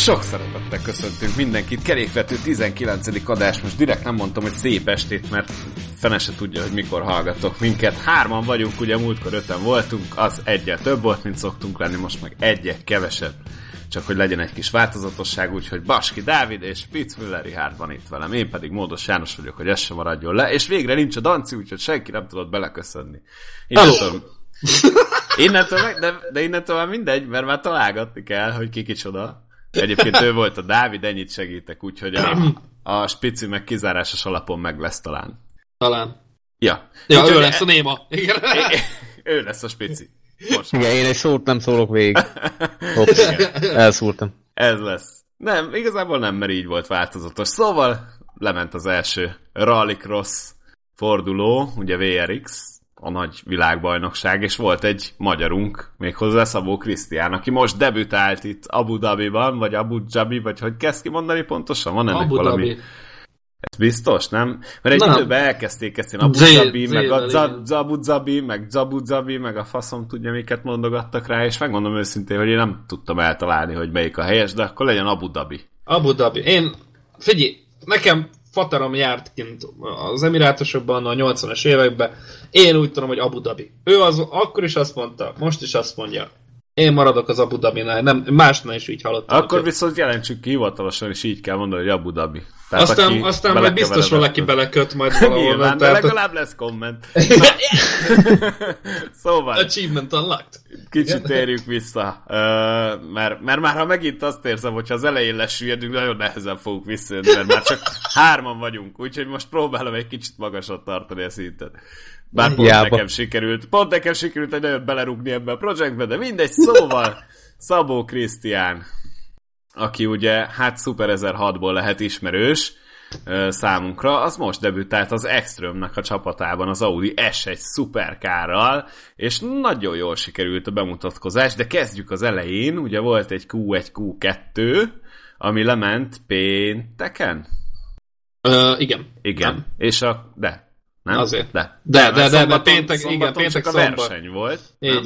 Sok szeretettel köszöntünk mindenkit, kerékvető 19. adás, most direkt nem mondtam, hogy szép estét, mert fene se tudja, hogy mikor hallgatok minket. 3 vagyunk, ugye múltkor 5-en voltunk, az egyel több volt, mint szoktunk lenni, most meg egyel kevesebb. Csak hogy legyen egy kis változatosság, úgyhogy Baski Dávid és Spitzmüller Richárd van itt velem, én pedig Módos János vagyok, hogy ez sem maradjon le, és végre nincs a Danci, úgyhogy senki nem tudott beleköszönni. Innentől már mindegy, mert már találgatni kell, hogy ki kicsoda. Egyébként ő volt a Dávid, ennyit segítek, úgyhogy a Spici meg kizárásos alapon meg lesz talán. Talán. Ja, ő lesz a Néma. Igen. Ő lesz a Spici. Most. Igen, én egy szót nem szólok végig. Elszúrtam. Ez lesz. Nem, igazából nem, mert így volt változatos. Szóval lement az első rallycross forduló, ugye VRX, a nagy világbajnokság, és volt egy magyarunk, méghozzá Szabó Krisztián, aki most debütált itt Abu Dhabiban, vagy Abu Dhabi, vagy hogy kezd ki mondani pontosan? Van ennek Abu valami... Dhabi. Ez biztos, nem? Mert egy időben elkezdték ezt Abu Dhabi, meg a Abu Dhabi, meg Abu Dhabi, meg a faszom tudja, miket mondogattak rá, és megmondom őszintén, hogy én nem tudtam eltalálni, hogy melyik a helyes, de akkor legyen Abu Dhabi. Abu Dhabi. Figyelj, nekem faterom járt kint az Emirátusokban a 80-as években, én úgy tudom, hogy Abu Dhabi. Ő akkor is azt mondta, most is azt mondja. Én maradok az Abu Dhabinál, nem, másnál is így hallottam. Akkor viszont jelentsük ki hivatalosan, és így kell mondani, hogy Abu Dhabi. Tehát aztán majd biztos valaki beleköt majd valahol. Nyilván, de legalább lesz komment. Szóval... Achievement unlocked. Kicsit térjünk vissza. Mert már ha megint azt érzem, hogyha az elején lesüllyedünk, nagyon nehezen fogunk visszajönni, mert már csak 3 vagyunk, úgyhogy most próbálom egy kicsit magasat tartani a szintet. Bár pont nekem sikerült egy nagyon belerúgni ebbe a projektbe, de mindegy, szóval Szabó Krisztián, aki ugye hát Super 1006-ból lehet ismerős számunkra, az most debütált az Extreme-nek a csapatában az Audi S1 szuperkárral, és nagyon jól sikerült a bemutatkozás, de kezdjük az elején, ugye volt egy Q1, Q2, ami lement pénteken? Igen. Igen, és nem? Azért. De péntek csak a verseny volt.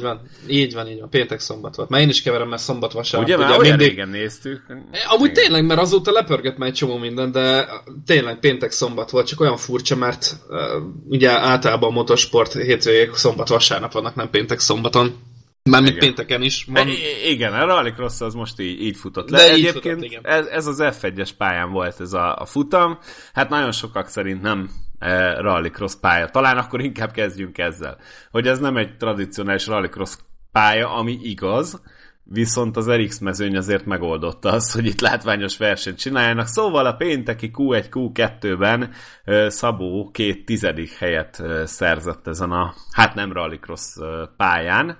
Így van. Péntek szombat volt. Már én is keverem, mert szombat vasárnap. Ugye már olyan régen néztük. Amúgy tényleg, mert azóta lepörgött már egy csomó minden, de tényleg péntek szombat volt, csak olyan furcsa, mert ugye általában a motorsport hétvégék szombat vasárnap vannak, nem péntek szombaton. Mármint pénteken is van. Igen, a rallycross az most így futott le. De egyébként futott, ez az F1-es pályán volt ez a futam. Hát nagyon sokak szerint nem rallycross pálya. Talán akkor inkább kezdjünk ezzel. Hogy ez nem egy tradicionális rallycross pálya, ami igaz, viszont az RX mezőny azért megoldotta azt, hogy itt látványos versenyt csináljanak. Szóval a pénteki Q1, Q2-ben Szabó 2 helyet szerzett ezen a, hát nem rallycross pályán.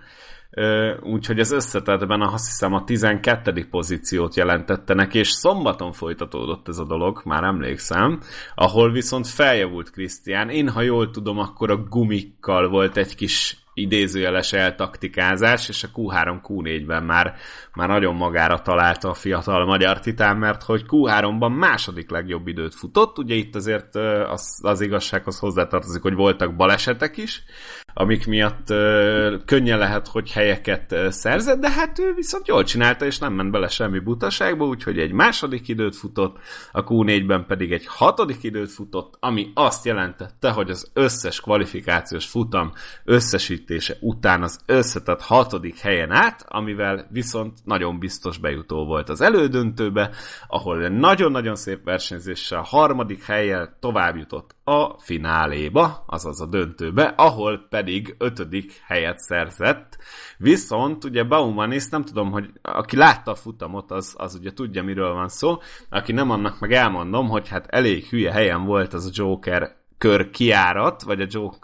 Úgyhogy ez összetettben azt hiszem a 12. pozíciót jelentette neki, és szombaton folytatódott ez a dolog, már emlékszem, ahol viszont feljavult Krisztián. Én, ha jól tudom, akkor a gumikkal volt egy kis idézőjeles eltaktikázás, és a Q3, Q4-ben már nagyon magára találta a fiatal magyar titán, mert hogy Q3-ban második legjobb időt futott, ugye itt azért az igazsághoz hozzátartozik, hogy voltak balesetek is, amik miatt könnyen lehet, hogy helyeket szerzett, de hát ő viszont jól csinálta, és nem ment bele semmi butaságba, úgyhogy egy második időt futott, a Q4-ben pedig egy 6. időt futott, ami azt jelentette, hogy az összes kvalifikációs futam összesítése után az összetett 6. helyen át, amivel viszont nagyon biztos bejutó volt az elődöntőbe, ahol nagyon-nagyon szép versenyzéssel a 3. hellyel tovább jutott a fináléba, azaz a döntőbe, ahol pedig 5. helyet szerzett. Viszont ugye Baumanis, nem tudom, hogy aki látta a futamot, az ugye tudja, miről van szó. Aki nem, annak meg elmondom, hogy hát elég hülye helyen volt az a Joker kör kijárat, vagy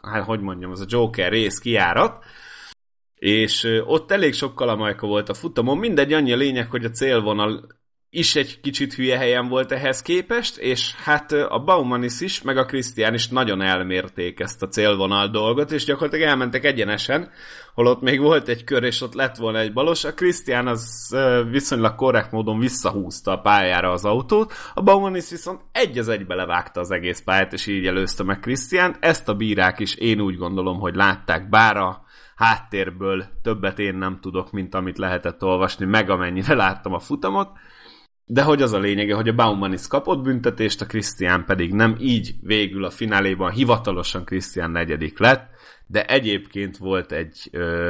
az a Joker rész kijárat, és ott elég sok kalamajka volt a futamon, mindegy, annyi a lényeg, hogy a célvonal is egy kicsit hülye helyen volt ehhez képest, és hát a Baumanis is, meg a Krisztián is nagyon elmérték ezt a célvonal dolgot, és gyakorlatilag elmentek egyenesen, holott még volt egy kör, és ott lett volna egy balos. A Krisztián az viszonylag korrekt módon visszahúzta a pályára az autót, a Baumanis viszont egy az egybe levágta az egész pályát, és így előzte meg Krisztiánt. Ezt a bírák is én úgy gondolom, hogy látták, bár a háttérből többet én nem tudok, mint amit lehetett olvasni, meg amennyire láttam a futamot. De hogy az a lényege, hogy a Baumanis kapott büntetést, a Christian pedig nem, így végül a fináléban hivatalosan Christian 4. lett, de egyébként volt egy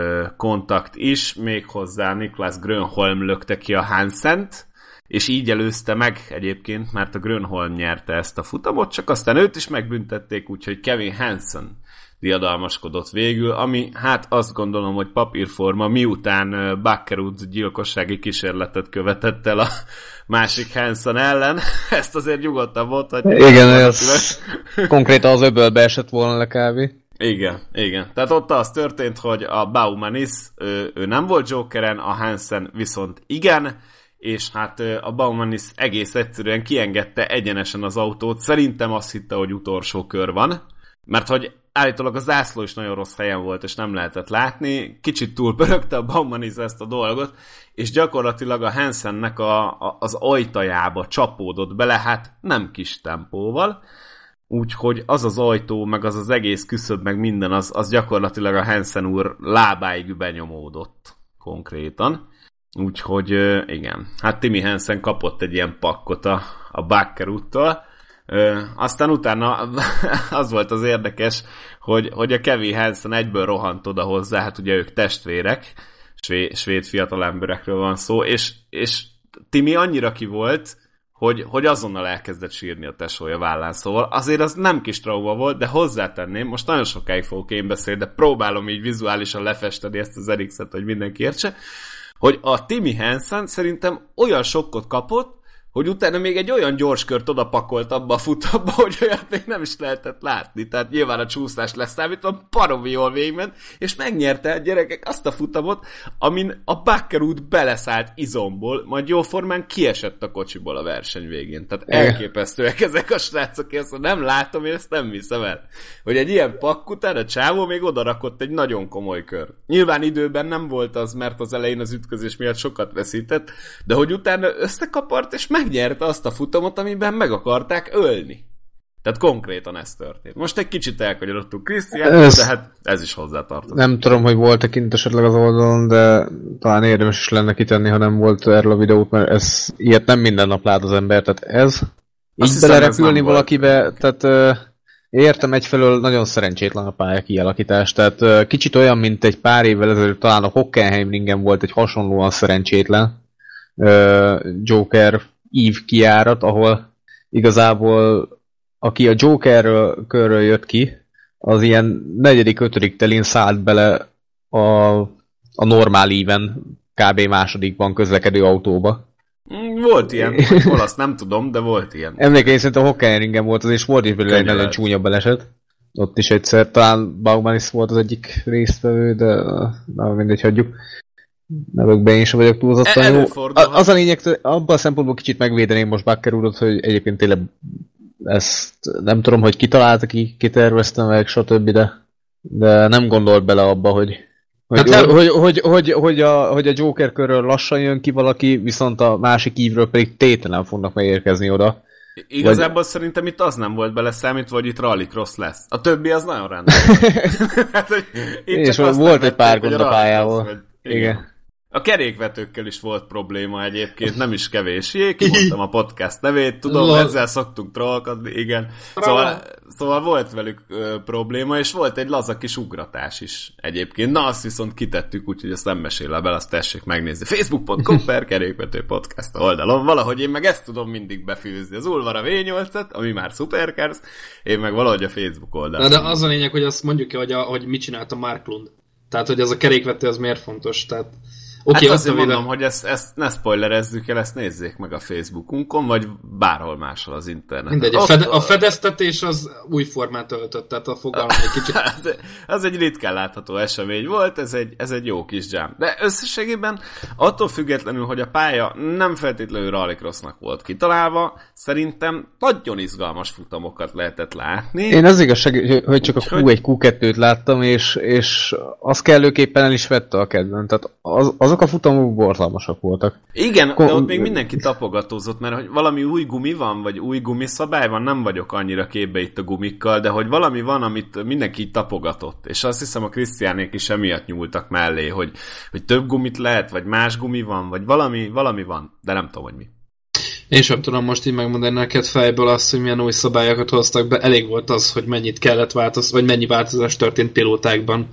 kontakt is, méghozzá Niklas Grönholm lökte ki a Hansent, és így előzte meg egyébként, mert a Grönholm nyerte ezt a futamot, csak aztán őt is megbüntették, úgyhogy Kevin Hansen diadalmaskodott végül, ami hát azt gondolom, hogy papírforma, miután Bakkerud gyilkossági kísérletet követett el a másik Hansen ellen, ezt azért nyugodtan mondhatjuk. Igen, ez konkrétan az öbölbe esett volna le kb. Igen. Tehát ott az történt, hogy a Baumanis, ő nem volt Jokeren, a Hansen viszont igen, és hát a Baumanis egész egyszerűen kiengedte egyenesen az autót. Szerintem azt hitte, hogy utolsó kör van, mert hogy állítólag a zászló is nagyon rossz helyen volt, és nem lehetett látni. Kicsit túlpörögte a Baumanis ezt a dolgot, és gyakorlatilag a Hansennek az ajtajába csapódott bele, hát nem kis tempóval. Úgyhogy az ajtó, meg az egész küszöb, meg minden, az gyakorlatilag a Hansen úr lábáig benyomódott konkrétan. Úgyhogy igen, hát Timi Hansen kapott egy ilyen pakkot a Bakkerudtól. Aztán utána az volt az érdekes, hogy a Kevin Hansen egyből rohant oda hozzá, hát ugye ők testvérek, svéd fiatalemberekről van szó, és Timi annyira ki volt, hogy azonnal elkezdett sírni a tesója vállán, szóval azért az nem kis trauma volt, de hozzátenném, most nagyon sokáig fogok én beszélni, de próbálom így vizuálisan lefesteni ezt az RX-et, hogy mindenki értse, hogy a Timi Hansen szerintem olyan sokkot kapott, hogy utána még egy olyan gyors kört odapakolt abba a futamba, hogy olyat még nem is lehetett látni. Tehát nyilván a csúszás leszámítva baromi jól végigment, és megnyerte a gyerekek azt a futamot, amin a Bakkerud beleszállt izomból, majd jóformán kiesett a kocsiból a verseny végén. Tehát elképesztőek ezek a srácok, ezt nem látom, én ezt nem hiszem el. Hogy egy ilyen pakk után a csávó még odarakott egy nagyon komoly kör. Nyilván időben nem volt az, mert az elején az ütközés miatt sokat veszített, de hogy utána összekapart, és megnyerte azt a futamot, amiben meg akarták ölni. Tehát konkrétan ez történt. Most egy kicsit elkanyarodtunk Christian, de hát ez is hozzátartozik. Nem tudom, hogy volt-e kint esetleg az oldalon, de talán érdemes is lenne kitenni, ha nem volt erről a videót, mert ilyet nem minden nap lát az ember, tehát ez így belerepülni valakibe, tehát értem, egyfelől nagyon szerencsétlen a pálya kialakítás, tehát kicsit olyan, mint egy pár évvel ezelőtt talán a Hockenheimringen volt egy hasonlóan szerencsétlen Joker Eve kijárat, ahol igazából aki a Joker körről jött ki, az ilyen 4.-5. telén szállt bele a normál Eve-en kb. Másodikban közlekedő autóba. Volt ilyen, hol azt nem tudom, de volt ilyen. Emlékeim szerint a Hockenheimringen volt az, és volt is belőle egy nagyon csúnya baleset. Ott is egyszer, talán Baumanis volt az egyik résztvevő, de mindegy, hagyjuk. Nevekben én sem vagyok túlzottan jó. Az a lényeg, abban a szempontból kicsit megvédeném most Bakkerudot, hogy egyébként tényleg ezt nem tudom, hogy kitalálta ki, kitervezte meg, stb. De nem gondolt bele abba, hogy a Joker körről lassan jön ki valaki, viszont a másik ívről pedig tételen fognak megérkezni oda. Igazából szerintem itt az nem volt beleszámítva, hogy itt rallycross lesz. A többi az nagyon rendben. Hát, és volt egy pár gond a pályával. Igen. A kerékvetőkkel is volt probléma egyébként, nem is kevés. Kimondtam a podcast nevét, tudom, ezzel szoktunk trollkodni, igen. Szóval volt velük probléma, és volt egy laza kis ugratás is egyébként. Na, azt viszont kitettük, úgyhogy azt nem mesélem bele, azt tessék megnézni. Facebook.com/kerékvető podcast oldalon. Valahogy én meg ezt tudom mindig befűzni. Az Ulvara V8-et, ami már Supercars, én meg valahogy a Facebook oldalon. De az a lényeg, hogy azt mondjuk ki, hogy mit csinált a Mark Lund. Tehát, hogy ez a kerékvető, az miért fontos. Tehát hát azért mondom, hogy ezt ne spoilerezzük el, ezt nézzék meg a Facebookunkon, vagy bárhol máshol az interneten. Mindegy, a fedeztetés az új formát öltött, tehát a fogalom egy kicsit... az egy ritkán látható esemény volt, ez egy jó kis jam. De összességében attól függetlenül, hogy a pálya nem feltétlenül rallycrossnak volt kitalálva, szerintem nagyon izgalmas futamokat lehetett látni. Én az igazság, hogy csak a Q1, Q2-t láttam, és az kellőképpen el is vette a kedvem. Tehát azok a futamok borzalmasak voltak. Igen, de ott még mindenki tapogatózott, mert hogy valami új gumi van, vagy új gumiszabály van, nem vagyok annyira képbe itt a gumikkal, de hogy valami van, amit mindenki tapogatott. És azt hiszem a Christianék is emiatt nyúltak mellé, hogy több gumit lehet, vagy más gumi van, vagy valami van, de nem tudom, hogy mi. Én sem tudom most így megmondani neked fejből azt, hogy milyen új szabályokat hoztak be. Elég volt az, hogy mennyit kellett változni, vagy mennyi változás történt pilótákban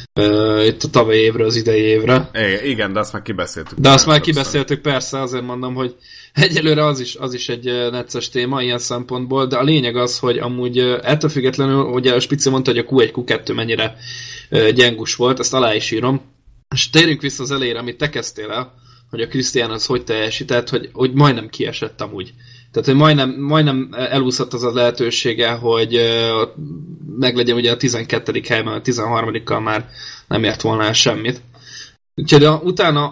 itt a tavalyi évre, az idei évre. Igen, de azt már kibeszéltük. De azt már kibeszéltük, persze, azért mondom, hogy egyelőre az is egy necces téma ilyen szempontból, de a lényeg az, hogy amúgy ettől függetlenül, ugye a Spici mondta, hogy a Q1, Q2 mennyire gyengus volt, ezt alá is írom. És térjünk vissza az elejére, amit te kezdtél el, hogy a Christian az hogy teljesített, hogy majdnem kiesett amúgy. Tehát, hogy majdnem elúszott az a lehetősége, hogy meglegyen ugye a 12. helyben, a 13-kal már nem ért volna el semmit. Úgyhogy utána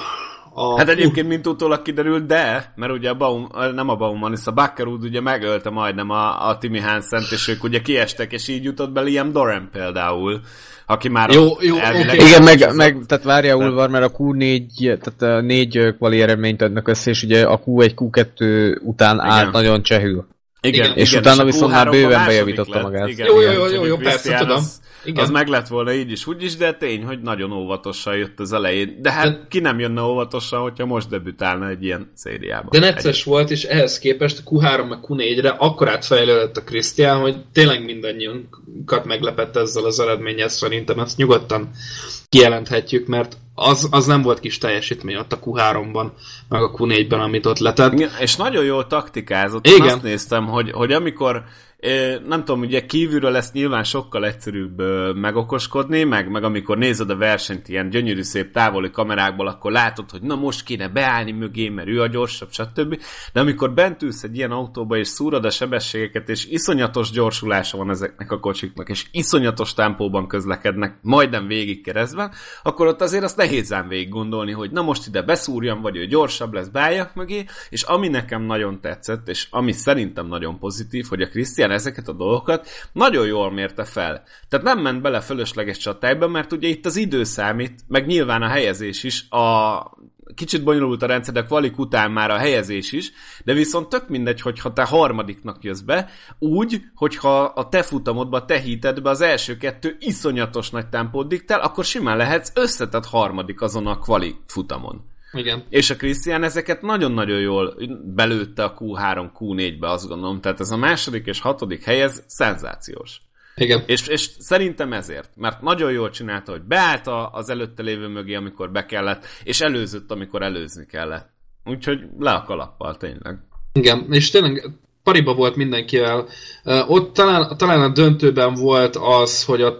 Hát egyébként mint utólag kiderült, mert ugye nem a Bauman, hisz a Bakkerud ugye megölte majdnem a Timmy Hansent, és ők ugye kiestek, és így jutott be Liam Doran például, aki már jó, okay. Igen, meg tehát várja Ulvar, mert a Q4, tehát 4 kvali eredményt adnak össze, és ugye a Q1, Q2 után állt nagyon csehül. Igen, és igen, utána és viszont már bőven bejavította magát. Igen, jó, persze, tudom. Az meg lett volna így is, úgy is, de tény, hogy nagyon óvatosan jött az elején. De hát ki nem jönne óvatosan, hogyha most debütálna egy ilyen szériában. De necces volt, és ehhez képest a Q3 meg Q4-re akkorát fejlődött a Christian, hogy tényleg mindannyiunkat meglepett ezzel az eredménnyel, szerintem ezt nyugodtan kijelenthetjük, mert az nem volt kis teljesítmény ott a Q3-ban, meg a Q4-ben, amit ott letett. Igen, és nagyon jól taktikázott. Igen. Én azt néztem, hogy amikor nem tudom, ugye kívülről lesz nyilván sokkal egyszerűbb megokoskodni, meg amikor nézed a versenyt ilyen gyönyörű szép távoli kamerákból, akkor látod, hogy na most kéne beállni mögé, mert ő a gyorsabb, stb. De amikor bent ülsz egy ilyen autóba, és szúrod a sebességeket, és iszonyatos gyorsulása van ezeknek a kocsiknak, és iszonyatos tempóban közlekednek, majdnem végig keresztben, akkor ott azért azt nehéz ám végig gondolni, hogy na most ide beszúrjam, vagy ő gyorsabb lesz, beálljak mögé, és ami nekem nagyon tetszett, és ami szerintem nagyon pozitív, hogy a Christian ezeket a dolgokat nagyon jól mérte fel. Tehát nem ment bele fölösleges csatályba, mert ugye itt az idő számít, meg nyilván a helyezés is, kicsit bonyolult a rendszer, de kvalik után már a helyezés is, de viszont tök mindegy, hogyha te harmadiknak jössz be, úgy, hogyha a te futamodba, te hítedbe az első 2 iszonyatos nagy tempót diktál, akkor simán lehetsz összetett harmadik azon a kvali futamon. Igen. És a Christian ezeket nagyon-nagyon jól belőtte a Q3, Q4-be, azt gondolom. Tehát ez a második és 6. hely, ez szenzációs. Igen. És szerintem ezért, mert nagyon jól csinálta, hogy beállt az előtte lévő mögé, amikor be kellett, és előzött, amikor előzni kellett. Úgyhogy le a kalappal, tényleg. Igen, és tényleg pariba volt mindenkivel. Ott talán a döntőben volt az, hogy ott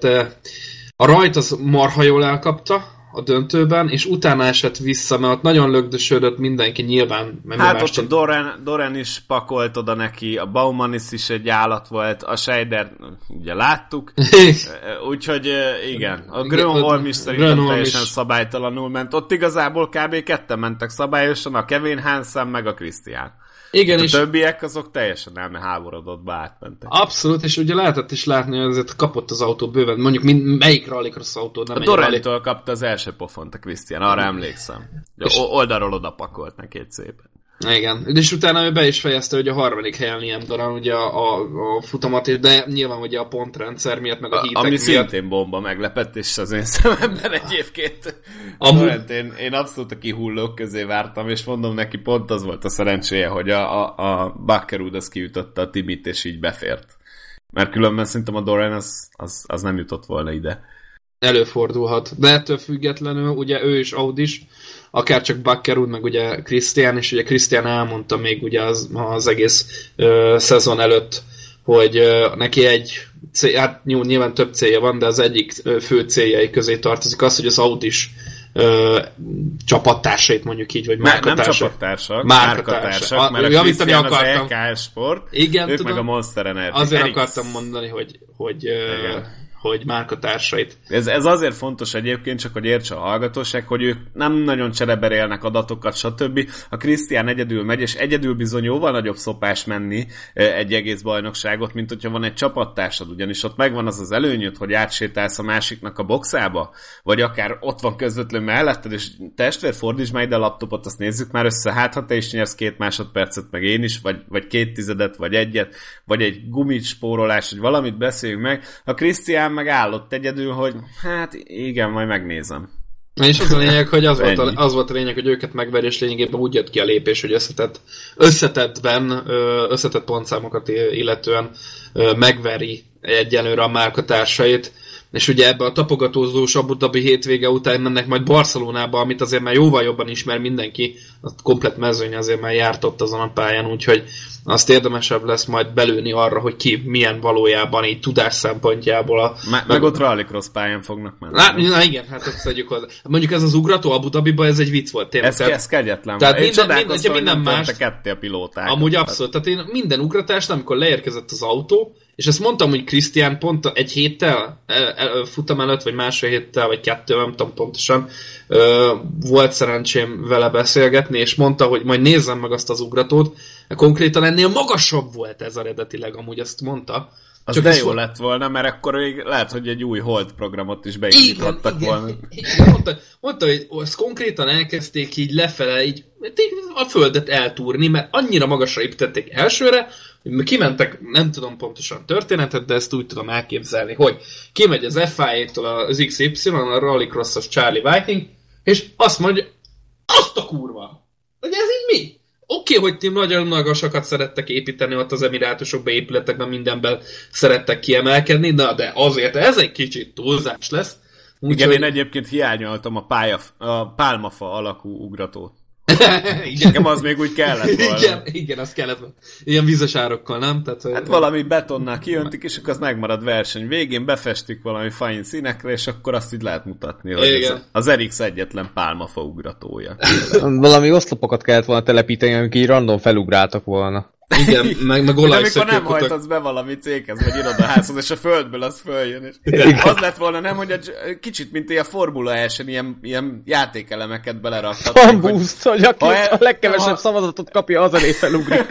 a rajt az marha jól elkapta a döntőben, és utána esett vissza, mert ott nagyon lögdösödött mindenki nyilván. Hát ott a Doran is pakolt oda neki, a Baumanis is egy állat volt, a Scheider ugye láttuk, úgyhogy igen, a Grönholm is szerintem teljesen szabálytalanul ment. Ott igazából kb. Ketten mentek szabályosan, a Kevin Hansen meg a Christian. Igen, a többiek azok teljesen elmeháborodott átmentek. Abszolút, és ugye lehetett is látni, hogy azért kapott az autó bőven. Mondjuk melyik rallycross autó nem a Dorantól kapta az első pofont a Christian, arra emlékszem. Oldalról odapakolt neki egy szépen. Igen, és utána ő be is fejezte, hogy a 3. helyen Liam Doran ugye a futamat, de nyilván ugye a pontrendszer miatt, meg a hítek ami miatt. Szintén bomba meglepett, és az én szememben egyébként. Én abszolút a kihullók közé vártam, és mondom neki, pont az volt a szerencséje, hogy a Bakkerud az kiütötte a Timit, és így befért. Mert különben szerintem a Doran az nem jutott volna ide. Előfordulhat. De ettől függetlenül ugye ő is Audis, akár csak Bakkerud, meg ugye Christian, és ugye Christian elmondta még ugye az egész szezon előtt, hogy neki hát nyilván több célja van, de az egyik fő céljai közé tartozik az, hogy az Audis csapattársait mondjuk így, vagy márkatársak. Nem márkatársak, mert a Christian az EKS Sport, igen, ők tudom, meg a Monster Energy. Azért akartam mondani, hogy márkatársaid. Ez azért fontos egyébként, csak hogy értse a hallgatóság, hogy ők nem nagyon csereberélnek adatokat, stb. A Christian egyedül megy, és egyedül bizony jóval nagyobb szopás menni egy egész bajnokságot, mint hogyha van egy csapattársad, ugyanis ott megvan az előnyöd, hogy átsétálsz a másiknak a boxába, vagy akár ott van közvetlenül melletted, és testvér, fordítsd már ide a laptopot, azt nézzük már össze, hát ha te is nyersz 2 másodpercet, meg én is, vagy 0,2, vagy 1, vagy egy gumispórolás, vagy valamit beszéljünk meg. A Christian meg állott egyedül, hogy hát igen, majd megnézem. És az a lényeg, hogy az volt a lényeg, hogy őket megveri, és lényegében úgy jött ki a lépés, hogy összetett pontszámokat illetően megveri egyelőre a márkatársait, és ugye ebbe a tapogatózós Abu Dhabi hétvége után mennek majd Barcelonába, amit azért már jóval jobban ismer mindenki, a komplett mezőny azért már járt ott azon a pályán, úgyhogy azt érdemesebb lesz majd belőni arra, hogy ki milyen valójában így tudás szempontjából. Meg ott rallycross pályán fognak menni. Na igen, hát azt tegyük hozzá. Mondjuk ez az ugrató Abu Dhabiba, ez egy vicc volt tényleg. Ez kegyetlen. Tehát minden más. Ketté a pilóták. Amúgy abszolút. Tehát én minden ugratásnál, amikor leérkezett az autó, és ezt mondtam, hogy Krisztián pont egy héttel futam előtt, vagy másfél héttel, vagy 2, nem tudom pontosan, volt szerencsém vele beszélgetni, és mondta, hogy majd nézzem meg azt az ugratót. Konkrétan ennél magasabb volt ez eredetileg, amúgy ezt mondta. Az csak de jó lett volna, mert akkor még lehet, hogy egy új Hold programot is beindítottak volna. Igen, mondta, hogy ezt konkrétan elkezdték így lefele, így a földet eltúrni, mert annyira magasra építették elsőre, hogy kimentek, nem tudom pontosan történetet, de ezt úgy tudom elképzelni, hogy kimegy az FIA-tól az XY, a Rallycross-os Charlie Whiting, és azt mondja, azt a kurva! Hogy ez így mi? Oké, hogy ti nagyon magasakat szerettek építeni ott az emirátusokban, épületekben, mindenben szerettek kiemelkedni, de azért ez egy kicsit túlzás lesz. Igen, én egyébként hiányoltam a pálmafa alakú ugratót. Igen. Nekem az még úgy kellett volna. Igen, az kellett volna. Ilyen vizes árokkal, nem? Tehát, hát valami betonnál kijöntik, és akkor az megmarad verseny. Végén befestik valami fajn színekre, és akkor azt így lehet mutatni, hogy az RX egyetlen pálmafa ugratója. Valami oszlopokat kellett volna telepíteni, amik így random felugráltak volna. Igen, meg olajszökőkutak. Nem hajtatsz be valami céghez, vagy irodaházhoz, és a földből az följön. És az lett volna, nem, hogy kicsit, mint ilyen Formula E-sen, ilyen játékelemeket beleraktak. Fanboost, hogy a legkevesebb szavazatot kapja, az elé felugrik.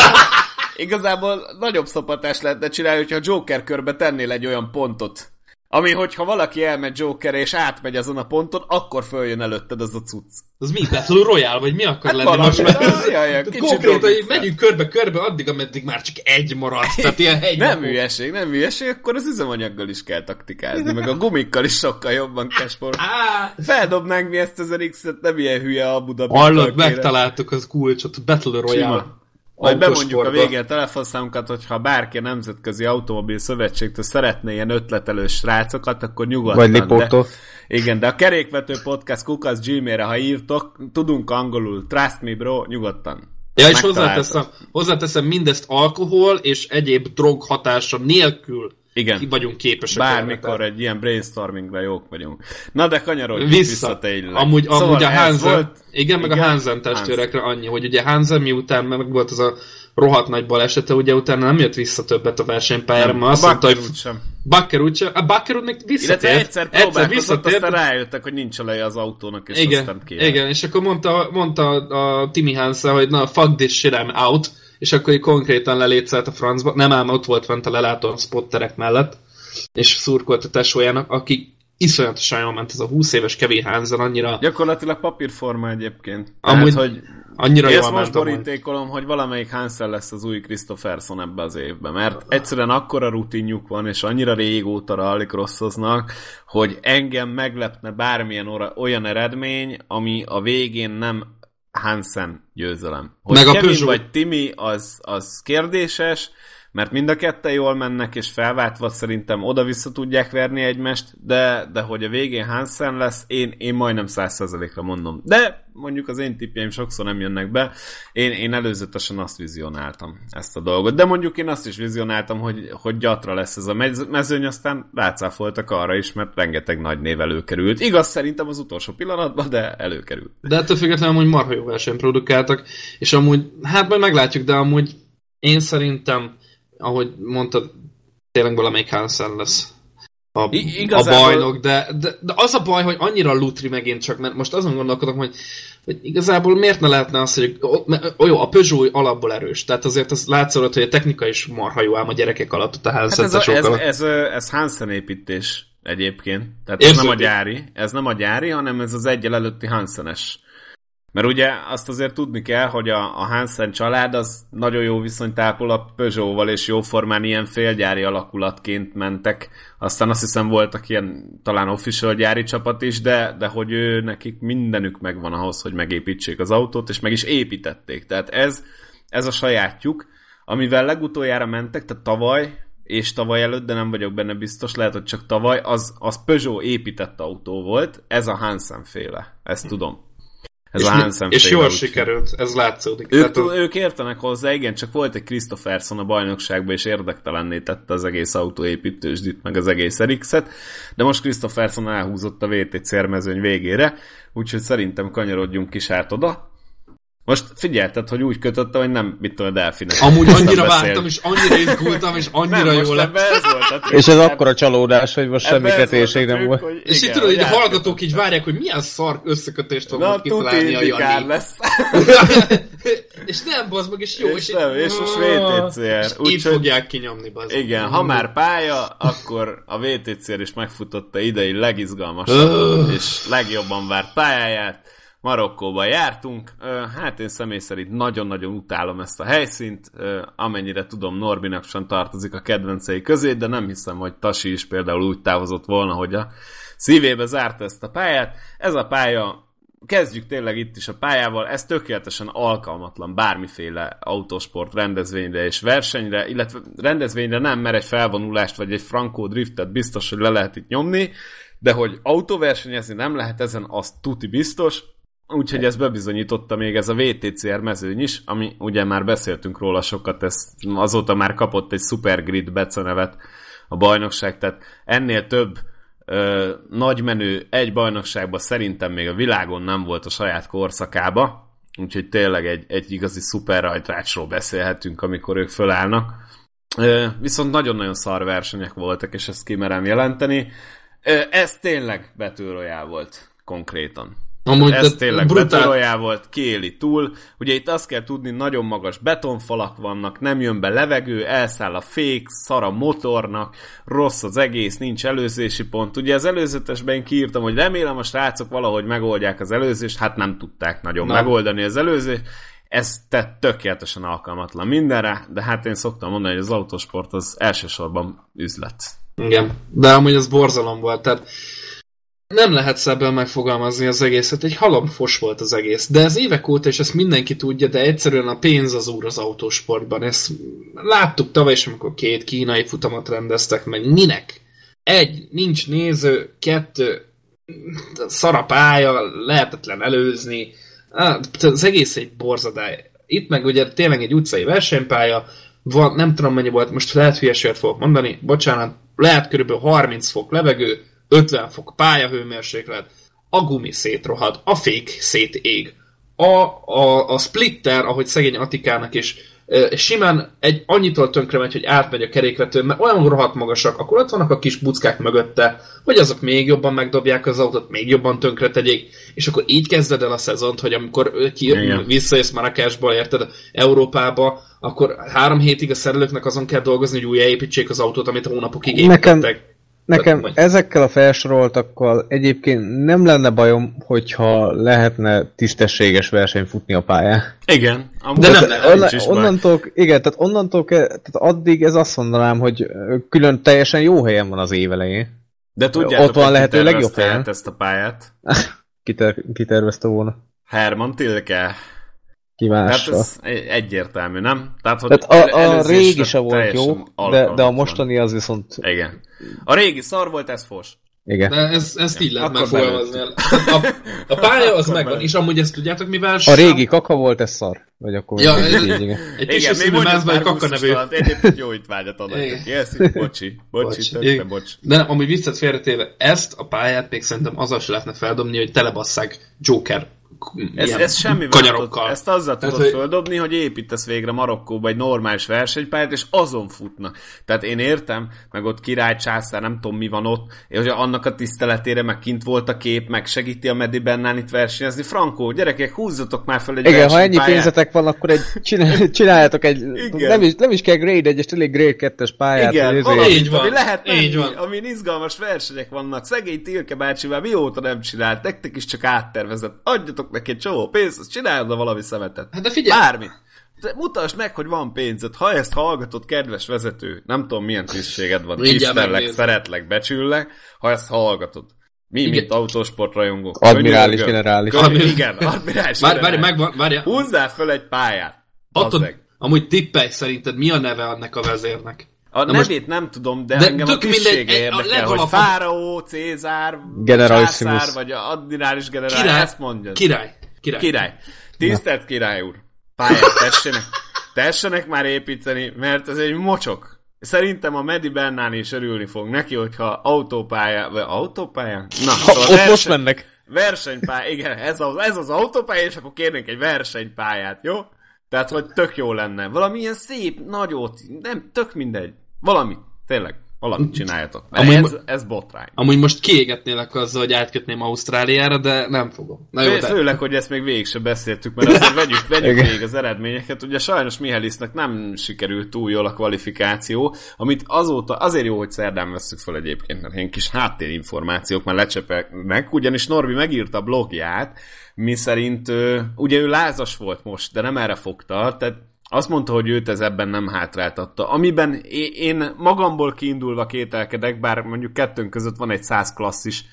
Igazából nagyobb szopatást lehetne csinálni, hogyha a Joker körbe tennél egy olyan pontot, ami, hogyha valaki elmegy Jokerre és átmegy azon a ponton, akkor följön előtted az a cucc. Az mi? Battle Royale? Vagy mi akar lenni most már? Konkrétan, hogy megyünk körbe-körbe addig, ameddig már csak egy marad. Tehát ilyen nem hülyeség, akkor az üzemanyaggal is kell taktikázni, meg a gumikkal is sokkal jobban kell sporolni. Feldobnánk mi ezt az RX-et, nem ilyen hülye a Abu Dhabi. Hallod, megtaláltuk az kulcsot, Battle Royale. Majd bemondjuk a végén a telefonszámunkat, hogyha bárki a Nemzetközi Automobil Szövetségtől szeretne ilyen ötletelő srácokat, akkor nyugodtan. Vagy Lipótól. Igen, de a Kerékvető Podcast @gmail-re, ha írtok, tudunk angolul, trust me bro, nyugodtan. Ja, és hozzáteszem mindezt alkohol és egyéb drog hatása nélkül. Igen. Ki vagyunk képesek. Bármikor egy ilyen brainstormingra jók vagyunk. Na de kanyarodjunk vissza tényleg. Amúgy a Hansen, volt, igen, meg a Hansen testvérekre annyi, hogy ugye Hansen miután meg volt az a rohadt nagy balesete, ugye utána nem jött vissza többet a versenypályára, mert azt mondta, hogy Bakker úgy még visszatért. Illetve egyszer próbálkozott, aztán rájöttek, hogy nincs eleje az autónak, és aztán kéne. Igen, és akkor mondta a Timmy Hansen, hogy na, fuck this shit, I'm out. És akkor így konkrétan lelétszelt a francba. Nem ám, ott volt fent a lelátón spotterek mellett, és szurkolt a tesójának, aki iszonyatosan jól ment, ez a 20 éves Kevin Hansen, annyira... Gyakorlatilag papírforma egyébként. Amúgy tehát, hogy annyira jól ment. Most borítékolom, hogy valamelyik Hansen lesz az új Christopherson ebbe az évben, mert egyszerűen akkora rutinjuk van, és annyira régóta rallycrossoznak, hogy engem meglepne bármilyen olyan eredmény, ami a végén nem Hansen győzelem. Hogy meg a Kevin Peugeot vagy Timi, az kérdéses, mert mind a ketten jól mennek, és felváltva szerintem oda-vissza tudják verni egymást, de hogy a végén Hansen lesz, én majdnem 100%-ra mondom. De mondjuk az én tippjeim sokszor nem jönnek be. Én előzetesen azt vizionáltam, ezt a dolgot. De mondjuk én azt is vizionáltam, hogy gyatra lesz ez a mezőny, aztán rácáfoltak arra is, mert rengeteg nagy név előkerült. Igaz, szerintem az utolsó pillanatban, de előkerült. De ettől függetlenül amúgy marha jó versenyt produkáltak, és amúgy, hát majd meglátjuk, de amúgy én szerintem, ahogy mondtad, tényleg valamelyik Hansen lesz a bajnok, de az a baj, hogy annyira lutri megint csak, mert most azon gondolkodok, hogy igazából miért ne lehetne az, hogy jó, a Peugeot alapból erős, tehát azért az látszott, hogy a technika is marha jó ám a gyerekek alatt, a Hansen-esokkal. Ez Hansen építés egyébként, tehát ez nem a gyári, hanem ez az egyel előtti Hansen-es Mert ugye azt azért tudni kell, hogy a Hansen család az nagyon jó viszonyt ápol a Peugeot-val, és jóformán ilyen félgyári alakulatként mentek. Aztán azt hiszem voltak ilyen talán official gyári csapat is, de hogy nekik mindenük megvan ahhoz, hogy megépítsék az autót, és meg is építették. Tehát ez a sajátjuk, amivel legutoljára mentek, tehát tavaly, és tavaly előtt, de nem vagyok benne biztos, lehet, hogy csak tavaly, az Peugeot épített autó volt, ez a Hansen féle, ezt tudom. És jól sikerült, ez látszódik. Ők értenek hozzá, igen, csak volt egy Christopherson a bajnokságban, és érdektelenné tette az egész autóépítősdit, meg az egész RX-et, de most Christopherson elhúzott a VTCR mezőny végére, úgyhogy szerintem kanyarodjunk is át oda. Most figyelted, hogy úgy kötöttem, hogy nem mit tudom, Delfinek. Amúgy annyira vártam, és annyira izgultam, és annyira jól lett. És ez akkora csalódás, hogy most semmi kötéség nem volt. És így tudod, hogy a hallgatók így várják, hogy milyen szar összekötést fogunk kitalálni a Jani. lesz. És nem, bazd meg, és jó. És most VTCR. Így fogják kinyomni, bazd. Igen, ha már pálya, akkor a VTCR is megfutotta idei legizgalmasabb és legjobban várt pályáját. Marokkóba jártunk, hát én személy szerint nagyon-nagyon utálom ezt a helyszínt, amennyire tudom, Norbinak sem tartozik a kedvencei közé, de nem hiszem, hogy Tasi is például úgy távozott volna, hogy a szívébe zárta ezt a pályát. Ez a pálya, kezdjük tényleg itt is a pályával, ez tökéletesen alkalmatlan bármiféle autósport rendezvényre és versenyre, illetve rendezvényre nem, mert egy felvonulást vagy egy Franco driftet biztos, hogy le lehet itt nyomni, de hogy autóversenyezni nem lehet ezen, az tuti biztos. Úgyhogy ezt bebizonyította még ez a VTCR mezőny is, ami ugye már beszéltünk róla sokat, azóta már kapott egy Supergrid becenevet a bajnokság, tehát ennél több nagy menő egy bajnokságban szerintem még a világon nem volt a saját korszakába, úgyhogy tényleg egy igazi szuperrajtrácsról beszélhetünk, amikor ők fölállnak. Viszont nagyon-nagyon szar versenyek voltak, és ezt kimerem jelenteni. Ez tényleg Battle Royale volt konkrétan. Ez tényleg Battle Royale volt, kiéli túl. Ugye itt azt kell tudni, nagyon magas betonfalak vannak, nem jön be levegő, elszáll a fék, szar a motornak, rossz az egész, nincs előzési pont. Ugye az előzetesben én kiírtam, hogy remélem a srácok valahogy megoldják az előzést, hát nem tudták nagyon megoldani az előzést. Ez tökéletesen alkalmatlan mindenre, de hát én szoktam mondani, hogy az autósport az elsősorban üzlet. Igen, de amúgy az borzalom volt, tehát nem lehet szebben megfogalmazni az egészet, egy halomfos volt az egész. De ez évek óta, és ezt mindenki tudja, de egyszerűen a pénz az úr az autósportban. Ezt láttuk tavaly is, amikor 2 kínai futamot rendeztek meg. Minek? 1, nincs néző, 2, szarapálya, lehetetlen előzni. Az egész egy borzadály. Itt meg ugye tényleg egy utcai versenypálya, van, nem tudom mennyi volt, most lehet hülyeséget fogok mondani, bocsánat, lehet körülbelül 30 fok levegő, 50 fok pályahőmérséklet, a gumi szétrohad, a fék szétég, a splitter, ahogy szegény Attikának is simán annyitól tönkre megy, hogy átmegy a kerékvetőn, mert olyan rohadt magasak, akkor ott vannak a kis buckák mögötte, hogy azok még jobban megdobják az autót, még jobban tönkre tegyék, és akkor így kezded el a szezont, hogy amikor visszajössz Marrakesból, érted, Európába, akkor 3 hétig a szerelőknek azon kell dolgozni, hogy újjáépítsék az autót, amit hónapokig építettek. Nekem ezekkel a felsoroltakkal egyébként nem lenne bajom, hogyha lehetne tisztességes verseny futni a pályán. Igen. De nem tehát tehát addig ez azt mondanám, hogy külön teljesen jó helyen van az év elején. De tudjátok, ott van lehető legjobb helyen. Ezt a pályát? Kitervezte volna. Herman Tilke. Kívánásra. Tehát ez egyértelmű, nem? Tehát a régi se volt jó, de a mostani az viszont... Igen. A régi szar volt, ez fos. Igen. De ezt így lehet megfogalmazni. A pálya az megvan, és amúgy ezt tudjátok mivel... A régi kaka volt, ez szar. Vagy akkor ja, egy kis színű mázban egy kaka nevű. Egyébként jó itt vágyat adok. Bocsi, bocs. De amúgy viccet félretéve, ezt a pályát még szerintem azzal se lehetne feldobni, hogy telebasszák Joker ez semmivel ezt azzal tudod földobni, hogy építesz végre Marokkóba egy normális versenypályát, és azon futnak. Tehát én értem, meg ott király, császár, nem tudom mi van ott, és annak a tiszteletére meg kint volt a kép, meg segíti a Medi Bennán itt versenyezni. Frankó, gyerekek, húzzatok már fel egy versenypályát. Ha ennyi pénzetek van, akkor csináljátok egy, nem is kell grade 1-es, tényleg grade 2-es pályát. Igen, így van, ami lehet menni, amin izgalmas versenyek vannak. Szegény Tilke bácsival mióta nem csinált, nektek is csak áttervezett. Adjatok neki egy csomó pénzt, azt csinálod valami szemetet. Hát de figyelj! Bármit. De mutasd meg, hogy van pénzed. Ha ezt hallgatod, kedves vezető, nem tudom, milyen tisztséged van. Tisztellek, szeretlek, becsüllek, ha ezt hallgatod. Mi, mint autósportrajongók. Admirális generális. Igen, admirális generális. Várja. Húzzál föl egy pályát. Amúgy tippelj szerinted, mi a neve annak a vezérnek? A nevét nem tudom, de engem a tisztsége érdekel, hogy Fáraó, Cézár, Császár, vagy admirális generális, ezt mondja. Király. Tisztelt király úr, pályát tessenek már építeni, mert ez egy mocsok. Szerintem a Medi Bernán is örülni fog neki, hogyha autópálya... Na, szóval ott most mennek. Versenypálya, igen, ez az autópálya, és akkor kérnénk egy versenypályát, jó? Tehát, hogy tök jó lenne. Valamilyen szép, nagyot, nem, tök mindegy. Valamit csináljatok. Ez botrány. Amúgy most kiégetnélek azzal, hogy átkötném Ausztráliára, de nem fogom. Na jó, főleg, hogy ezt még végig sem beszéltük, mert azért vegyük végig az eredményeket. Ugye sajnos Mihálylisznek nem sikerült túl jól a kvalifikáció, amit azóta azért jó, hogy szerdán vesszük fel egyébként, mert ilyen kis háttérinformációk már lecsepelnek, ugyanis Norbi megírta a blogját, miszerint ugye ő lázas volt most, de nem erre fogta, tehát azt mondta, hogy őt ez ebben nem hátráltatta. Amiben én magamból kiindulva kételkedek, bár mondjuk kettőnk között van egy 100 klasszis,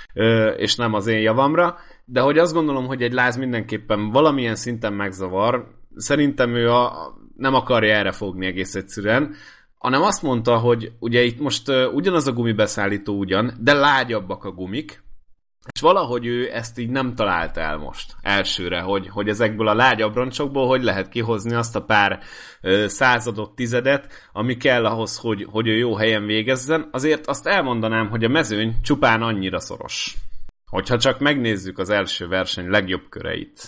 és nem az én javamra, de hogy azt gondolom, hogy egy láz mindenképpen valamilyen szinten megzavar. Szerintem ő nem akarja erre fogni egész egyszerűen, hanem azt mondta, hogy ugye itt most ugyanaz a gumibeszállító ugyan, de lágyabbak a gumik, és valahogy ő ezt így nem találta el most elsőre, hogy ezekből a lágy abroncsokból hogy lehet kihozni azt a pár századot, tizedet, ami kell ahhoz, hogy ő jó helyen végezzen. Azért azt elmondanám, hogy a mezőny csupán annyira szoros. Hogyha csak megnézzük az első verseny legjobb köreit,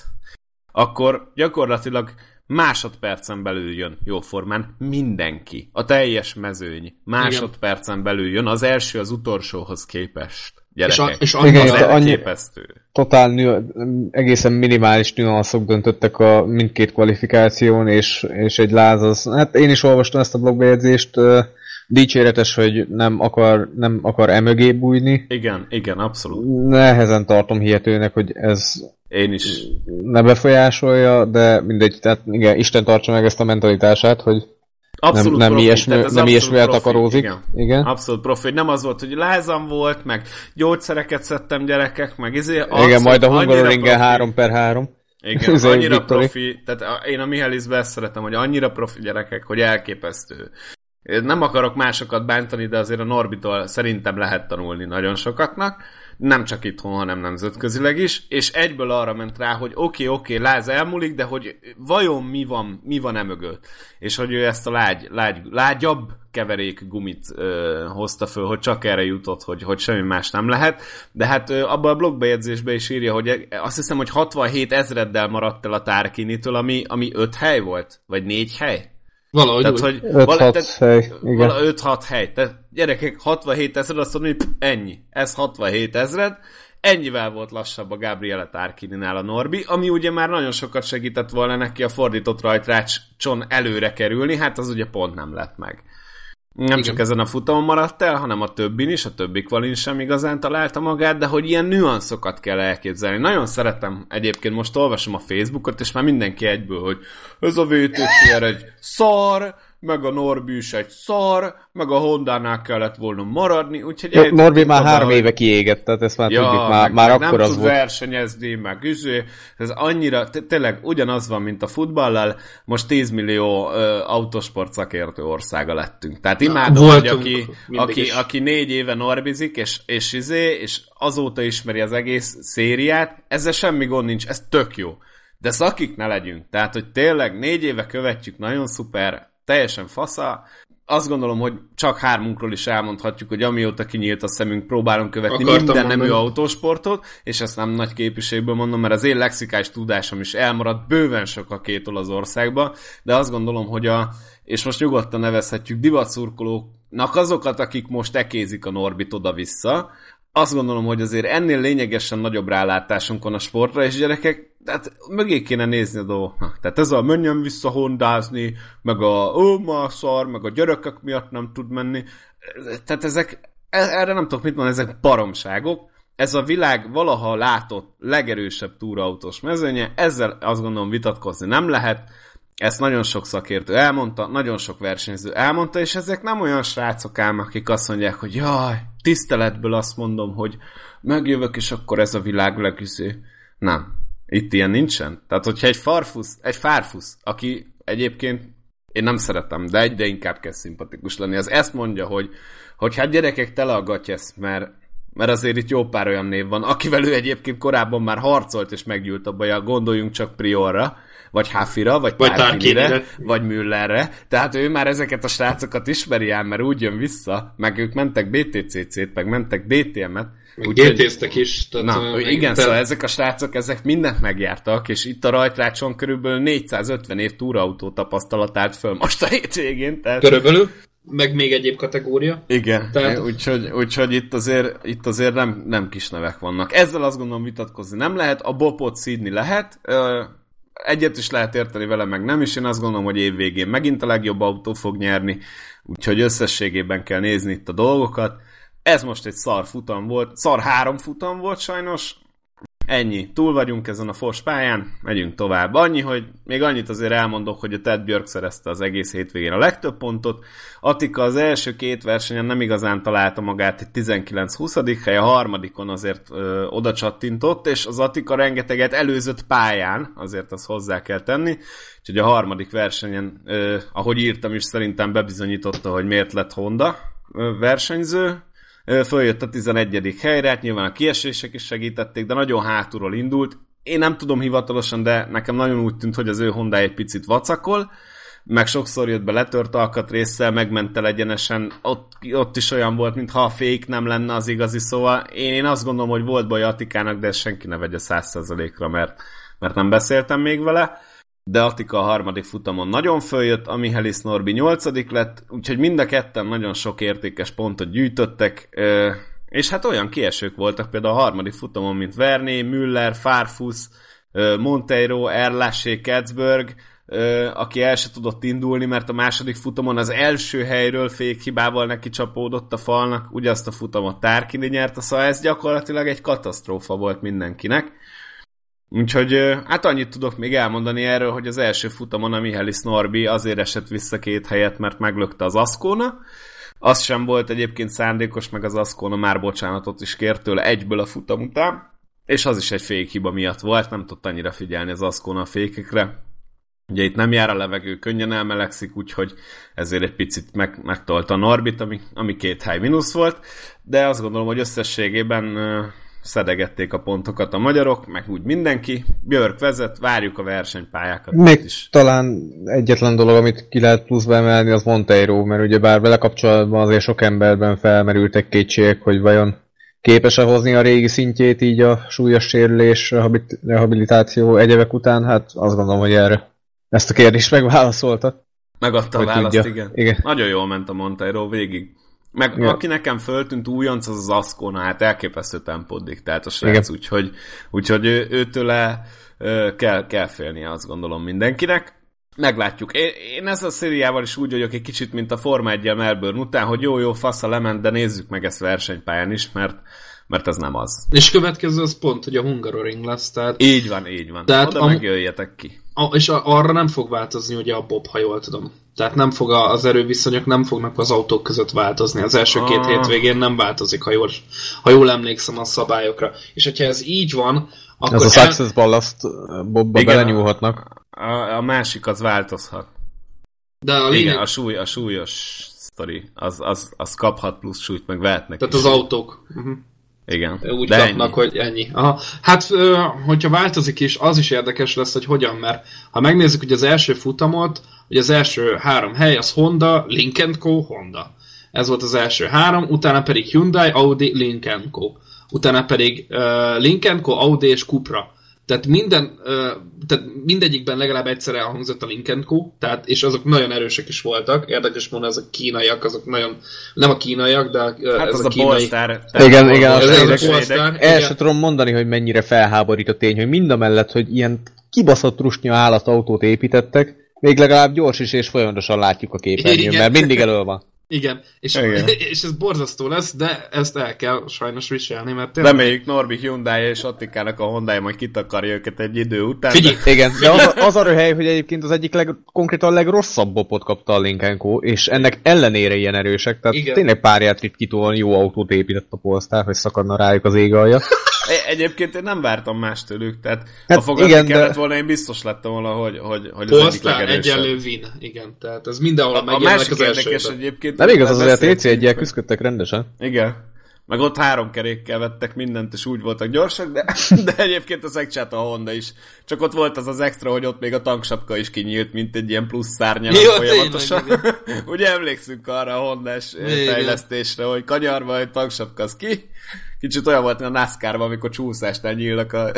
akkor gyakorlatilag másodpercen belül jön jóformán mindenki. A teljes mezőny másodpercen belül jön, az első az utolsóhoz képest. Gyerekek. És elképesztő. Totál egészen minimális nüanszok döntöttek a mindkét kvalifikáción, és egy láz az... Hát én is olvastam ezt a blogbejegyzést, dicséretes, hogy nem akar emögé bújni. Igen, abszolút. Nehezen tartom hihetőnek, hogy ez én is ne befolyásolja, de mindegy, tehát igen, Isten tartsa meg ezt a mentalitását, hogy abszolút nem ilyesmivel takarózik. Igen. Abszolút profi, hogy nem az volt, hogy lázam volt, meg gyógyszereket szedtem gyerekek, meg igen, majd a Hungaroringen 3x3. Igen, annyira profi, tehát én a Mihályliszbe ezt szeretem, hogy annyira profi gyerekek, hogy elképesztő. Nem akarok másokat bántani, de azért a Norbitól szerintem lehet tanulni nagyon sokatnak. Nem csak itthon, hanem nemzetközileg is, és egyből arra ment rá, hogy oké, láz elmúlik, de hogy vajon mi van emögött. És hogy ő ezt a lágyabb keverék gumit hozta föl, hogy csak erre jutott, hogy semmi más nem lehet. De hát abban a blogbejegyzésben is írja, hogy azt hiszem, hogy 67 000-del maradt el a Tarquinitől, ami 5 hely volt? Vagy 4 hely? Valahogy tehát, hogy 5-6 hely. 5-6 hely. Tehát gyerekek, 67 000, azt mondom, hogy ennyi. Ez 67 000. Ennyivel volt lassabb a Gabriele Tarquininál a Norbi, ami ugye már nagyon sokat segített volna neki a fordított rajtrácson előre kerülni, hát az ugye pont nem lett meg. Nem csak ezen a futamon maradt el, hanem a többin is, a többi kvalin sem igazán találta magát, de hogy ilyen nüanszokat kell elképzelni. Nagyon szeretem, egyébként most olvasom a Facebookot, és már mindenki egyből, hogy ez a VTCR egy szar, meg a Norbi is egy szar, meg a Hondánál kellett volna maradni, úgyhogy... Norbi már 3 éve kiégett, tehát ezt már tudjuk, már akkor az volt. Nem tud versenyezni, meg ez annyira, tényleg ugyanaz van, mint a futballal, most 10 millió autósport szakértő országa lettünk. Tehát imádom, hogy aki 4 éve norbizik, és azóta ismeri az egész szériát, ezzel semmi gond nincs, ez tök jó. De szakik ne legyünk. Tehát, hogy tényleg 4 éve követjük, nagyon szuper, teljesen fasza. Azt gondolom, hogy csak 3-unkról is elmondhatjuk, hogy amióta kinyílt a szemünk, próbálunk követni minden nemű autósportot, és ezt nem nagy képviségből mondom, mert az én lexikális tudásom is elmaradt bőven sokakétól az országba, de azt gondolom, hogy és most nyugodtan nevezhetjük divatszurkolóknak azokat, akik most ekézik a Norbit oda-vissza, azt gondolom, hogy azért ennél lényegesen nagyobb rálátásunk van a sportra, és gyerekek, tehát mögé kéne nézni a dolgoknak. Tehát ez a menjen vissza hondázni, meg már szar, meg a gyerekek miatt nem tud menni. Tehát erre nem tudok mit mondani, ezek baromságok. ez a világ valaha látott legerősebb túraautós mezőnye, ezzel azt gondolom vitatkozni nem lehet. Ezt nagyon sok szakértő elmondta, nagyon sok versenyző elmondta, és ezek nem olyan srácok ám, akik azt mondják, hogy jaj, tiszteletből azt mondom, hogy megjövök, és akkor ez a világ legüző. Nem. Itt ilyen nincsen. Tehát, hogyha egy fárfusz, aki egyébként én nem szeretem, de egyre inkább kezd szimpatikus lenni, az ezt mondja, hogy hát gyerekek, tele a gatyesz, mert azért itt jó pár olyan név van, akivel ő egyébként korábban már harcolt és meggyűlt a baja, gondoljunk csak Priorra, vagy Hafira, vagy Tarkinire, vagy Müllerre. Tehát ő már ezeket a srácokat ismeri ám, mert úgy jön vissza, meg ők mentek BTCC-t, meg mentek DTM-et. Meg GT-ztek is. Tehát, igen, szóval ezek a srácok, ezek mindent megjártak, és itt a rajtrácson körülbelül 450 év túrautó tapasztalat állt föl most a hétvégén. Tehát... Körülbelül? Meg még egyéb kategória. Igen, tehát... úgyhogy itt azért nem kis nevek vannak. Ezzel azt gondolom vitatkozni nem lehet, a bopot szídni lehet, egyet is lehet érteni vele, meg nem is. Én azt gondolom, hogy évvégén megint a legjobb autó fog nyerni, úgyhogy összességében kell nézni itt a dolgokat. Ez most egy szar futam volt, szar 3 futam volt sajnos. Ennyi, túl vagyunk ezen a fos pályán, megyünk tovább. Annyi, hogy még annyit azért elmondok, hogy a Ted Björk szerezte az egész hétvégén a legtöbb pontot. Attika az első 2 versenyen nem igazán találta magát, egy 19-20. hely, a harmadikon azért oda csattintott, és az Attika rengeteget előzött pályán, azért azt hozzá kell tenni. Úgyhogy a harmadik versenyen, ahogy írtam is, szerintem bebizonyította, hogy miért lett Honda versenyző. Följött a 11. helyre, hát nyilván a kiesések is segítették, de nagyon hátulról indult. Én nem tudom hivatalosan, de nekem nagyon úgy tűnt, hogy az ő Honda egy picit vacakol, meg sokszor jött be letört alkatrésszel, megment el egyenesen, ott is olyan volt, mintha a fék nem lenne az igazi, szóval én azt gondolom, hogy volt baj Attikának, de ezt senki ne vegye 100%-ra, mert nem beszéltem még vele. De Attika a harmadik futamon nagyon följött, a Michaelis Norbi 8. lett, úgyhogy mind a ketten nagyon sok értékes pontot gyűjtöttek, és hát olyan kiesők voltak például a harmadik futamon, mint Verné, Müller, Farfus, Monteiro, Erlaché, Ketzberg, aki el se tudott indulni, mert a második futamon az első helyről fékhibával neki csapódott a falnak, ugye azt a futamot Tarkini nyerte, szóval ez gyakorlatilag egy katasztrófa volt mindenkinek. Úgyhogy hát annyit tudok még elmondani erről, hogy az első futamon a Michaelis Norbi azért esett vissza 2 helyet, mert meglökte az Ascona. Az sem volt egyébként szándékos, meg az Ascona már bocsánatot is kért tőle egyből a futam után, és az is egy fékhiba miatt volt, nem tudta annyira figyelni az Ascona a fékekre. Ugye itt nem jár a levegő, könnyen elmelegszik, úgyhogy ezért egy picit megtolta a Norbit, ami 2 hely mínusz volt, de azt gondolom, hogy összességében szedegették a pontokat a magyarok, meg úgy mindenki. Björk vezet, várjuk a versenypályákat. Még is. Talán egyetlen dolog, amit ki lehet pluszba emelni, az Monteiro, mert ugye bár vele kapcsolatban azért sok emberben felmerültek kétségek, hogy vajon képes-e hozni a régi szintjét így a súlyos sérülés, rehabilitáció egyebek után, hát azt gondolom, hogy erre ezt a kérdést megválaszolta. Megadta a választ, igen. Nagyon jól ment a Monteiro végig. Meg aki nekem föltűnt újonc, az Ascona, hát elképesztő tempót diktált a srác, úgyhogy őtőle kell félnie, azt gondolom mindenkinek. Meglátjuk. Én ezzel a szériával is úgy vagyok egy kicsit, mint a Forma 1-jel Melbourne után, hogy jó, fasza lement, de nézzük meg ezt versenypályán is, mert ez nem az. És következő az pont, hogy a Hungaroring lesz, tehát... Így van. Tehát oda megjöjjetek ki. És arra nem fog változni ugye a bob, ha jól tudom. Tehát nem fog az erőviszonyok nem fognak az autók között változni. Az első 2 hétvégén nem változik, ha jól emlékszem a szabályokra. És hogyha ez így van, akkor... Ez a Success Ballast bobba belenyúlhatnak. A másik az változhat. De a lényeg... Igen, a súlyos sztori. Az kaphat plusz súlyt, meg vehetnek. Tehát is. Az autók. Igen. Úgy kapnak, hogy ennyi. Aha. Hát, hogyha változik is, az is érdekes lesz, hogy hogyan, mert ha megnézzük, hogy az első futamot, hogy az első 3 hely, az Honda, Lynk & Co, Honda. Ez volt az első 3, utána pedig Hyundai, Audi, Lynk & Co. Utána pedig Lynk & Co, Audi és Cupra. Tehát mindegyikben legalább egyszer elhangzott a Lynk & Co, és azok nagyon erősek is voltak. Érdekes mondani, azok kínaiak, azok nagyon... Nem a kínaiak, de hát ez a kínai... Polestar. Igen, el sem tudom mondani, hogy mennyire felháborít a tény, hogy mindamellett, hogy ilyen kibaszott rusnya állatautót építettek, még legalább gyors is és folyamatosan látjuk a képernyőn, mert mindig elől van. Igen, és ez borzasztó lesz, de ezt el kell sajnos viselni, mert tényleg... Reméljük Norbi Hyundai és Attikának a Hondája majd kitakarja őket egy idő után. Figyelj, igen, de az a röhely, hogy egyébként az egyik konkrétan legrosszabb bopot kapta a Lincoln Co., és ennek ellenére ilyen erősek, tehát igen. Tényleg párját vitt kitolni, jó autót épített a Polestar, hogy szakadna rájuk az ég alja. Egyébként én nem vártam más tőlük, tehát ha fogadni kellett volna, én biztos lettem volna, hogy az egyik legerősebb. Egyenlő win, igen, tehát ez mindenhol megjelennek az elsőben. Egyébként nem igaz, azért a TC1-jel küzdöttek rendesen. Igen. Meg ott 3 kerékkel vettek mindent, és úgy voltak gyorsak, de egyébként az megcsinálta a Honda is. Csak ott volt az extra, hogy ott még a tanksapka is kinyílt, mint egy ilyen plusz szárnyalat folyamatosan. Ugye emlékszünk arra a Hondás fejlesztésre, hogy kanyarba egy tanksapka az ki. Kicsit olyan volt, mint a NASCAR-ban, amikor csúszásnál nyílnak a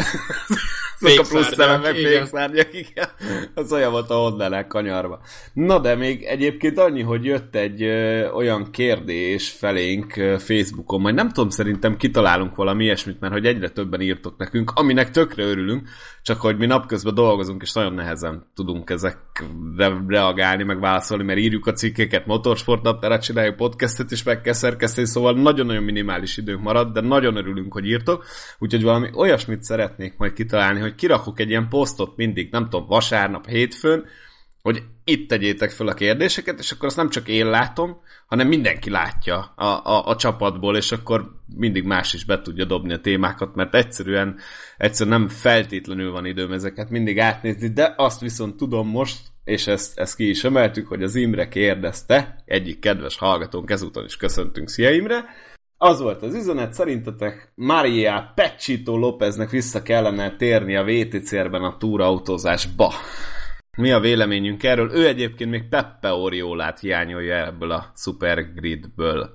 plusz szemek, meg fékszárnyak, igen. Az olyan volt a Honda-nál kanyarba. Na de még egyébként annyi, hogy jött egy olyan kérdés felénk Facebookon, majd nem tudom, szerintem kitalálunk valami ilyesmit, mert hogy egyre többen írtok nekünk, aminek tökre örülünk, csak hogy mi napközben dolgozunk, és nagyon nehezen tudunk ezekre reagálni, meg válaszolni, mert írjuk a cikkeket, Motorsport naptárát csináljuk, podcastet is meg kell szerkeszteni, szóval nagyon-nagyon minimális időnk marad, de nagyon örülünk, hogy írtok, úgyhogy valami olyasmit szeretnék majd kitalálni, hogy kirakok egy ilyen posztot mindig, nem tudom, vasárnap, hétfőn, hogy itt tegyétek fel a kérdéseket, és akkor azt nem csak én látom, hanem mindenki látja a csapatból, és akkor mindig más is be tudja dobni a témákat, mert egyszerűen nem feltétlenül van időm ezeket mindig átnézni, de azt viszont tudom most, és ezt ki is emeltük, hogy az Imre kérdezte, egyik kedves hallgatónk, ezúton is köszöntünk, szia Imre. Az volt az üzenet, szerintetek Maria Pecchito Lópeznek vissza kellene térni a VTCR-ben a túrautózásba? Mi a véleményünk erről? Ő egyébként még Peppe Oriolát hiányolja ebből a Supergridből.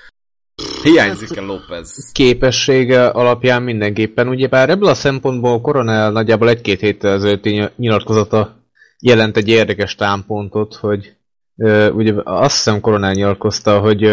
Hiányzik-e López? Képessége alapján mindenképpen. Ugyebár ebből a szempontból Coronel nagyjából 1-2 héttel ezelőtti nyilatkozata jelent egy érdekes támpontot, hogy ugye azt hiszem Coronel nyilatkozta, hogy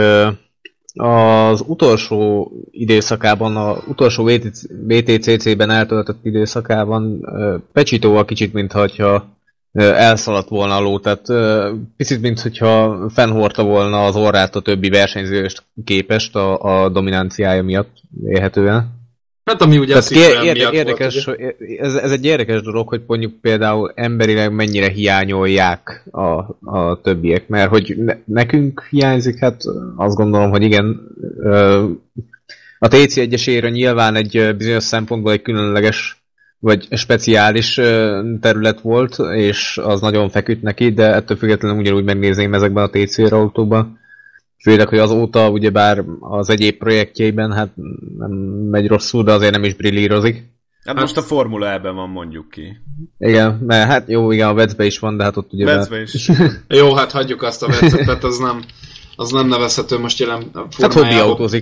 az utolsó időszakában, az utolsó VTCC-ben eltöltött időszakában Pecchitóval kicsit mintha elszaladt volna a ló, tehát picit mintha fennhordta volna az orrát a többi versenyzőst képest a dominanciája miatt élhetően. Hát ami ugye érdekes, volt, ugye? Ez egy érdekes dolog, hogy mondjuk például emberileg mennyire hiányolják a többiek, mert hogy nekünk hiányzik, hát azt gondolom, hogy igen, a TC1-eséről nyilván egy bizonyos szempontból egy különleges vagy speciális terület volt, és az nagyon feküdt neki, de ettől függetlenül ugyanúgy megnézném ezekben a TC autókban. Főleg, hogy azóta ugyebár az egyéb projektjeiben hát nem megy rosszul, de azért nem is brillírozik. Hát most a Formula E-ben van, mondjuk ki. Igen, mert hát jó, igen, a Vecbe is van, de hát ott ugye... Vecbe is. Jó, hát hagyjuk azt a Vecet, tehát az nem nevezhető most jelen formájában. Hát hobbiautózik.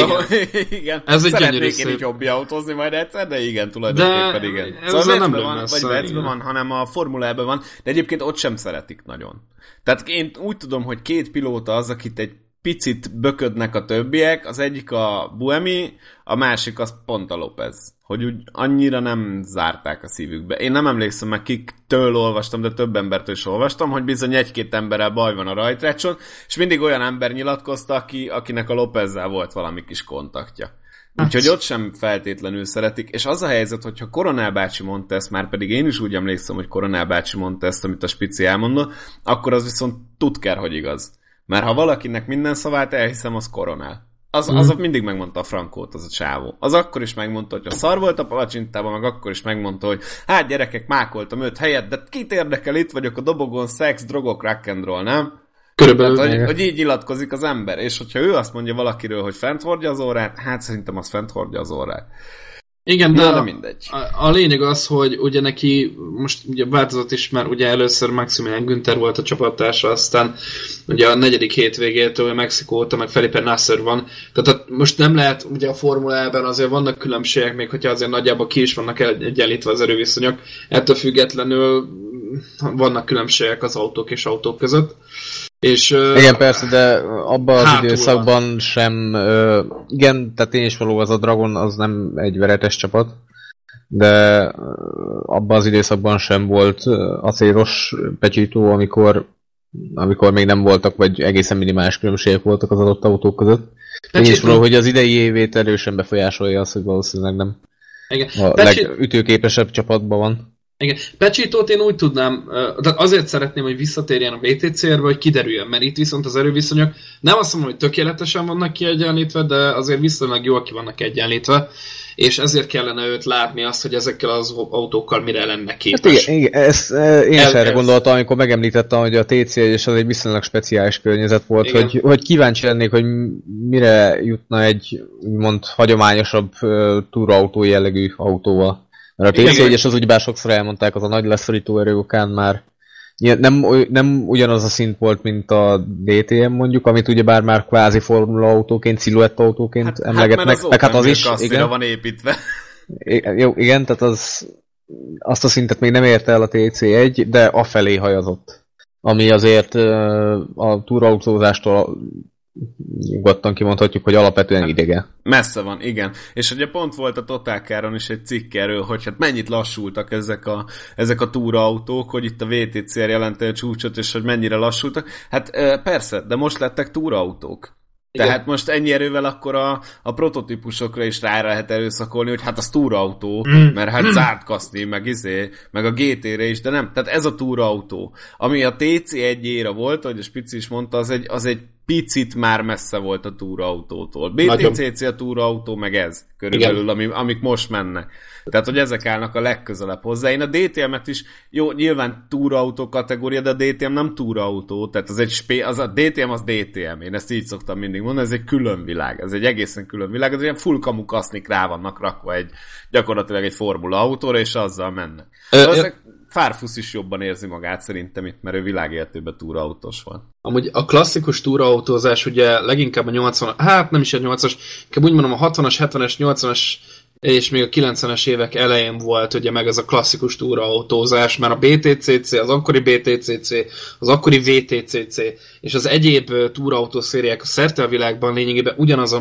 Igen. Ez egy szeretnék én így hobbiautózni majd egyszer, de igen, tulajdonképpen de igen. Szóval Vecbe van, vagy Vecbe van, hanem a Formula E-ben van, de egyébként ott sem szeretik nagyon. Tehát én úgy tudom, hogy 2 pilóta az, akit egy picit böködnek a többiek, az egyik a Buemi, a másik az pont a López. Hogy úgy annyira nem zárták a szívükbe. Én nem emlékszem meg, kiktől olvastam, de több embertől is olvastam, hogy bizony 1-2 emberrel baj van a rajtrácson, és mindig olyan ember nyilatkozta, akinek a Lópezzel volt valami kis kontaktja. Úgyhogy ott sem feltétlenül szeretik, és az a helyzet, hogyha Coronel bácsi mondta ezt, már pedig én is úgy emlékszem, hogy Coronel bácsi mondta ezt, amit a Spici elmondott, akkor az viszont tudker, hogy igaz. Mert ha valakinek minden szavát elhiszem, az Coronel. Az mindig megmondta a frankót, az a csávó. Az akkor is megmondta, hogy a szar volt a palacsintában, meg akkor is megmondta, hogy hát gyerekek, mákoltam 5 helyet, de kit érdekel, itt vagyok a dobogón, szex, drogok, rock'n'roll, nem? Körülbelül. Tehát, hogy így nyilatkozik az ember, és hogyha ő azt mondja valakiről, hogy fent hordja az órát, hát szerintem az fent hordja az órát. Igen, de mindegy. A lényeg az, hogy ugye neki most ugye változott is, mert ugye először Maximilian Günther volt a csapattársa, aztán ugye a 4. hétvégétől Mexikó óta meg Felipe Nasser van. Tehát most nem lehet, ugye a Formula E-ben azért vannak különbségek, még hogyha azért nagyjából ki is vannak egyenlítve az erőviszonyok. Ettől függetlenül vannak különbségek az autók és autók között. És, igen, persze, de abban az időszakban sem, igen, tehát én is való, az a Dragon az nem egy veretes csapat, de abban az időszakban sem volt acélos Pecchito, amikor amikor még nem voltak, vagy egészen minimális különbségek voltak az adott autók között. Én is mondom, hogy az idei évét erősen befolyásolja az, hogy valószínűleg nem igen. A legütőképesebb csapatban van. Igen. Pecsitót én úgy tudnám, de azért szeretném, hogy visszatérjen a VTCR-be, hogy kiderüljön, mert itt viszont az erőviszonyok nem azt mondom, hogy tökéletesen vannak kiegyenlítve, de azért viszonylag jól ki vannak egyenlítve, és ezért kellene őt látni azt, hogy ezekkel az autókkal mire lenne képes. Hát igen, én is erre gondoltam, amikor megemlítettem, hogy a TC és az egy viszonylag speciális környezet volt, hogy kíváncsi lennék, hogy mire jutna egy úgymond hagyományosabb túrautó jellegű autóval. Mert a TC1-es az ugyebár sokszor elmondták, az a nagy leszorító erő okán már nem ugyanaz a szint volt, mint a DTM mondjuk, amit ugyebár már kvázi formula autóként, sziluett autóként emlegetnek. Hát az is, igen. Van építve. Jó, igen, tehát azt a szintet még nem érte el a TC1, de afelé hajazott. Ami azért a túrautózástól nyugodtan kimondhatjuk, hogy alapvetően idegen. Messze van, igen. És ugye pont volt a Total Car-on is egy cikk erről, hogy hát mennyit lassultak ezek a túraautók, hogy itt a VTCR jelenti a csúcsot, és hogy mennyire lassultak. Hát persze, de most lettek túraautók. Igen. Tehát most ennyi erővel akkor a prototípusokra is rá lehet erőszakolni, hogy hát az túraautó, mert hát zárt kaszni, meg a GT-re is, de nem. Tehát ez a túraautó. Ami a TC1-ére volt, ahogy a Spici is mondta, az egy picit már messze volt a túraautótól. BTCC a túrautó, meg ez körülbelül, amik most mennek. Tehát, hogy ezek állnak a legközelebb hozzá. Én a DTM-et is, jó, nyilván túrautó kategória, de a DTM nem túrautó, tehát a DTM az DTM, én ezt így szoktam mindig mondani, ez egy külön világ, ez egy egészen külön világ, ez ilyen full kamu kasznik rá vannak rakva gyakorlatilag egy formula autóra, és azzal mennek. Farfus is jobban érzi magát szerintem itt, mert ő világéletében túraautós van. Amúgy a klasszikus túraautózás ugye leginkább a 80, hát nem is a 80-as, inkább úgy mondom a 60-as, 70-es, 80-as és még a 90-es évek elején volt ugye meg ez a klasszikus túraautózás, mert a BTCC, az akkori BTCC, az akkori VTCC és az egyéb túrautószériák a szerte a világban lényegében ugyanazon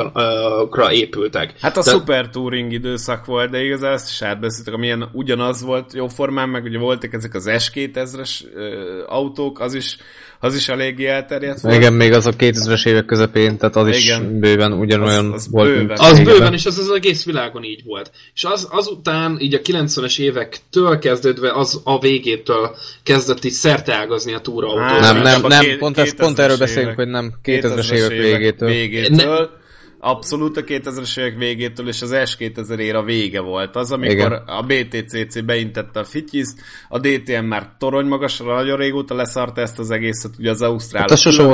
autókra épültek. Hát a Super Touring időszak volt, de igazán ezt is átbeszéltek, amilyen ugyanaz volt jóformán, meg ugye voltak ezek az S2000-es autók, az is eléggé elterjedt volt. Igen, még az a 2000-es évek közepén, tehát az is bőven ugyanolyan volt. Bőven. Az bőven, és az egész világon így volt. És azután, így a 90-es évektől kezdődve, az a végétől kezdett így szerteágazni a túraautózás. Nem, pont erről beszélünk, hogy nem 2000-es évek végétől. Abszolút a 2000-es évek végétől, és az S2000 éra vége volt az, amikor a BTCC beintette a fityiszt, a DTM már torony magasra nagyon régóta leszarta ezt az egészet, ugye az ausztrálok.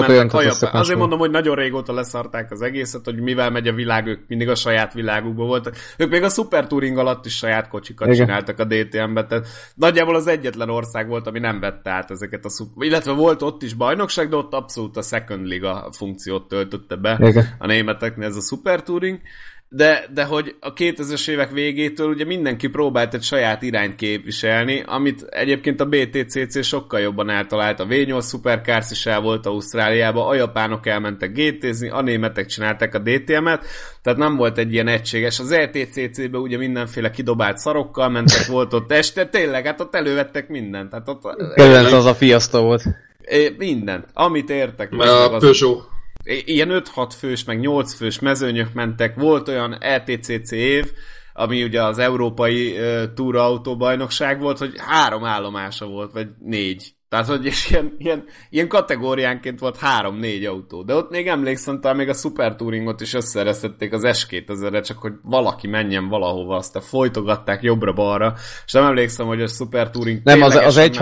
Hát azért mondom, hogy nagyon régóta leszarták az egészet, hogy mivel megy a világ, ők mindig a saját világukban voltak. Ők még a Super Touring alatt is saját kocsikat csináltak a DTM-be, tehát nagyjából az egyetlen ország volt, ami nem vette át ezeket illetve volt ott is bajnokság, de ott abszolút a Second Liga funkciót töltötte be a németeknél ez a Super Touring, de hogy a 2000-es évek végétől ugye mindenki próbált egy saját irányt képviselni, amit egyébként a BTCC sokkal jobban eltalált. A V8 Supercars is el volt Ausztráliába, a japánok elmentek GT-zni, a németek csinálták a DTM-et, tehát nem volt egy ilyen egységes. Az RTCC-be ugye mindenféle kidobált szarokkal mentek, volt ott este, tényleg, hát ott elővettek mindent. Hát ott, az a Fiesta volt. Mindent, amit értek. A Peugeot. Ilyen 5-6 fős, meg 8 fős mezőnyök mentek. Volt olyan RTCC év, ami ugye az európai túraautóbajnokság volt, hogy 3 állomása volt, vagy 4. Tehát, hogy ilyen kategóriánként volt 3-4 autó. De ott még emlékszem, talán még a Super Touringot is összeresztették az S2000-re, csak hogy valaki menjen valahova, aztán folytogatták jobbra-balra, és nem emlékszem, hogy a Super Touring nem, az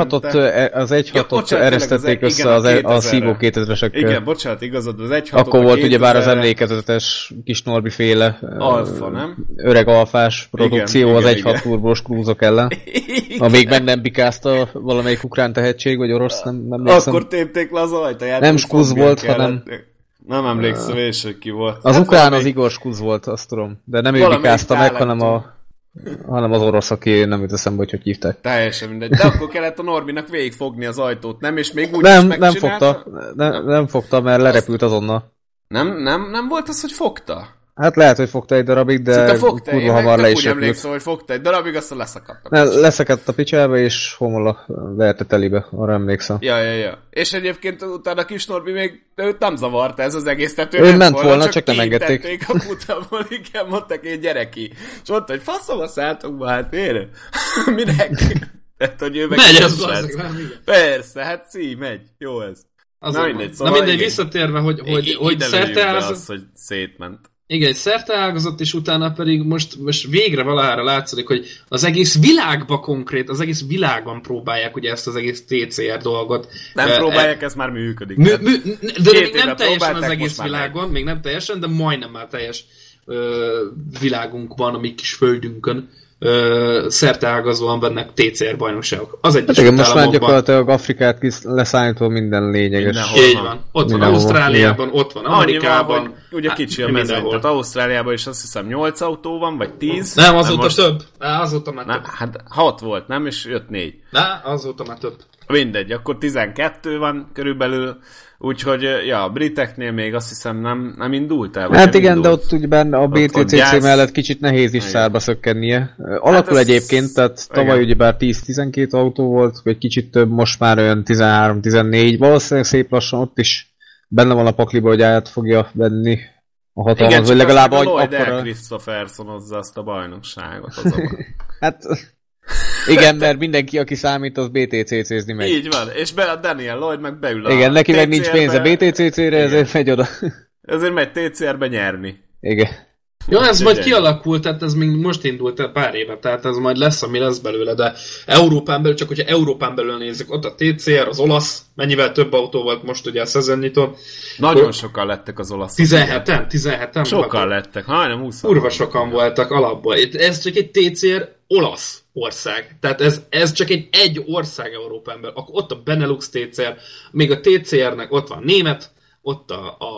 1.6-ot eresztették össze a Szívó 2000-esek. Igen, bocsánat, igazad, az 1.6-ot. Akkor volt ugyebár az emlékezetes kis Norbi féle Alfa, nem? Öreg alfás produkció az 1.6 turbós krúzok ellen. Amíg meg nem bikázta valamelyik ukrán tehetség, vagy orosz, nem emlékszem. Akkor tépték le az ajtaját. Nem Skuz volt, hanem... Nem emlékszem, és hogy ki volt. Az ukrán az Igor Skuz volt, azt tudom. De nem ő bikázta meg, hanem az orosz, aki nem jut eszembe, hogy hívták. Teljesen mindegy. De akkor kellett a Norbinak végigfogni az ajtót, nem? És még úgy is megcsinálta? Nem fogta, mert lerepült azonnal. Nem volt az, hogy fogta? Hát lehet, hogy fogta egy darabig, de kurva hamar le is repült. Hogy fogta egy darabig, aztán leszakadt leszakadt a picsába, és homola verte telibe, arra emlékszem. Ja. És egyébként utána Kis Norbi még őt nem zavarta ez az egész, tehát ő ment volna, csak nem engedték. A futamból, igen, mondtak egy gyereki. És mondta, hogy faszom a szálltokba, hát miért? Minek? Tehát, hogy ő meg megy ez bazdmeg, nem igen. Persze, hát megy. Jó ez. Na mindegy, visszatérve, hogy szerteágazott, hogy szétment. Igen, szerteágazott, és utána pedig most végre valahára látszik, hogy az egész világban konkrét, az egész világban próbálják ugye ezt az egész TCR dolgot. Nem próbálják, ez már működik. De még nem teljesen az egész világon, még nem teljesen, de majdnem már teljes világunk van a mi kis földünkön. Szerteágazóan bennek TCR bajnokságok. Az egyes hát most már gyakorlatilag Afrikát leszállítva minden lényeges. Így van. Ott van Ausztráliában, ott van Amerikában. Annyival, ugye kicsi a mezőny. Tehát Ausztráliában is azt hiszem 8 autó van, vagy 10. Nem, azóta most... több. Azóta már több. Hát 6 volt, nem? És jött 4. Azóta már több. Mindegy, akkor 12 van körülbelül. Úgyhogy, ja, a briteknél még azt hiszem nem indult el. Hát igen, indult. De ott ugye a BTCC mellett kicsit nehéz is szárba szökkennie. Alakul hát egyébként, tehát tavaly ugyebár 10-12 autó volt, vagy kicsit több, most már olyan 13-14. Valószínűleg szép lassan ott is benne van a pakliba, hogy át fogja venni a hatalmat, igen, vagy legalább akkor a Christopherson-ozza azt a bajnokságot. Hát... Igen, mert mindenki, aki számít, az BTCC-zni megy. Így van, és a Daniel Lloyd meg beül igen, neki meg nincs pénze BTCC-re, ezért megy oda. Ezért megy TCR-be nyerni. Igen. Jó, ez majd kialakult, tehát ez még most indult pár éve, tehát ez majd lesz, ami lesz belőle, de Európán belül, csak hogyha Európán belül nézzük, ott a TCR, az olasz, mennyivel több autó volt most ugye a szezonnyitón. Nagyon sokan lettek az olaszok. 17-en? Sokan lettek, hanem 20. Kurva sokan voltak alapból. Ez csak egy TCR olasz ország. Tehát ez csak egy ország Európán belül. Akkor ott a Benelux TCR, még a TCR-nek ott van német, ott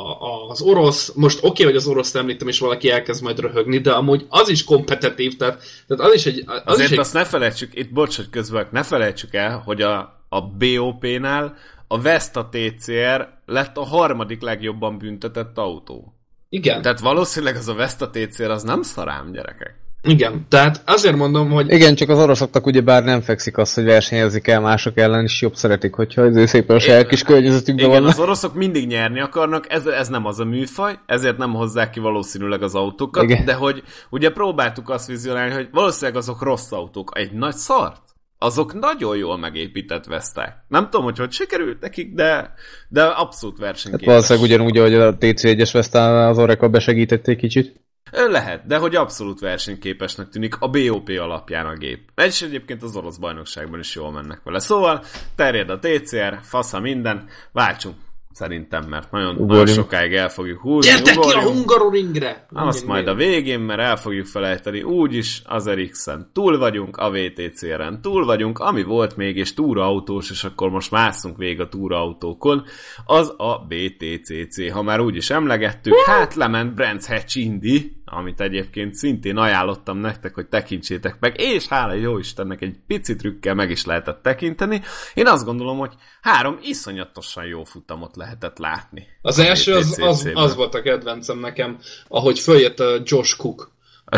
az orosz, most oké, hogy az oroszt említem, és valaki elkezd majd röhögni, de amúgy az is kompetitív, tehát az is egy... Azért azt ne felejtsük, itt bocs, hogy közben ne felejtsük el, hogy a BOP-nál a Vesta TCR lett a harmadik legjobban büntetett autó. Igen. Tehát valószínűleg az a Vesta TCR az nem szarám, gyerekek. Igen, tehát azért mondom, hogy... Igen, csak az oroszoknak ugyebár nem fekszik az, hogy versenyezik el mások ellen, is jobb szeretik, hogyha az szépen a saját kis környezetükben vannak. Igen, az oroszok mindig nyerni akarnak, ez nem az a műfaj, ezért nem hozzák ki valószínűleg az autókat, igen. De hogy ugye próbáltuk azt vizionálni, hogy valószínűleg azok rossz autók, egy nagy szart. Azok nagyon jól megépített Vesták. Nem tudom, hogy sikerült nekik, de abszolút versenyképes. Hát valószínűleg ugyanúgy, ahogy a TC1-es Vestánál az Oreca besegítették kicsit. Lehet, de hogy abszolút versenyképesnek tűnik a BOP alapján a gép. És egyébként az orosz bajnokságban is jól mennek vele. Szóval terjed a TCR, fasza minden, váltsunk szerintem, mert nagyon sokáig el fogjuk húzni. Gyertek ki a Hungaroringre! Azt majd a végén, mert el fogjuk felejteni, úgyis az RX-en túl vagyunk, a VTCR-en túl vagyunk, ami volt még, és túraautós, és akkor most másszunk végig a túraautókon, az a BTCC. Ha már úgyis emlegettük, hát lement Brands Hatch Indy, amit egyébként szintén ajánlottam nektek, hogy tekintsétek meg, és hála jó Istennek egy pici trükkel meg is lehetett tekinteni. Én azt gondolom, hogy 3 iszonyatosan jó futamot lehetett látni. Az első az volt a kedvencem nekem, ahogy följött a Josh Cook.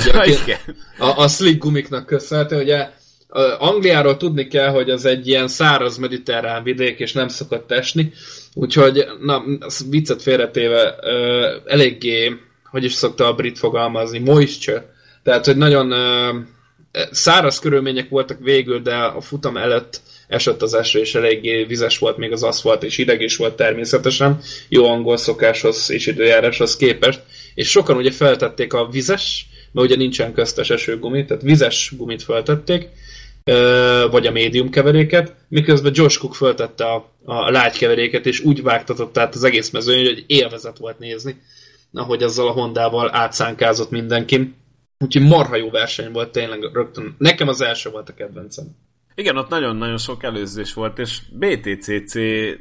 A slick gumiknak köszönhető, ugye Angliáról tudni kell, hogy az egy ilyen száraz mediterrán vidék, és nem szokott esni, úgyhogy, na, viccet félretéve, eléggé, hogy is szokta a brit fogalmazni, moisture, tehát, hogy nagyon száraz körülmények voltak végül, de a futam előtt esett az eső, és eléggé vizes volt még az aszfalt, és hideg is volt természetesen, jó angol szokáshoz és időjáráshoz képest, és sokan ugye feltették a vizes, mert ugye nincsen köztes esőgumi, tehát vizes gumit feltették, vagy a médium keveréket, miközben Josh Cook feltette a lágy keveréket, és úgy vágtatott át az egész mezőny, hogy élvezet volt nézni, ahogy azzal a Hondával átszánkázott mindenkin. Úgyhogy marha jó verseny volt tényleg rögtön. Nekem az első volt a kedvencem. Igen, ott nagyon-nagyon sok előzés volt, és BTCC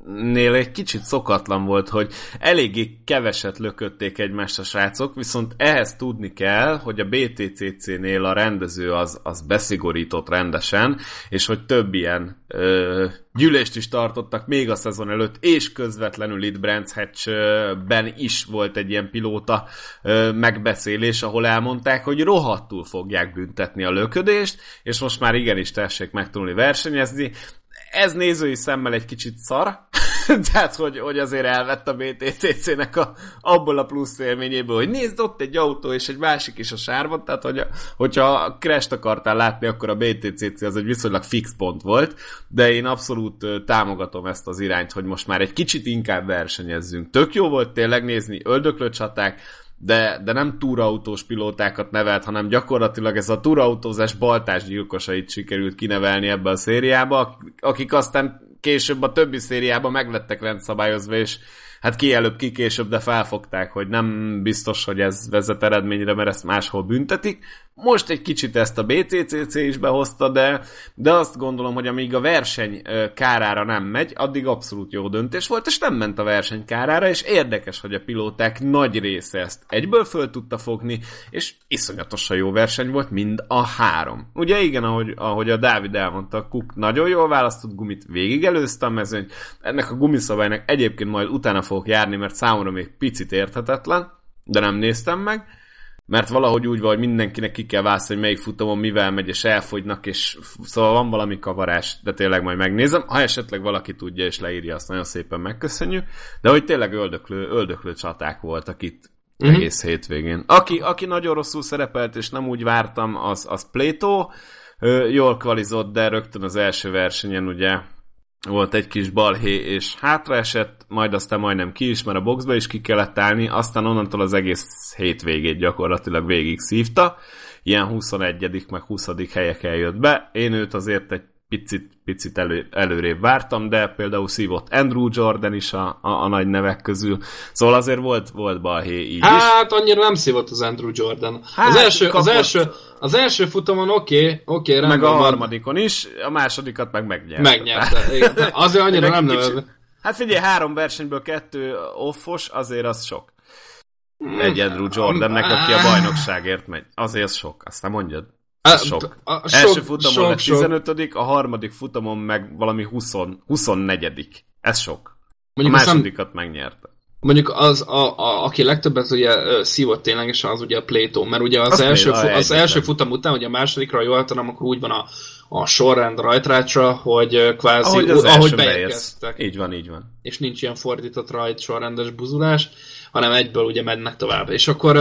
nél egy kicsit szokatlan volt, hogy eléggé keveset lökötték egymást a srácok, viszont ehhez tudni kell, hogy a BTCC-nél a rendező az beszigorított rendesen, és hogy több ilyen gyűlést is tartottak még a szezon előtt, és közvetlenül itt Brands Hatch-ben is volt egy ilyen pilóta megbeszélés, ahol elmondták, hogy rohadtul fogják büntetni a löködést, és most már igenis tessék megtanulni versenyezni. Ez nézői szemmel egy kicsit szar, tehát hogy azért elvett a BTCC-nek abból a plusz élményéből, hogy nézd, ott egy autó és egy másik is a sárban, tehát hogyha crash-t akartál látni, akkor a BTCC az egy viszonylag fix pont volt, de én abszolút támogatom ezt az irányt, hogy most már egy kicsit inkább versenyezzünk. Tök jó volt tényleg nézni, öldöklő csaták, de nem túrautós pilótákat nevelt, hanem gyakorlatilag ez a túrautózás baltásgyilkosait sikerült kinevelni ebbe a szériába, akik aztán később a többi szériában meglettek rendszabályozva, és hát ki előbb, ki később, de felfogták, hogy nem biztos, hogy ez vezet eredményre, mert ezt máshol büntetik. Most egy kicsit ezt a BTCC is behozta, de azt gondolom, hogy amíg a verseny kárára nem megy, addig abszolút jó döntés volt, és nem ment a verseny kárára, és érdekes, hogy a pilóták nagy része ezt egyből föl tudta fogni, és iszonyatosan jó verseny volt mind a három. Ugye igen, ahogy a Dávid elmondta, a Cook nagyon jól választott gumit, végig előzte a mezőnyt, ennek a gumiszabálynak egyébként majd utána fogok járni, mert számomra még picit érthetetlen, de nem néztem meg, mert valahogy úgy van, hogy mindenkinek ki kell választani, hogy melyik futamon mivel megy, és elfogynak, és szóval van valami kavarás, de tényleg majd megnézem. Ha esetleg valaki tudja, és leírja, azt nagyon szépen megköszönjük, de hogy tényleg öldöklő csaták voltak itt egész hétvégén. Aki nagyon rosszul szerepelt, és nem úgy vártam, az Plato, jól kvalizott, de rögtön az első versenyen ugye volt egy kis balhé, és hátraesett, majd aztán majdnem ki is, mert a boxba is ki kellett állni, aztán onnantól az egész hétvégét gyakorlatilag végig szívta, ilyen 21. meg 20. helyeken jött be, én őt azért egy picit előrébb vártam, de például szívott Andrew Jordan is a nagy nevek közül, szóval azért volt balhé így is. Hát annyira nem szívott az Andrew Jordan. Hát, az első futamon oké, rendben. Meg a harmadikon is, a másodikat meg megnyerte. Megnyerte, azért annyira nem nevezve. Hát figyelj, 3 versenyből 2 offos, azért az sok. Egy Andrew Jordannek, aki a bajnokságért megy. Azért sok, aztán mondjad. Sok. Első futamon lett 15., a harmadik futamon meg valami 24. Ez sok. Mondjuk a másodikat megnyerte. Mondjuk aki legtöbbet ugye szívott ténylegesen, az ugye a Plato, mert ugye az első futam után, ugye a másodikra, jól tudom, akkor úgy van a sorrend rajtrácsra, hogy kvázi ahogy beérkeztek. Így van. És nincs ilyen fordított rajt sorrendes buzulás, hanem egyből ugye mennek tovább. És akkor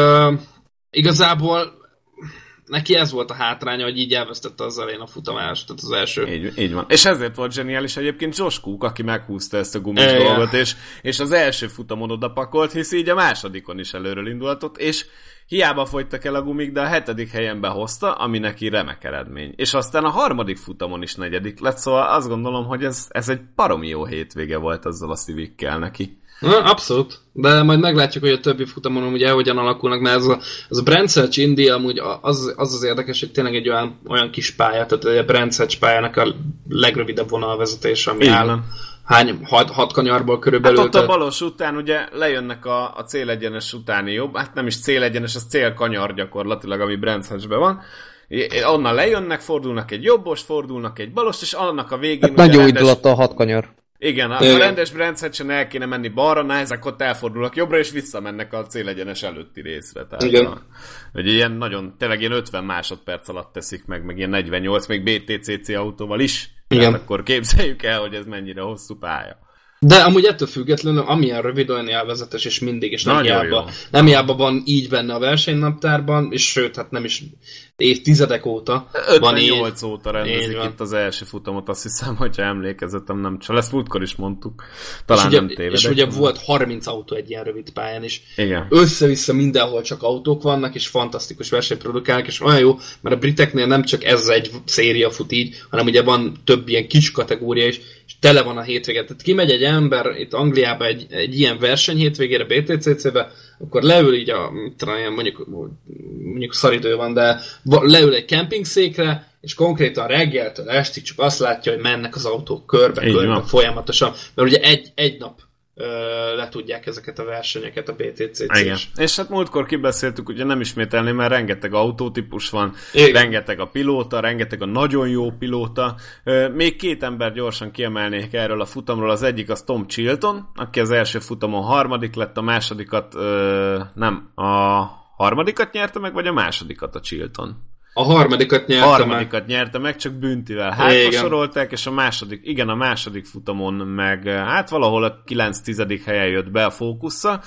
igazából neki ez volt a hátránya, hogy így elvesztette az elején a futamást, tehát az első. Így van. És ezért volt zseniális egyébként Josh Cook, aki meghúzta ezt a gumis dolgot, és az első futamon odapakolt, hisz így a másodikon is előről indultott, és hiába fogytak el a gumik, de a 7. helyen behozta, ami neki remek eredmény. És aztán a harmadik futamon is 4. lett, szóval azt gondolom, hogy ez egy baromi jó hétvége volt azzal a Civickel neki. Abszolút, de majd meglátjuk, hogy a többi futamon ugye hogyan alakulnak, mert ez a Brands Hatch Indy amúgy az érdekes, hogy tényleg egy olyan kis pálya, tehát a Brands Hatch pályának a legrövidebb vonalvezetés, ami áll. Hány? 6 kanyarból körülbelül. Hát ott a balos után ugye lejönnek a célegyenes utáni jobb, hát nem is célegyenes, az célkanyar gyakorlatilag, ami Brands Hatchben van. Onnan lejönnek, fordulnak egy jobbos, fordulnak egy balos, és annak a végén... Hát nagy indulattal 6 kanyar. Igen, a rendes Brands Hatchen el kéne menni balra, ezek ott elfordulnak jobbra, és visszamennek a célegyenes előtti részre. Tehát igen. Hogy ilyen nagyon, tényleg ilyen 50 másodperc alatt teszik meg ilyen 48, még BTCC autóval is. Igen. Tehát akkor képzeljük el, hogy ez mennyire hosszú pálya. De amúgy ettől függetlenül, amilyen rövid, olyan élvezetes, és mindig, és nem hiába van így benne a versenynaptárban, és sőt, hát nem is évtizedek óta. 58 óta rendezik itt az első futamot, azt hiszem, hogyha emlékezetem nem csak. Ezt múltkor is mondtuk. Talán nem tévedek. És ugye volt 30 autó egy ilyen rövid pályán is. Igen. Össze-vissza mindenhol csak autók vannak, és fantasztikus versenyt produkálnak, és olyan jó, mert a briteknél nem csak ez egy széria fut így, hanem ugye van több ilyen kis kategória is, és tele van a hétvége. Tehát kimegy egy ember itt Angliába egy ilyen verseny hétvégére BTCC-be, akkor leül így mondjuk szaridő van, de leül egy kempingszékre, és konkrétan reggeltől estig csak azt látja, hogy mennek az autók körbe folyamatosan, mert ugye egy nap le tudják ezeket a versenyeket a BTCC-s. Igen. És hát múltkor kibeszéltük, ugye nem ismételni, mert rengeteg autótípus van, rengeteg a pilóta, rengeteg a nagyon jó pilóta. Még két ember gyorsan kiemelnék erről a futamról, az egyik az Tom Chilton, aki az első futamon harmadik lett, a másodikat a harmadikat nyerte meg, vagy a másodikat a Chilton? A harmadikat nyerte meg, csak büntivel hátra sorolták, és a második futamon meg hát valahol a 9-10. helyen jött be a Focus-szal.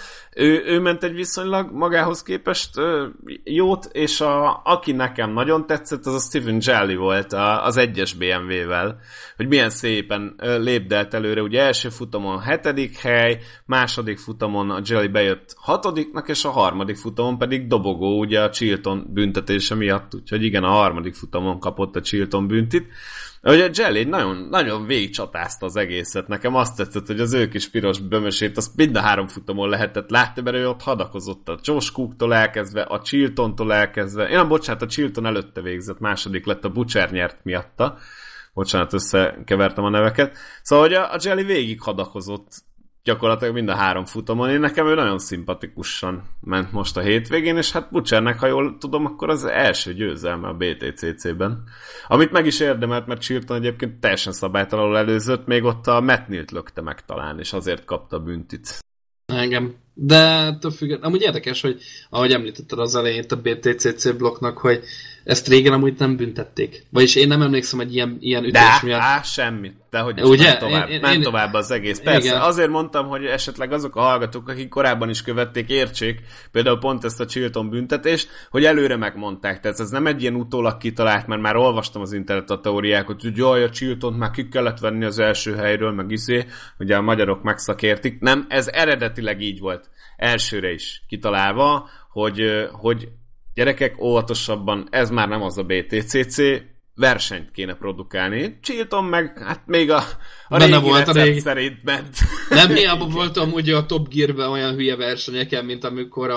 Ő ment egy viszonylag magához képest jót, és aki nekem nagyon tetszett, az a Steven Jolly volt az 1-es BMW-vel, hogy milyen szépen lépdelt előre. Ugye első futamon 7. hely, második futamon a Jolly bejött 6-nak, és a harmadik futamon pedig dobogó, ugye a Chilton büntetése miatt, úgyhogy igen, a harmadik futamon kapott a Chilton büntit. Ugye a Jelly nagyon, nagyon végigcsatázta az egészet. Nekem azt tetszett, hogy az ő kis piros bömösét azt mind a 3 futamon lehetett látni, mert ő ott hadakozott a Josh Cooktól elkezdve, a Chiltontól elkezdve. A Chilton előtte végzett, második lett, a Butcher nyert miatta. Bocsánat, összekevertem a neveket. Szóval, hogy a Jelly végig hadakozott gyakorlatilag mind a 3 futamon. Nekem ő nagyon szimpatikusan ment most a hétvégén, és hát Butchernek, ha jól tudom, akkor az első győzelme a BTCC-ben. Amit meg is érdemelt, mert Chilton egyébként teljesen szabálytalanul előzött, még ott a Matt Nealt lökte meg talán, és azért kapta a büntit. Engem. De több függetlenül, amúgy érdekes, hogy ahogy említetted az elején a BTCC blokknak, hogy ezt régen amúgy nem büntették. Vagyis én nem emlékszem, hogy ilyen ütés miatt. Semmit. De hogy ugye? Ment tovább az egész. Persze, igen. Azért mondtam, hogy esetleg azok a hallgatók, akik korábban is követték, értsék például pont ezt a Chilton büntetést, hogy előre megmondták. Tehát ez nem egy ilyen utólag kitalált, mert már olvastam az internet a teóriákat, hogy jaj, a Chiltont már ki kellett venni az első helyről, meg ugye a magyarok megszakértik. Nem, ez eredetileg így volt. Elsőre is kitalálva, hogy gyerekek, óvatosabban, ez már nem az a BTCC, versenyt kéne produkálni. Chilton meg, hát még a régi volt recept szerint ment. Nem hiába voltam ugye a Top Gear-ben olyan hülye versenyeken, mint amikor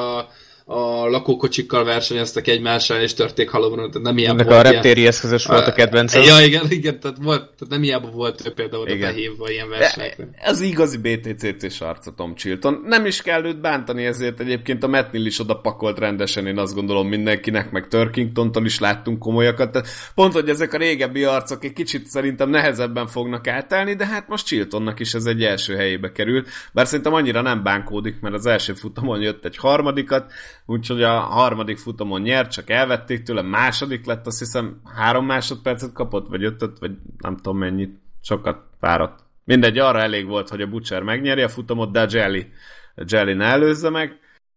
a lakókocsikkal versenyeztek egymással, és törték halomra, tehát nem hiába volt. A reptéri eszközös volt a kedvencem. Ja, igen, tehát nem hiába volt ő például oda behívva ilyen versenyekre. Ez igazi BTCC-s arca Tom Chilton. Nem is kell őt bántani, ezért egyébként a Matt Neal is oda pakolt rendesen, én azt gondolom mindenkinek, meg Turkingtontól is láttunk komolyakat. Tehát pont, hogy ezek a régebbi arcok egy kicsit szerintem nehezebben fognak átállni, de hát most Chiltonnak is ez egy első helyébe került. Bár szerintem annyira nem bánkódik, mert az első futamon jött egy harmadikat, úgyhogy a harmadik futamon nyert, csak elvették tőle, második lett, azt hiszem 3 másodpercet kapott, vagy 5, vagy nem tudom mennyit, sokat fáradt. Mindegy, arra elég volt, hogy a Butcher megnyeri a futamot, de a Jelly ne előzze meg.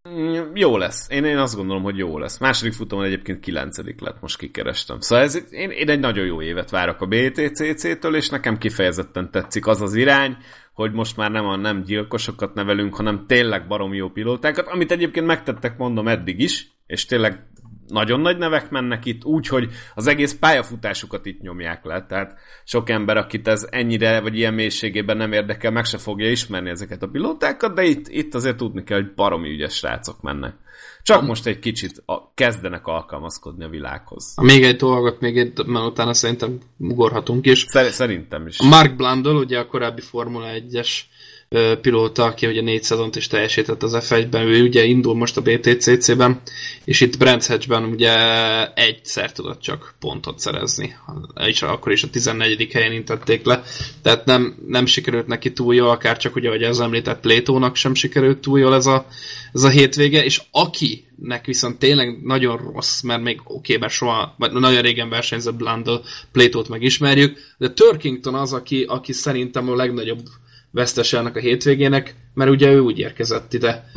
Jó lesz. Én azt gondolom, hogy jó lesz. Második futamon egyébként 9. lett, most kikerestem. Szóval én egy nagyon jó évet várok a BTCC-től, és nekem kifejezetten tetszik az az irány, hogy most már nem gyilkosokat nevelünk, hanem tényleg baromi jó pilótákat, amit egyébként megtettek, mondom, eddig is, és tényleg nagyon nagy nevek mennek itt, úgyhogy az egész pályafutásukat itt nyomják le, tehát sok ember, akit ez ennyire, vagy ilyen mélységében nem érdekel, meg se fogja ismerni ezeket a pilótákat, de itt azért tudni kell, hogy baromi ügyes srácok mennek. Csak most egy kicsit kezdenek alkalmazkodni a világhoz. Még egy dolgot, mert utána szerintem ugorhatunk is. Szerintem is. Mark Blundell, ugye a korábbi Formula 1-es pilóta, aki ugye 4 szezont is teljesített az F1-ben, ő ugye indul most a BTCC-ben, és itt Brands Hatchben ugye egyszer tudott csak pontot szerezni, és akkor is a 14. helyen intették le, tehát nem sikerült neki túl jól, akár csak ugye, ahogy az említett Platónak sem sikerült túl jól ez a hétvége, és akinek viszont tényleg nagyon rossz, mert még bár soha, vagy nagyon régen versenyzett Blundell, Platót megismerjük, de Turkington az, aki szerintem a legnagyobb vesztese ennek a hétvégének, mert ugye ő úgy érkezett ide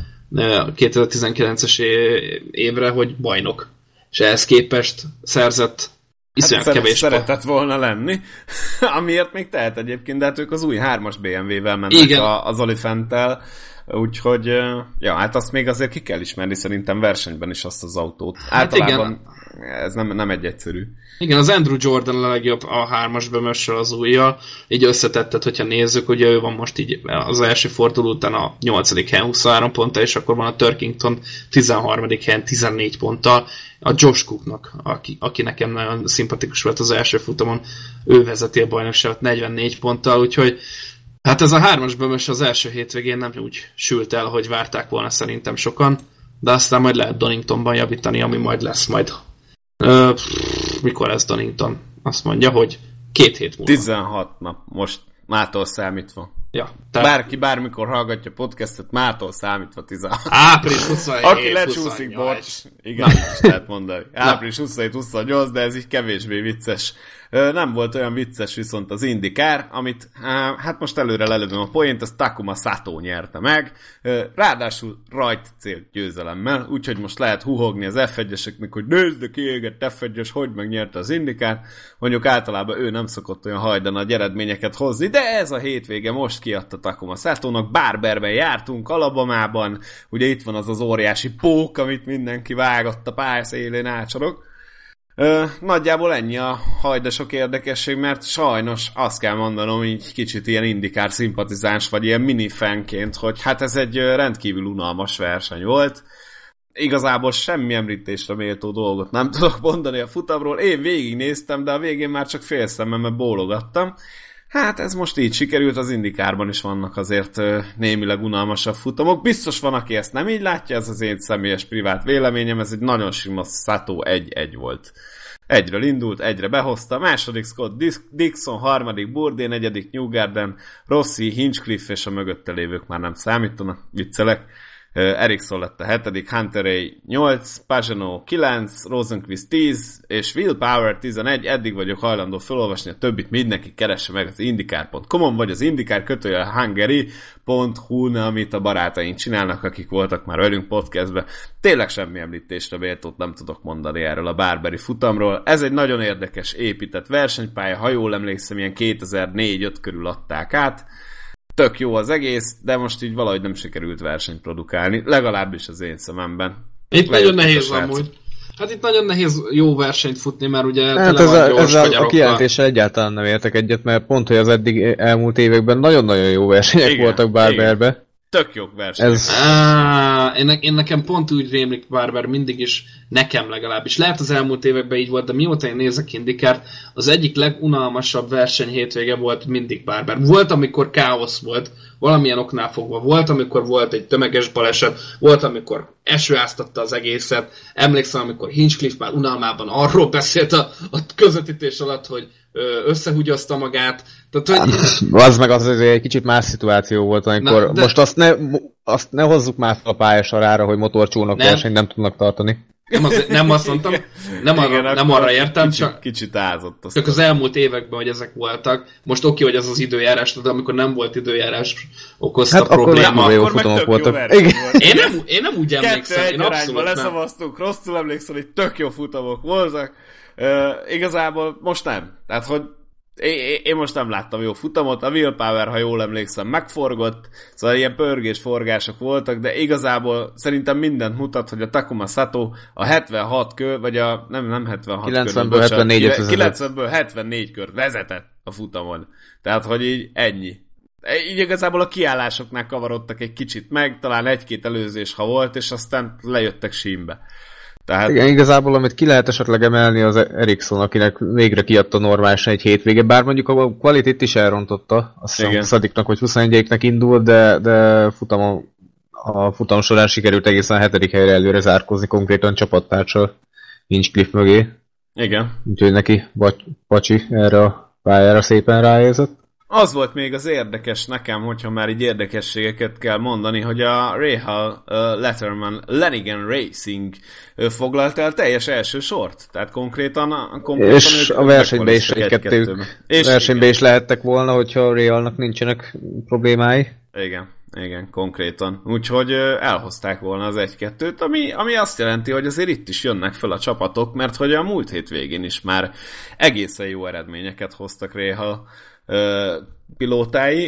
2019-es évre, hogy bajnok. És ehhez képest szerzett iszonyat kevés. Szeretett volna lenni, amiért még tehet egyébként, de hát ők az új 3-as BMW-vel mennek az Oliphant-tel. Úgyhogy, ja, hát azt még azért ki kell ismerni szerintem versenyben is azt az autót. Hát általában igen. Ez nem egy egyszerű. Igen, az Andrew Jordan a legjobb a 3-as bömössel az ujjal. Így összetetted, hogyha nézzük, ugye ő van most így az első forduló után a 8. helyen 23 ponttal, és akkor van a Turkington 13. helyen 14 ponttal. A Josh Cooknak, aki nekem nagyon szimpatikus volt az első futamon, ő vezeti a bajnokságot 44 ponttal, úgyhogy hát ez a 3-as bömös az első hétvégén nem úgy sült el, hogy várták volna szerintem sokan, de aztán majd lehet Doningtonban javítani, ami majd lesz majd. Mikor lesz Donington? Azt mondja, hogy 2 hét múlva. 16 nap, most mától számítva. Ja, bárki bármikor hallgatja podcastet, mától számítva 16. Április 27, aki lecsúszik, bocs. Igen, is lehet mondani. Április 27-28, de ez így kevésbé vicces. Nem volt olyan vicces viszont az IndyCar, amit hát most előre lelövöm a poént, az Takuma Sato nyerte meg, ráadásul rajt cél győzelemmel, úgyhogy most lehet huhogni az F1-eseknek, hogy nézd, de kiégett F1-es, hogy megnyerte az IndyCar. Mondjuk általában ő nem szokott olyan hajdan nagy eredményeket hozni, de ez a hétvége most kiadta Takuma Satónak. Barberben jártunk, Alabamában, ugye itt van az óriási pók, amit mindenki vágott a pályaszélén ácsorog. Nagyjából ennyi a hajdasok érdekesség, mert sajnos azt kell mondanom így kicsit ilyen IndyCar szimpatizáns, vagy ilyen mini-fanként, hogy hát ez egy rendkívül unalmas verseny volt. Igazából semmi említésre méltó dolgot nem tudok mondani a futamról. Én végignéztem, de a végén már csak fél szemmel bólogattam. Hát ez most így sikerült, az IndyCarban is vannak azért némileg unalmasabb futamok. Biztos van, aki ezt nem így látja, ez az én személyes privát véleményem, ez egy nagyon sima Sato 1-1 volt. Egyről indult, egyre behozta, második Scott Dixon, harmadik Bourdais, negyedik Newgarden, Rossi, Hinchcliffe és a mögötte lévők már nem számítanak, viccelek. Ericsson lett a 7., Hunter-Reay 8, Pagenaud 9, Rosenqvist 10, és Will Power 11, eddig vagyok hajlandó felolvasni, a többit mindenki keresse meg az IndyCar.com-on, vagy az IndyCar_Hungary.hu-n, amit a barátaink csinálnak, akik voltak már velünk podcastben. Tényleg semmi említésre méltót nem tudok mondani erről a barberi futamról. Ez egy nagyon érdekes épített versenypálya, ha jól emlékszem, ilyen 2004-5 körül adták át. Tök jó az egész, de most így valahogy nem sikerült versenyt produkálni, legalábbis az én szememben. Itt nagyon nehéz amúgy. Hát itt nagyon nehéz jó versenyt futni, mert ugye hát ezzel a kijelentéssel egyáltalán nem értek egyet, mert pont, hogy az eddig elmúlt években nagyon-nagyon jó versenyek voltak Barberbe. Tök jók versenyek. Én nekem pont úgy rémlik Barber mindig is, nekem legalábbis. Lehet az elmúlt években így volt, de mióta én nézek IndyCart, az egyik legunalmasabb verseny hétvége volt mindig Barber. Volt, amikor káosz volt, valamilyen oknál fogva. Volt, amikor volt egy tömeges baleset, volt, amikor eső áztatta az egészet. Emlékszem, amikor Hinchcliffe már unalmában arról beszélt a közvetítés alatt, hogy összehugyozta magát. Tehát, hogy... Az meg az egy kicsit más szituáció volt, amikor most azt ne hozzuk már fel a pályasarára, hogy motorcsónak versenyt nem tudnak tartani. Nem azt mondtam, nem arra értem, kicsit ázott. Csak az elmúlt években, hogy ezek voltak. Most oké, hogy ez az időjárás, de amikor nem volt időjárás, okozta probléma. Akkor meg tök voltak. Én nem úgy emlékszem. Én abszolút leszavaztunk, rosszul emlékszem, hogy tök jó futamok voltak. Igazából most nem. Tehát, hogy én most nem láttam jó futamot, a Will Power, ha jól emlékszem, megforgott, szóval ilyen pörgés-forgások voltak, de igazából szerintem mindent mutat, hogy a Takuma Sato a 76 kör, vagy a nem 76 90-ből 90-ből 74 kört vezetett a futamon. Tehát, hogy így ennyi. Így igazából a kiállásoknál kavarodtak egy kicsit meg, talán egy-két előzés, ha volt, és aztán lejöttek símbe. Tehát... Igen, igazából amit ki lehet esetleg emelni az Ericsson, akinek végre kiadta normálisan egy hétvége, bár mondjuk a Quality-t is elrontotta, azt hiszem Szadiknak vagy 21-nek indult, de a futam során sikerült egészen a 7. helyre előre zárkozni, konkrétan csapattárcsal Hinchcliffe mögé. Igen. Úgyhogy neki Pacsi erre a pályára szépen ráérzett. Az volt még az érdekes nekem, hogyha már így érdekességeket kell mondani, hogy a Rahal Letterman Lanigan Racing foglalt el teljes első sort. Tehát konkrétan és a versenyben is versenyben is lehettek volna, hogyha a Rahalnak nincsenek problémái. Igen, konkrétan. Úgyhogy elhozták volna az 1-2-t, ami azt jelenti, hogy azért itt is jönnek fel a csapatok, mert hogy a múlt hétvégén is már egészen jó eredményeket hoztak Rahal pilótái.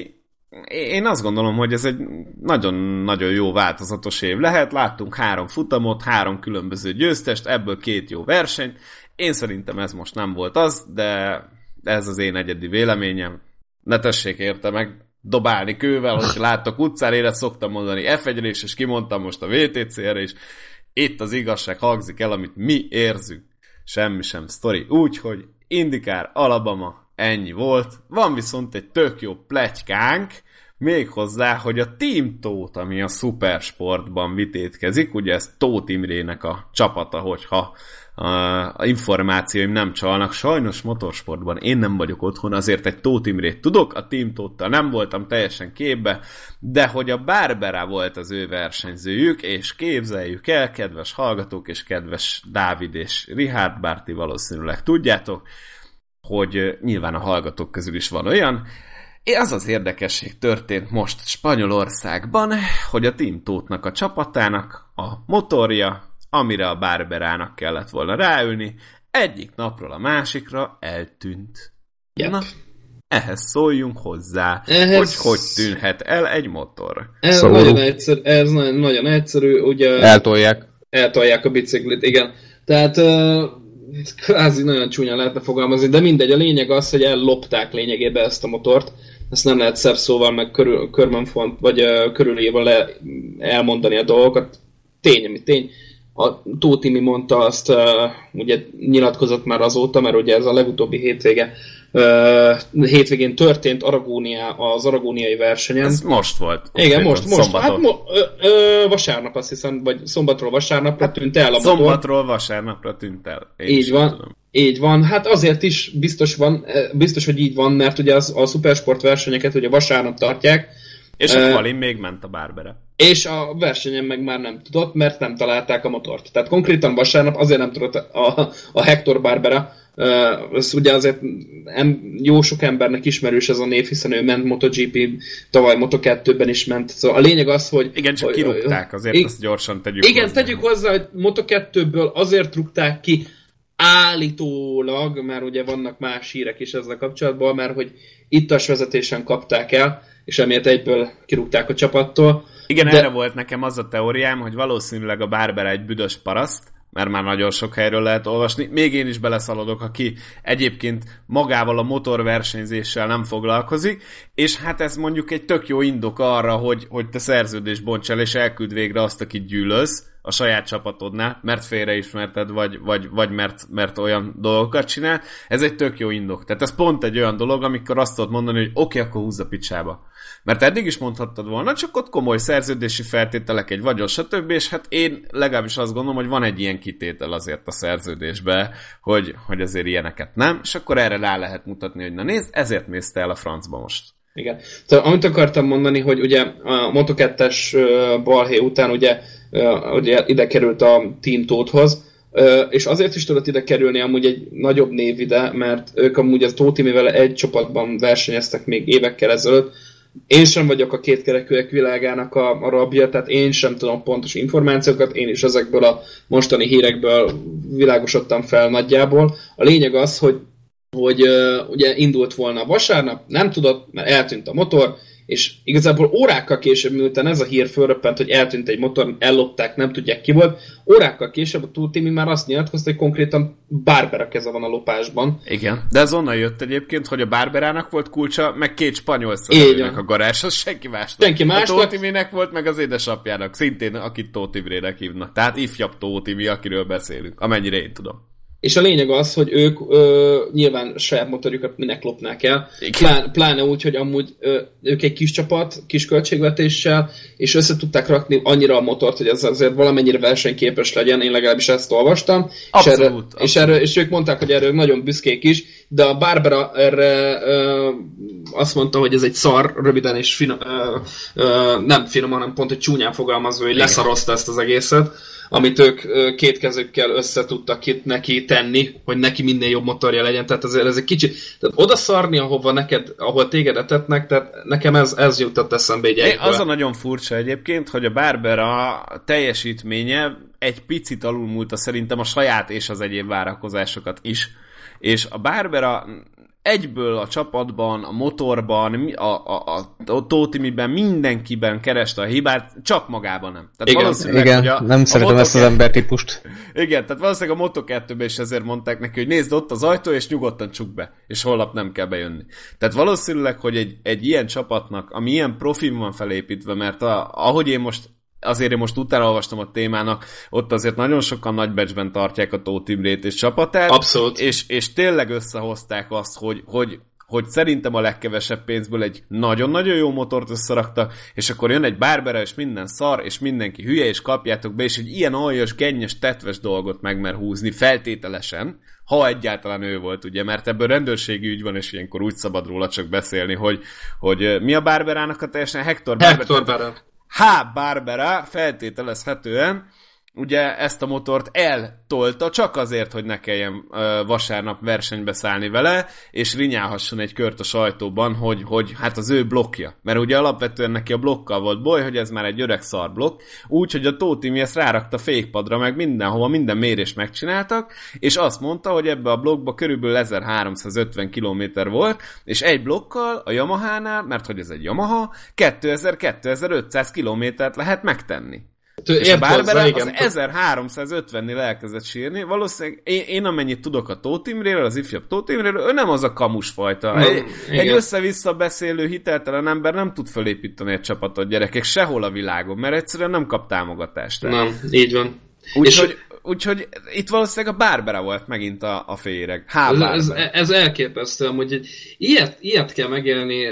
én azt gondolom, hogy ez egy nagyon-nagyon jó változatos év lehet. Láttunk 3 futamot, 3 különböző győztest, ebből 2 jó verseny. Én szerintem ez most nem volt az, de ez az én egyedi véleményem. Ne tessék érte meg dobálni kővel, hogyha láttok utcán, én ezt szoktam mondani F1-re is, és kimondtam most a VTC-re is. Itt az igazság hangzik el, amit mi érzünk. Semmi sem sztori. Úgyhogy IndyCar, Alabama, ennyi volt. Van viszont egy tök jó pletykánk, méghozzá, hogy a Team Tóth, ami a Supersportban vitétkezik, ugye ez Tóth Imrének a csapata, hogyha a információim nem csalnak, sajnos motorsportban én nem vagyok otthon, azért egy Tóth Imrét tudok, a Team Tóttal nem voltam teljesen képbe, de hogy a Barbera volt az ő versenyzőjük, és képzeljük el, kedves hallgatók, és kedves Dávid és Richard, bár ti valószínűleg tudjátok, hogy nyilván a hallgatók közül is van olyan, az az érdekesség történt most Spanyolországban, hogy a Team Tóthnak a csapatának a motorja, amire a Barberának kellett volna ráülni, egyik napról a másikra eltűnt. Yep. Na, ehhez szóljunk hozzá, hogy tűnhet el egy motor. Ez nagyon egyszerű, ugye... Eltolják a biciklit, igen. Tehát kvázi nagyon csúnyán lehetne fogalmazni, de mindegy, a lényeg az, hogy ellopták lényegében ezt a motort. Ezt nem lehet szebb szóval, meg körmönfont, vagy körülével elmondani a dolgokat. Tény, ami tény. A Tóth Imi mondta azt, ugye nyilatkozott már azóta, mert ugye ez a legutóbbi hétvégén történt az aragóniai versenyen. Ez most volt. Igen, most. Hát vasárnap azt hiszem, vagy szombatról vasárnapra tűnt el a motor. Szombatról vasárnapra tűnt el. Így van. Hát azért is biztos, hogy így van, mert ugye a szupersport versenyeket ugye vasárnap tartják. És a kvalin még ment a Barbera. És a versenyen meg már nem tudott, mert nem találták a motort. Tehát konkrétan vasárnap azért nem tudott a Hector Barbera. Ez ugye azért jó sok embernek ismerős ez a név, hiszen ő ment MotoGP, tavaly Moto2-ben is ment. Szóval a lényeg az, hogy... Igen, csak kirúgták, azért azt gyorsan tegyük hozzá. Igen, tegyük hozzá, hogy Moto2-ből azért rúgták ki állítólag, mert ugye vannak más hírek is ezzel kapcsolatban, mert hogy ittas vezetésen kapták el, és emiatt egyből kirúgták a csapattól. Igen, erre volt nekem az a teóriám, hogy valószínűleg a Barbera egy büdös paraszt, mert már nagyon sok helyről lehet olvasni. Még én is beleszaladok, aki egyébként magával a motorversenyzéssel nem foglalkozik, és hát ez mondjuk egy tök jó indok arra, hogy te szerződést bonts el, és elküld végre azt, akit gyűlölsz a saját csapatodnál, mert félreismerted, vagy mert olyan dolgokat csinál. Ez egy tök jó indok. Tehát ez pont egy olyan dolog, amikor azt tudod mondani, hogy oké, akkor húzz a picsába. Mert eddig is mondhattad volna, csak ott komoly szerződési feltételek, egy vagyon, stb. És hát én legalábbis azt gondolom, hogy van egy ilyen kitétel azért a szerződésbe, hogy azért ilyeneket nem, és akkor erre rá lehet mutatni, hogy na nézd, ezért mész te el a francba most. Igen. Tehát amit akartam mondani, hogy ugye a Moto2-es balhé után ugye ide került a Team Tóthhoz, és azért is tudott ide kerülni amúgy egy nagyobb név ide, mert ők amúgy a Tóth Imivel egy csapatban versenyeztek még évekkel ezelőtt. Én sem vagyok a kétkerekűek világának a rabja, tehát én sem tudom pontos információkat, én is ezekből a mostani hírekből világosodtam fel nagyjából. A lényeg az, hogy ugye indult volna vasárnap, nem tudott, mert eltűnt a motor, és igazából órákkal később, miután ez a hír fölröppent, hogy eltűnt egy motor, ellopták, nem tudják ki volt, órákkal később a Tóth Imi már azt nyilatkozta, hogy konkrétan Barbera keze van a lopásban. Igen, de ez onnan jött egyébként, hogy a Barberának volt kulcsa, meg 2 spanyol szerelőnek a garázshoz, senki másnak. A Tóth Iminek volt, meg az édesapjának, szintén akit Tóth Imrének hívnak. Tehát ifjabb Tóth Imi, akiről beszélünk, amennyire én tudom. És a lényeg az, hogy ők nyilván saját motorjukat minek lopnák el. Pláne úgy, hogy amúgy ők egy kis csapat, kis költségvetéssel, és össze tudták rakni annyira a motort, hogy ez azért valamennyire versenyképes legyen, én legalábbis ezt olvastam. Abszolút. És ők mondták, hogy erről nagyon büszkék is, de a Barbera erre azt mondta, hogy ez egy szar, röviden és nem finom, hanem pont, hogy csúnyán fogalmazva, hogy leszarozta ezt az egészet, amit ők két kezükkel össze tudtak neki tenni, hogy neki minél jobb motorja legyen, tehát azért ez egy kicsit, tehát oda szarni, ahol téged etetnek, tehát nekem ez jutott eszembe egy egyből. Az a nagyon furcsa egyébként, hogy a Barbera teljesítménye egy picit alulmúlta szerintem a saját és az egyéb várakozásokat is, és a Barbera egyből a csapatban, a motorban, a Tótimiben, mindenkiben kereste a hibát, csak magában nem. Tehát igen, nem szeretem ezt az embertípust. Igen, tehát valószínűleg a Moto2-ben is ezért mondták neki, hogy nézd, ott az ajtó, és nyugodtan csukd be, és holnap nem kell bejönni. Tehát valószínűleg, hogy egy ilyen csapatnak, ami ilyen profin van felépítve, mert ahogy én most utána olvastam a témának, ott azért nagyon sokan nagy becsben tartják a Tóth Imrét és csapatát. Abszolút. És tényleg összehozták azt, hogy szerintem a legkevesebb pénzből egy nagyon-nagyon jó motort összeraktak, és akkor jön egy Barbera, és minden szar, és mindenki hülye, és kapjátok be, és egy ilyen aljas, gennyes, tetves dolgot megmer húzni, feltételesen, ha egyáltalán ő volt, ugye, mert ebből rendőrségi ügy van, és ilyenkor úgy szabad róla csak beszélni, hogy mi a Barberának a teljesen Hector Barbera. Barbera feltételezhetően ugye ezt a motort eltolta csak azért, hogy ne kelljen vasárnap versenybe szállni vele, és rinyálhasson egy kört a sajtóban, hogy hát az ő blokkja. Mert ugye alapvetően neki a blokkal volt baj, hogy ez már egy öreg szar blokk, úgyhogy a Tóth Imi ezt rárakta fékpadra, meg mindenhova, minden mérést megcsináltak, és azt mondta, hogy ebbe a blokkba körülbelül 1350 km volt, és egy blokkal a Yamahánál, mert hogy ez egy Yamaha, 2000-2500 kilométert lehet megtenni. És a Barbera az 1350-nél elkezdett sírni. Valószínűleg én amennyit tudok a Tóth Imréről, az ifjabb Tóth Imréről, ő nem az a kamusfajta. Egy össze-vissza beszélő, hiteltelen ember nem tud fölépíteni egy csapatot, gyerekek, sehol a világon, mert egyszerűen nem kap támogatást. Nem, így van. Úgyhogy itt valószínűleg a Barbera volt megint a féreg. Ez elképesztő, hogy ilyet kell megélni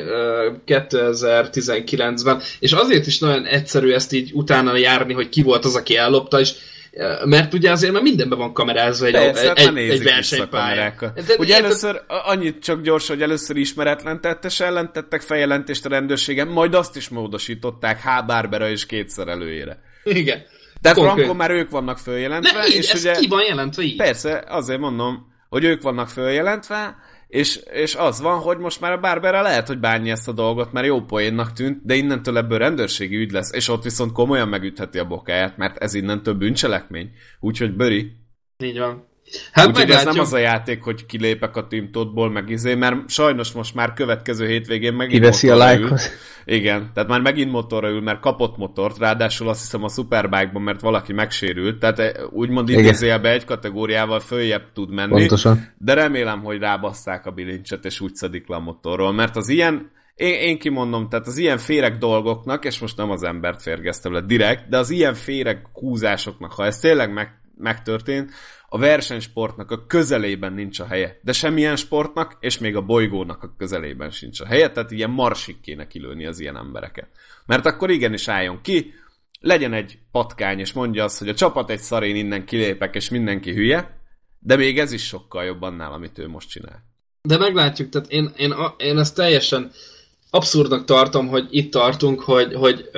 2019-ben, és azért is nagyon egyszerű ezt így utána járni, hogy ki volt az, aki ellopta, és mert ugye azért már mindenben van kamerázva egy versenypályán. Ugye először, annyit csak gyorsan, hogy először ismeretlen tettes ellen tettek feljelentést a rendőrségen, majd azt is módosították Barbera és 2 előére. Igen. De Frankon már ők vannak följelentve. Így, és ez ki van jelentve így? Persze, azért mondom, hogy ők vannak följelentve, és az van, hogy most már a Barbera lehet, hogy bánja ezt a dolgot, mert jó poénnak tűnt, de innentől ebből rendőrségi ügy lesz, és ott viszont komolyan megütheti a bokáját, mert ez innentől bűncselekmény. Úgyhogy böri. Így van. Úgyhogy ez nem az a játék, hogy kilépek a Team Toddból, mert sajnos most már következő hétvégén megint kiveszi a lájkot. Igen, tehát már megint motorra ül, mert kapott motort, ráadásul azt hiszem a Superbike-ban, mert valaki megsérült, tehát úgymond idézőjelben egy kategóriával följebb tud menni. Pontosan. De remélem, hogy rábasszák a bilincset, és úgy szedik le a motorról, mert az ilyen, én kimondom, tehát az ilyen féreg dolgoknak, és most nem az embert férgeztem le direkt, de az ilyen féreg húzásoknak, ha ez tényleg megtörtént, a versenysportnak a közelében nincs a helye. De semmilyen sportnak, és még a bolygónak a közelében sincs a helye, tehát ilyen marsig kéne kilőni az ilyen embereket. Mert akkor igenis álljon ki, legyen egy patkány, és mondja azt, hogy a csapat egy szar, én innen kilépek, és mindenki hülye, de még ez is sokkal jobb annál, amit ő most csinál. De meglátjuk, tehát én ezt teljesen abszurdnak tartom, hogy itt tartunk, hogy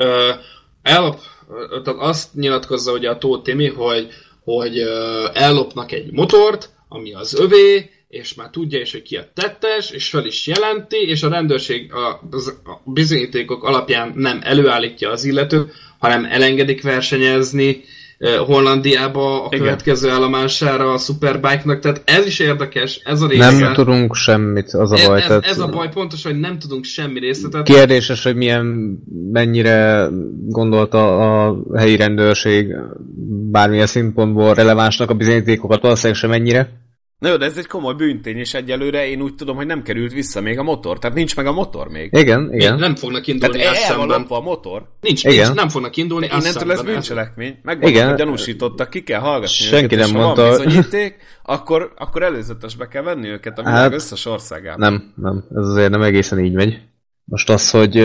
tehát azt nyilatkozza ugye a Tóth Imi, hogy ellopnak egy motort, ami az övé, és már tudja is, hogy ki a tettes, és fel is jelenti, és a rendőrség a bizonyítékok alapján nem előállítja az illetőt, hanem elengedik versenyezni Hollandiába a következő állomására a Superbike-nak, tehát ez is érdekes, ez a része. Nem tudunk semmit, az a baj. Ez a baj pontosan, hogy nem tudunk semmi részletet. Kérdéses, hogy mennyire gondolta a helyi rendőrség bármilyen szempontból relevánsnak a bizonyítékokat, valószínűleg sem mennyire. Na jó, de ez egy komoly bűntény, és egyelőre én úgy tudom, hogy nem került vissza még a motor. Tehát nincs meg a motor még. Igen. Nem fognak indulni. Tehát el van lopva a motor. Nincs, nem fognak indulni. Innentől lesz bűncselekmény. Megmondom, hogy gyanúsítottak, ki kell hallgatni senki őket, nem és mondta. ha van bizonyíték, akkor előzetesbe kell venni őket a világ összes országában. Nem. Ez azért nem egészen így megy. Most az, hogy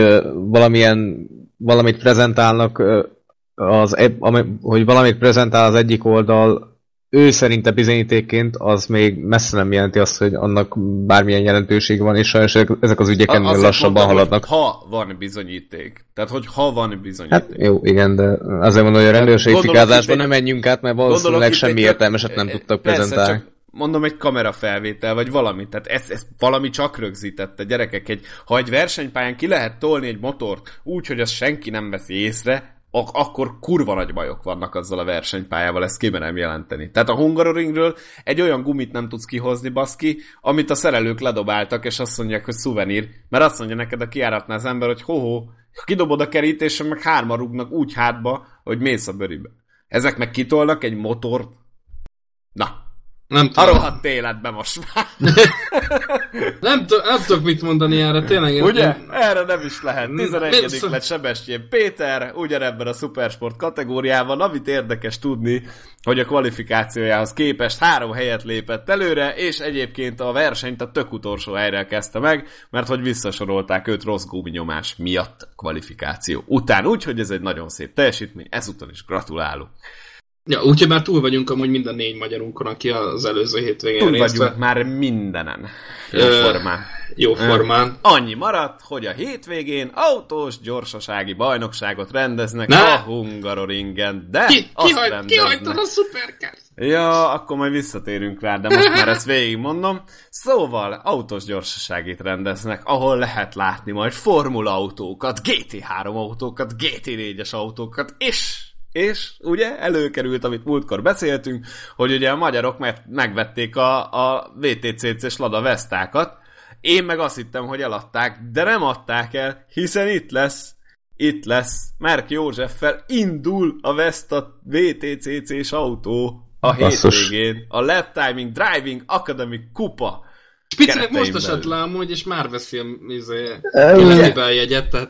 valamit prezentálnak, hogy valamit prezentál az egyik oldal, ő szerinte bizonyítékként, az még messze nem jelenti azt, hogy annak bármilyen jelentőség van, és sajnos ezek az ügyek ennél lassabban haladnak. Ha van bizonyíték. Tehát, hogy ha van bizonyíték. Hát jó, igen, de azért mondom, hogy a rendőrségi fikázásban nem menjünk át, mert valószínűleg semmi értelmeset nem tudtak prezentálni. Mondom, egy kamerafelvétel, vagy valami. Tehát ez valami csak rögzítette. Gyerekek, ha egy versenypályán ki lehet tolni egy motort úgy, hogy azt senki nem veszi észre, akkor kurva nagy bajok vannak azzal a versenypályával, ezt kimerem jelenteni. Tehát a Hungaroringről egy olyan gumit nem tudsz kihozni, baszki, amit a szerelők ledobáltak, és azt mondják, hogy szuvenír, mert azt mondja neked a kijáratnál az ember, hogy kidobod a kerítésen, meg 3 rúgnak úgy hátba, hogy mész a bőribe. Ezek meg kitolnak egy motort. Na, nem tudom. A rohadt életbe most már. nem tudok mit mondani erre, tényleg. Ugye? Erre nem is lehet. 11. lett Sebestyén Péter, ugyanebben a szupersport kategóriában, amit érdekes tudni, hogy a kvalifikációjához képest 3 helyet lépett előre, és egyébként a versenyt a tök utolsó helyre kezdte meg, mert hogy visszasorolták őt rossz guminyomás miatt kvalifikáció után. Úgyhogy ez egy nagyon szép teljesítmény, ezúton is gratulálunk. Ja, úgyhogy már túl vagyunk amúgy mind a 4 magyarunkon, aki az előző hétvégén részt vett. Túl vagyunk már mindenen. Jóformán. Jóformán. Annyi maradt, hogy a hétvégén autós gyorsasági bajnokságot rendeznek a Hungaroringen, de kihagytad a Supercars. Ja, akkor majd visszatérünk rá, de most már ezt végigmondom. Szóval autós gyorsaságit rendeznek, ahol lehet látni majd formula autókat, GT3 autókat, GT4-es autókat, és ugye előkerült, amit múltkor beszéltünk, hogy ugye a magyarok megvették a VTCC-s Lada Vestákat. Én meg azt hittem, hogy eladták, de nem adták el, hiszen itt lesz. Márk Józseffel indul a Vesta VTCC-s autó a hétvégén. A Lap Timing Driving Academy kupa. Spicinek most esett le amúgy, és már veszi a illetve jegyet, tehát...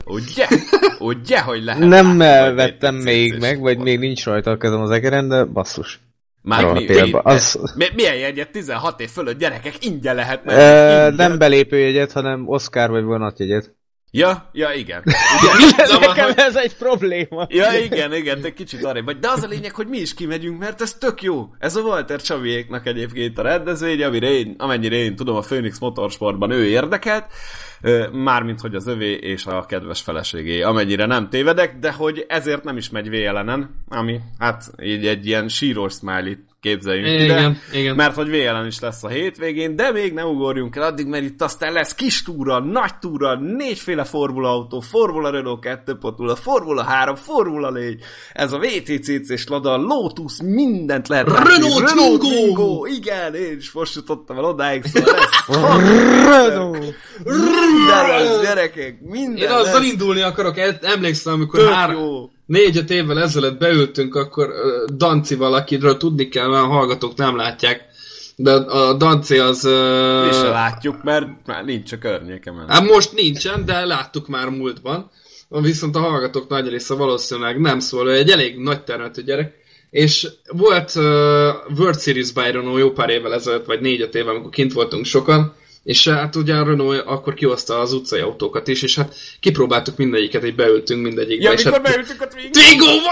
Ugye, hogy lehet. Nem vettem még meg, vagy még nincs rajta a kezem az egeren, de basszus. Már milyen jegyet? 16 év fölött gyerekek ingyen lehet nem belépő jegyet, hanem Oscar vagy vonatjegyet. Ja, igen. Nekem ez egy probléma. Ja, igen, te kicsit arrébb vagy. De az a lényeg, hogy mi is kimegyünk, mert ez tök jó. Ez a Walter Csaviéknak egyébként a rendezvény, amennyire én tudom, a Phoenix Motorsportban ő érdekelt, mármint, hogy az övé és a kedves feleségé, amennyire nem tévedek, de hogy ezért nem is megy VLN-en, ami hát így egy ilyen sírós smiley-t képzeljünk ide, mert hogy VLN is lesz a hétvégén, de még nem ugorjunk el addig, mert itt aztán lesz kis túra, nagy túra, 4 Formula autó, Formula Renault 2.0, Formula 3, Formula 4, ez a VTCC-s Lada, Lotus, mindent lehet látni. Renault Twingo! Igen, én is most jutottam el odáig, szóval lesz. Minden lesz, gyerekek, minden én azzal indulni akarok, emlékszem, amikor 4-5 évvel ezelőtt beültünk, akkor Dancival, akiről tudni kell, mert a hallgatók nem látják, de a Danci az... Mi se látjuk, mert már nincs a környékemen. Hát most nincsen, de láttuk már múltban. Viszont a hallgatók nagy része valószínűleg nem szól, egy elég nagy termetű gyerek. És volt World Series by Renault jó pár évvel ezelőtt, vagy 4-5 éve, amikor kint voltunk sokan, és hát ugye a Renault akkor kihozta az utcai autókat is, és hát kipróbáltuk mindegyiket, így beültünk mindegyikbe. Ja, mikor hát... beültünk a Twingo-ba!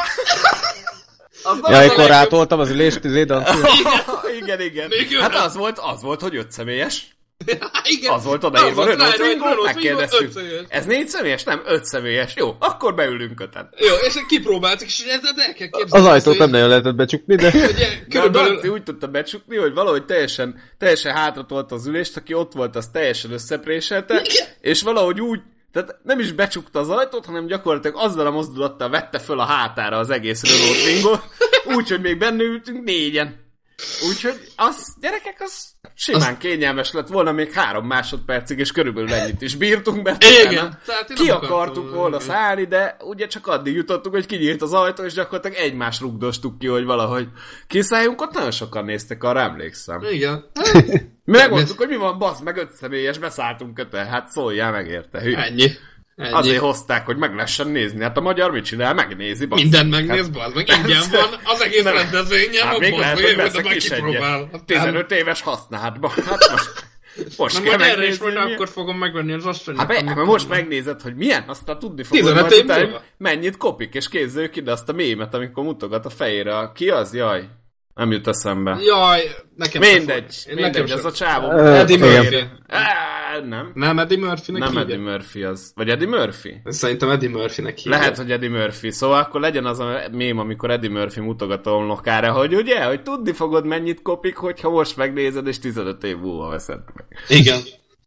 Ja, amikor rátoltam az ülést, Danci. Igen. Hát az volt, hogy 5 személyes. Igen. Az volt odaírva, Renault Twingo, megkérdeztük. Ez 4 személyes? Nem, 5 személyes. Jó, akkor beülünk 5-en. Jó, és kipróbáltuk, és el kell képzelni. Az ajtót nem nagyon lehetett becsukni, de... Körülbelül úgy tudta becsukni, hogy valahogy teljesen hátratolta az ülést, aki ott volt, az teljesen összepréselte, és valahogy úgy, tehát nem is becsukta az ajtót, hanem gyakorlatilag azzal a mozdulattal vette föl a hátára az egész Renault Twingo, úgyhogy még benne ültünk 4-en. Úgyhogy gyerekek, az simán kényelmes lett volna még 3 másodpercig, és körülbelül ennyit is bírtunk, mert ki akartuk volna szállni, de ugye csak addig jutottunk, hogy kinyílt az ajtó, és gyakorlatilag egymást rugdostuk ki, hogy valahogy kiszálljunk, ott nagyon sokan néztek arra, emlékszem. Igen. Mi megmondtuk, hogy mi van, bassz, meg 5 személyes, beszálltunk 5-en, hát szóljál meg érte. Ennyi. Azért hozták, hogy meg lehessen nézni. Hát a magyar mit csinál? Megnézi, bassz. Mindent megnéz, bassz, meg ingyen van. Az egész rendezvényen, hát még lehet, hogy veszek is egyet. 15 éves használtba. Hát most kell megnézni. Majd akkor fogom megvenni az asszonyat. Hát most megnézed, hogy milyen, aztán tudni fogod majd utána, mennyit kopik, és képzeljük ide azt a mémet, amikor mutogat a fejére. Ki az? Jaj. Nem jut eszembe. Jaj, nekem mindegy, az a csávó. Eddie Murphy. Nem. Nem Eddie Murphy-nek nem Eddie Murphy az. Vagy Eddie Murphy? Szerintem Eddie Murphy-nek hívja. Lehet, hogy Eddie Murphy. Szóval akkor legyen az a mém, amikor Eddie Murphy mutogat a homlokára, hogy ugye, hogy tudni fogod mennyit kopik, hogyha most megnézed, és 15 év múlva veszed meg. Igen.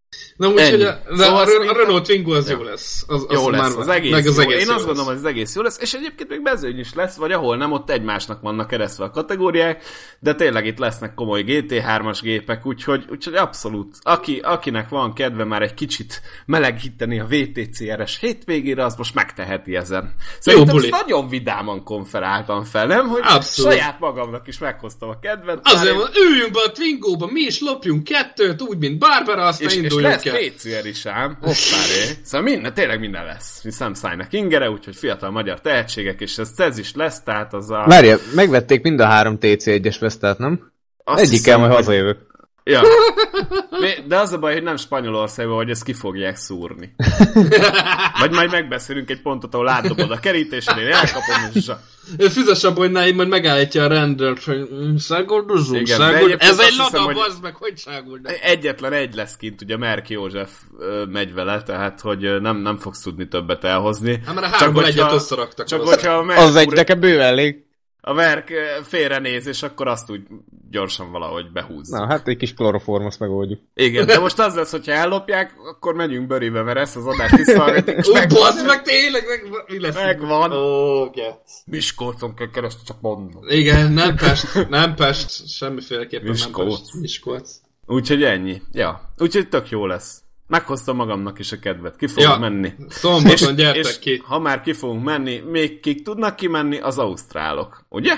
Na úgyhogy a Renault Twingo az jó lesz. Jó lesz, az egész jó. Én azt gondolom, hogy az egész jó lesz, és egyébként még mezőny is lesz, vagy ahol nem, ott egymásnak vannak keresztve a kategóriák, de tényleg itt lesznek komoly GT3-as gépek, úgyhogy abszolút, akinek van kedve már egy kicsit melegíteni a VTCR-es hétvégére, az most megteheti ezen. Szerintem nagyon vidáman konferáltam fel, nem? Hogy abszolút. Saját magamnak is meghoztam a kedvet. Azért üljünk be a Twingóba, mi is lopjunk kettőt, úgy, mint Barbara, aztán induljunk el. És lesz VCR is ám, hoppáré. Szóval tényleg minden lesz. Sam Szájnak ingere, úgyhogy fiatal magyar tehetségek, és ez is lesz, tehát az a... Várja, megvették mind a 3 TC1-es Vesztát, nem? Egyikkel majd hazajövök. Ja. De az a baj, hogy nem Spanyolországban, hogy ezt ki fogják szúrni. Vagy majd megbeszélünk egy pontot, ahol átdobod a kerítésen, én elkapom, és Füzesabonynáig majd megállítja a rendőrt, hogy szágoldozunk. Ez egy lada, bazd meg, hogy szágold. Egyetlen egy lesz kint, ugye Merki József megy vele, tehát hogy nem fogsz tudni többet elhozni. Hát mert a 3-ból egyet összeraktak. Csak hogyha az egy nekem bőven elég. A Merk félrenéz, és akkor azt úgy gyorsan valahogy behúz. Na, hát egy kis kloroform, azt megoldjuk. Igen, de most az lesz, hogyha ellopják, akkor megyünk bőribe, mert ezt az adást visszahallgatjuk. Bazd meg, tényleg, mi lesz? Megvan. Okay. Miskolcon kell keresni, csak mondom. Igen, nem Pest, semmiféleképpen Miskolc. Úgyhogy ennyi. Ja, úgyhogy tök jó lesz. Meghoztam magamnak is a kedvet. Ki fogunk menni. Szombaton gyertek ki. Ha már ki fogunk menni, még kik tudnak kimenni? Az ausztrálok. Ugye?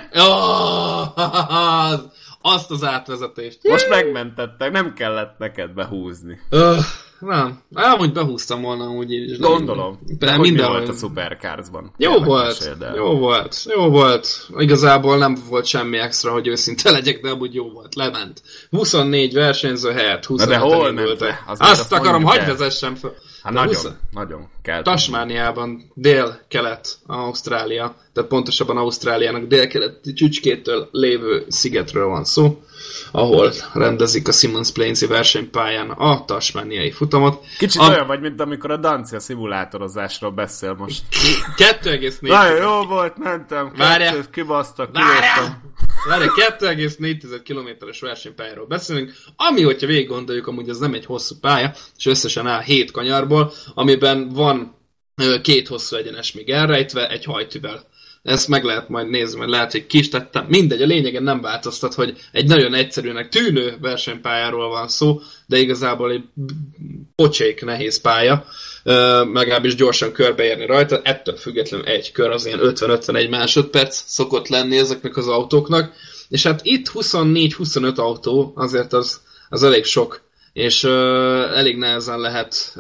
Azt az átvezetést. Most megmentettek, nem kellett neked behúzni. Nem. Amúgy behúztam volna amúgy is. Gondolom. De hogy mi volt a Supercarsban? Jó volt. Igazából nem volt semmi extra, hogy őszinte legyek, de amúgy jó volt. Lement. 24 versenyző helyett 25 de hol ment le? Azt akarom, hagyj vezessem fel. Hát nagyon kell. Tasmániában, dél-kelet Ausztrália, tehát pontosabban Ausztráliának dél-keleti csücskétől lévő szigetről van szó, ahol rendezik a Simmons Plains-i versenypályán a tasmániai futamot. Kicsit olyan vagy, mint amikor a Dancia szimulátorozásról beszél most. 2,4. Nagyon jó volt, mentem, kettőt kibasztak, kilőttem. Várja, 2,4 kilométeres versenypályáról beszélünk, ami, hogyha végig gondoljuk, amúgy ez nem egy hosszú pálya, és összesen áll 7 kanyarból, amiben van 2 hosszú egyenes még elrejtve, egy hajtűvel. Ezt meg lehet majd nézni, mert lehet, hogy ki is tettem. Mindegy, a lényegen nem változtat, hogy egy nagyon egyszerűnek tűnő versenypályáról van szó, de igazából egy pocsék nehéz pálya, legalábbis gyorsan körbeérni rajta, ettől függetlenül egy kör az ilyen 50-51 másodperc szokott lenni ezeknek az autóknak, és hát itt 24-25 autó, azért az elég sok, és elég nehezen lehet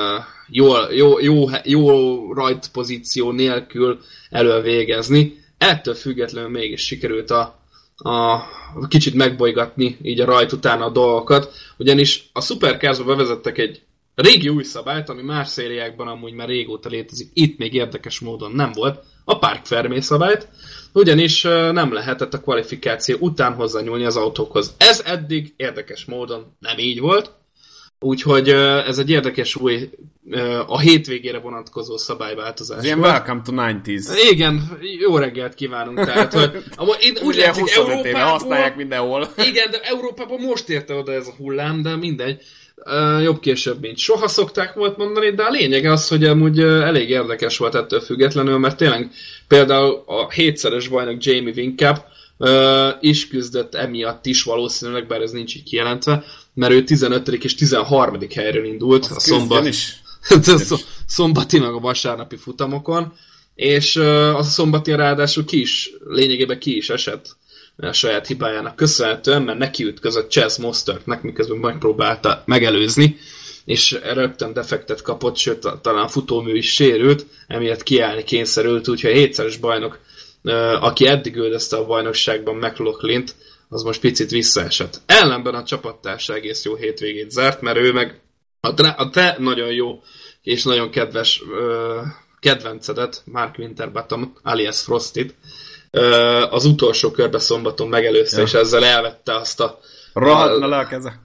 jó rajtpozíció nélkül elölvégezni. Ettől függetlenül mégis sikerült a kicsit megbolygatni így a rajt után a dolgokat, ugyanis a Supercarsba bevezettek egy régi új szabályt, ami más szériákban amúgy már régóta létezik, itt még érdekes módon nem volt, a Parc Fermé szabályt, ugyanis nem lehetett a kvalifikáció után hozzányúlni az autókhoz. Ez eddig érdekes módon nem így volt, úgyhogy ez egy érdekes új, a hétvégére vonatkozó szabályváltozás. Ez ilyen welcome to 90s. Igen, jó reggelt kívánunk. Tehát, hogy úgy látszik, Európában használják mindenhol. Igen, de Európában most érte oda ez a hullám, de mindegy. Jobb később, mint soha szokták volt mondani, de a lényeg az, hogy amúgy elég érdekes volt ettől függetlenül, mert tényleg például a 7-szeres bajnok Jamie Whincup is küzdött emiatt is valószínűleg, bár ez nincs így kijelentve, mert ő 15. és 13. helyről indult a szombati meg a vasárnapi futamokon, és a szombatin ráadásul lényegében ki is esett a saját hibájának köszönhetően, mert neki ütközött Chase Mostertnek, miközben megpróbálta megelőzni, és rögtön defektet kapott, sőt, talán a futómű is sérült, emiatt kiállni kényszerült, úgyhogy a 7-szeres bajnok, aki eddig üldözte a bajnokságban McLaughlint, az most picit visszaesett. Ellenben a csapattársa egész jó hétvégét zárt, mert ő meg a te nagyon jó és nagyon kedves kedvencedet, Mark Winterbottom, alias Frostit, az utolsó körbe szombaton megelőzte, és ezzel elvette azt a Rohadna le a keze.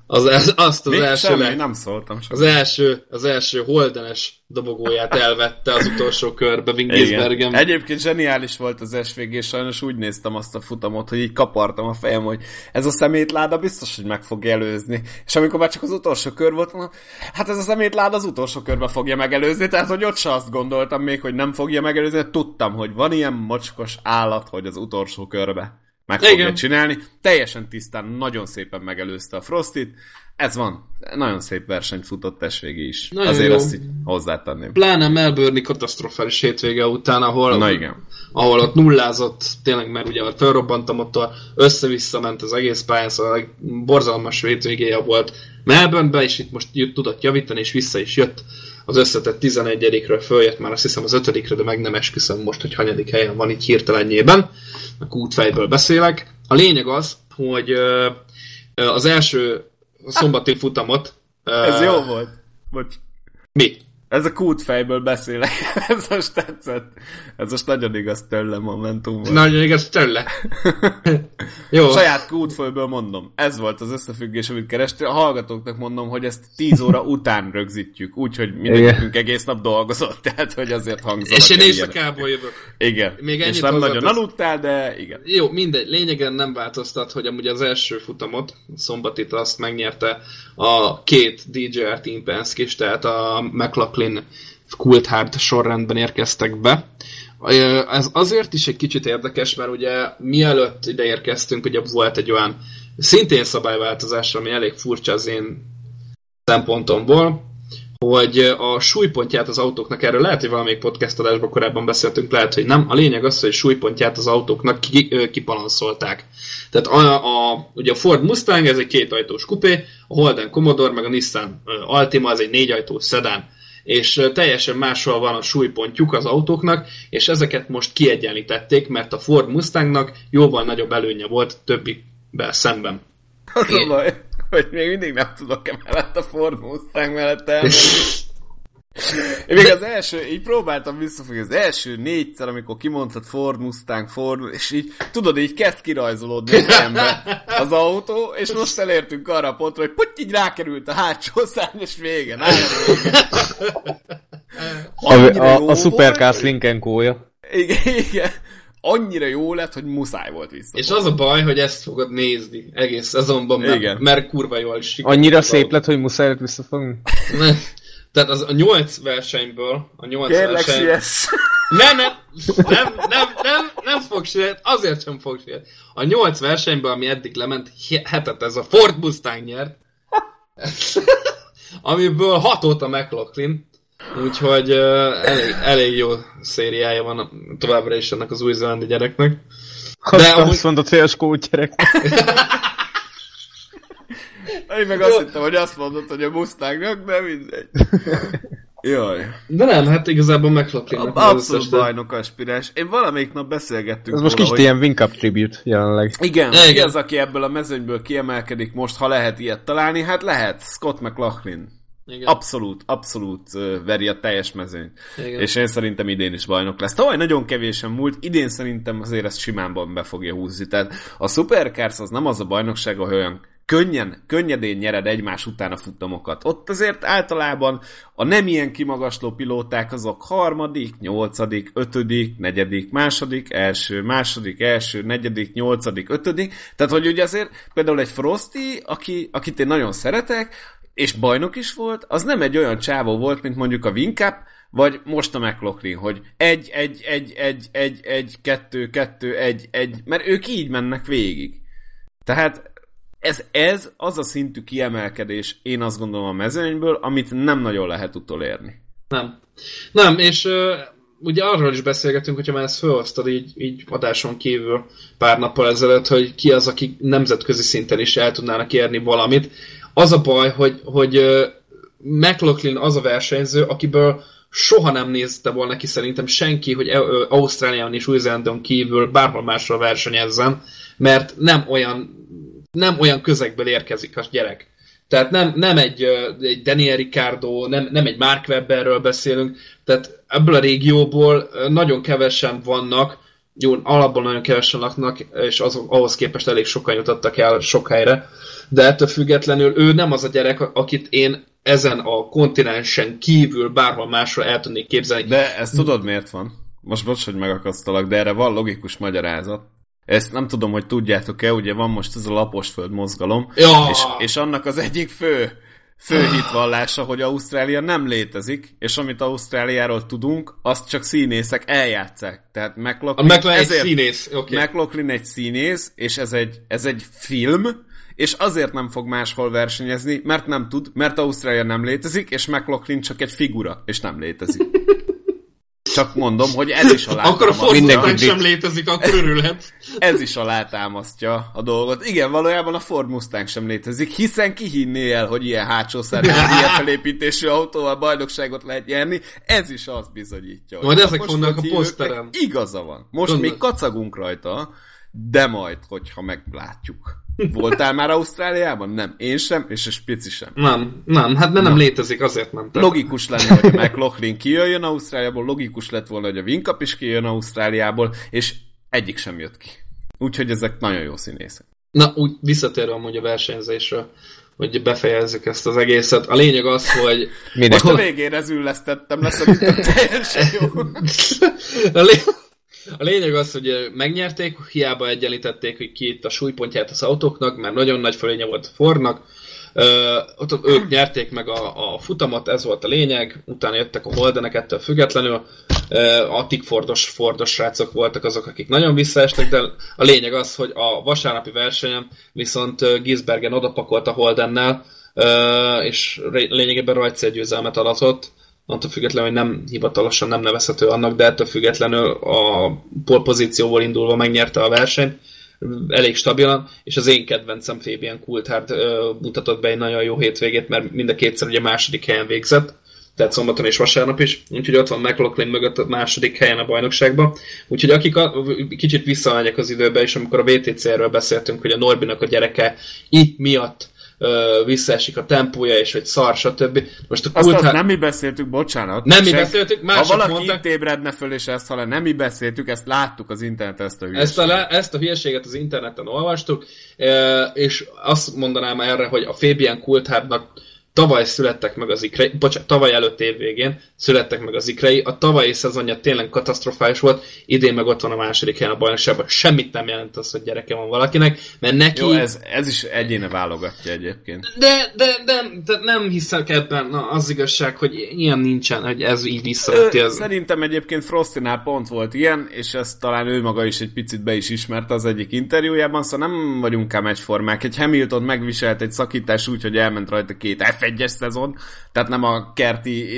Nem szóltam sem. Az első holdenes dobogóját elvette az utolsó körbe Wingisbergen. Egyébként zseniális volt az SVG, és sajnos úgy néztem azt a futamot, hogy így kapartam a fejem, hogy ez a szemétláda biztos, hogy meg fog előzni. És amikor már csak az utolsó kör volt, hát ez a szemétláda az utolsó körbe fogja megelőzni, tehát hogy ott se azt gondoltam még, hogy nem fogja megelőzni, de tudtam, hogy van ilyen mocskos állat, hogy az utolsó körbe meg fogja csinálni. Teljesen tisztán, nagyon szépen megelőzte a Frostit. Ez van. Nagyon szép versenyt futott SVG is. Nagyon azért jó. Ezt így hozzátenném. Pláne Melbourne-i katasztrofális hétvége után, ahol ott nullázott, tényleg, mert ugye felrobbant a motor, össze-vissza ment az egész pályán, szóval borzalmas hétvégéje volt Melbourne-be, és itt most tudott javítani, és vissza is jött. Az összetett 11-ről följött már azt hiszem az 5-re, de meg nem esküszöm most, hogy hanyadik helyen van így hirtelenjében. A kútfejből beszélek. A lényeg az, hogy az első szombati futamot... Ez jó volt. Bocs. Mi? Ez a kútfejből beszélek. Ez most tetszett. Ez most nagyon igaz tőle momentum volt. Nagyon igaz tőle. Jó. Saját kútfejből mondom. Ez volt az összefüggés, amit kerestél. A hallgatóknak mondom, hogy ezt 10 óra után rögzítjük. Úgyhogy mindenkünk egész nap dolgozott. Tehát, hogy azért hangzanak. És én éjszakából jövök. Igen. Még és nem nagyon aludtál, de igen. Jó, mindegy. Lényegen nem változtat, hogy amúgy az első futamot, szombatit azt megnyerte a két DJR Team Penske is, tehát a McLaughlin Coulthard sorrendben érkeztek be. Ez azért is egy kicsit érdekes, mert ugye mielőtt ide érkeztünk, ugye volt egy olyan szintén szabályváltozás, ami elég furcsa az én szempontomból, hogy a súlypontját az autóknak, erről lehet, hogy valamelyik podcast adásban korábban beszéltünk, lehet, hogy nem. A lényeg az, hogy súlypontját az autóknak kipalanszolták. Tehát ugye a Ford Mustang, ez egy kétajtós kupé, a Holden Commodore, meg a Nissan Altima, ez egy négyajtós szedán. És teljesen máshol van a súlypontjuk az autóknak, és ezeket most kiegyenlítették, mert a Ford Mustangnak jóval nagyobb előnye volt többivel szemben. Az a baj, hogy még mindig nem tudok emellett a Ford Mustang mellett elmenni. Én még az első, így próbáltam visszafogni, az első 4-szer, amikor kimondtad Ford Mustang, és így, tudod, így kezd kirajzolódni a fejembe az autó, és most elértünk arra a pontra, hogy putty, így rákerült a hátsó szárny, és vége. A Supercars Lincoln kója. Igen. Annyira jó lett, hogy muszáj volt vissza. És az a baj, hogy ezt fogod nézni egész szezonban, mert kurva jól is sikerült. Annyira szép lett, hogy muszáj lett visszafogni? Tehát a 8 versenyből, Kérlek, nem fog siet, azért sem fog siet. A 8 versenyből, ami eddig lement, 7-et ez a Ford Mustang nyert, amiből 6-ot a McLaughlin, úgyhogy elég jó szériája van továbbra is ennek az új-zélandi gyereknek. De azt mondod, hogy a skót gyereknek. Én meg azt hittem, hogy azt mondod, hogy a Mustangnak, de mindegy. Jaj. De nem, hát igazából McLaughlinnak. Abszolút bajnok aspiráns. Én valamelyik nap beszélgettünk. Ez most kicsit ilyen Wing Cup tribute jelenleg. Igen, az, aki ebből a mezőnyből kiemelkedik most, ha lehet ilyet találni, hát lehet. Scott McLaughlin. Igen. Abszolút veri a teljes mezőnyt. Igen. És én szerintem idén is bajnok lesz. Tavaly nagyon kevésen múlt, idén szerintem azért ezt simánban be fogja húzni. Tehát a Supercars az nem az a bajnokság, hogy olyan könnyedén nyered egymás után a futamokat. Ott azért általában a nem ilyen kimagasló pilóták azok 3., 8., 5., 4., első, 4., 8., 5. Tehát, hogy ugye azért például egy Frosty, akit én nagyon szeretek, és bajnok is volt, az nem egy olyan csávó volt, mint mondjuk a Wing Cup, vagy most a McLaughlin, hogy 1, 2, 1, mert ők így mennek végig. Tehát ez az a szintű kiemelkedés, én azt gondolom a mezőnyből, amit nem nagyon lehet utolérni. Nem, és ugye arról is beszélgetünk, hogyha már ezt felhoztad így adáson kívül pár nappal ezelőtt, hogy ki az, aki nemzetközi szinten is el tudnának érni valamit. Az a baj, hogy McLaughlin az a versenyző, akiből soha nem nézte volna ki szerintem senki, hogy Ausztráliában és Új-Zélandon kívül bárhol másról versenyezzen, mert nem olyan közegből érkezik a gyerek. Tehát nem egy Daniel Ricciardo, nem egy Mark Webberről beszélünk, tehát ebből a régióból nagyon kevesen vannak, jó, alapból nagyon kevesen laknak, és ahhoz képest elég sokan jutottak el sok helyre, de ettől függetlenül ő nem az a gyerek, akit én ezen a kontinensen kívül bárhol másról el tudnék képzelni. De ezt tudod miért van? Most bocs, hogy megakasztalak, de erre van logikus magyarázat. Ezt nem tudom, hogy tudjátok-e, ugye van most ez a laposföld mozgalom, ja. és annak az egyik fő hitvallása, hogy Ausztrália nem létezik, és amit Ausztráliáról tudunk, azt csak színészek eljátszák. Tehát McLaughlin egy színész. Okay. McLaughlin egy színész, és ez egy film, és azért nem fog máshol versenyezni, mert nem tud, mert Ausztrália nem létezik, és McLaughlin csak egy figura, és nem létezik. Csak mondom, hogy ez is alátámasztja. Akkor a Ford sem létezik, akkor örülhet. Ez is alátámasztja a dolgot. Igen, valójában a Ford Mustang sem létezik, hiszen ki hinné el, hogy ilyen hátsó szervezet, ilyen felépítésű autóval bajnokságot lehet nyerni. Ez is azt bizonyítja. Majd ezek vannak a poszteren. Igaza van. Most még kacagunk rajta, de majd, hogyha meglátjuk. Voltál már Ausztráliában? Nem. Én sem, és a Spici sem. Nem, hát nem létezik, azért nem. Logikus lenne, hogy a McLaughlin kijöjjön Ausztráliából, logikus lett volna, hogy a Whincup is kijöjjön Ausztráliából, és egyik sem jött ki. Úgyhogy ezek nagyon jó színészek. Na, úgy visszatérve amúgy a versenyzésről, hogy befejezzük ezt az egészet. A lényeg az, hogy... Most a végére züllesztettem, szerintem teljesen jó. A lényeg az, hogy megnyerték, hiába egyenlítették, hogy ki itt a súlypontját az autóknak, mert nagyon nagy fölénye volt a Fordnak. Ők nyerték meg a futamot, ez volt a lényeg, utána jöttek a Holdenek ettől függetlenül. A Tick Fordos srácok voltak azok, akik nagyon visszaestek, de a lényeg az, hogy a vasárnapi versenyen viszont Gisbergen odapakolt a Holdennel, és lényegében rajtszélgyőzelmet aratott. Attól függetlenül, hogy nem hivatalosan nem nevezhető annak, de ettől függetlenül a pole pozícióból indulva megnyerte a versenyt, elég stabilan, és az én kedvencem Fabian Coulthard mutatott be egy nagyon jó hétvégét, mert mind a kétszer ugye második helyen végzett, tehát szombaton és vasárnap is, úgyhogy ott van McLaughlin mögött a második helyen a bajnokságban. Úgyhogy akik kicsit visszamegyek az időbe, és amikor a VTC-ről beszéltünk, hogy a Norbinak a gyereke itt miatt visszaesik a tempója, és hogy szar, stb. Most azt nem mi beszéltük, bocsánat. Nem mi beszéltük, mások mondták. Ha valaki mondták, itt ébredne föl, és ezt hallja, nem mi beszéltük, ezt láttuk az interneten, ezt a hülyeséget. Ezt a hülyeséget az interneten olvastuk, és azt mondanám erre, hogy a Fabian Coulthardnak tavaly születtek meg az ikrei, tavaly előtt év végén születtek meg az ikrei, a tavalyi szezonja tényleg katasztrofális volt, idén meg ott van a második helyen a bajnokságban. Semmit nem jelent az, hogy gyereke van valakinek, mert neki... Jó, ez is egyéne válogatja egyébként. De nem hiszek ebben, az igazság, hogy ilyen nincsen, hogy ez így visszaveti. Szerintem egyébként Frostinál pont volt ilyen, és ezt talán ő maga is egy picit be is ismerte az egyik interjújában, szóval nem vagyunk ám egyformák. Egy Hamilton megviselt egy szakítás úgy, hogy elment rajta 2 F1-es szezon, tehát nem a kerti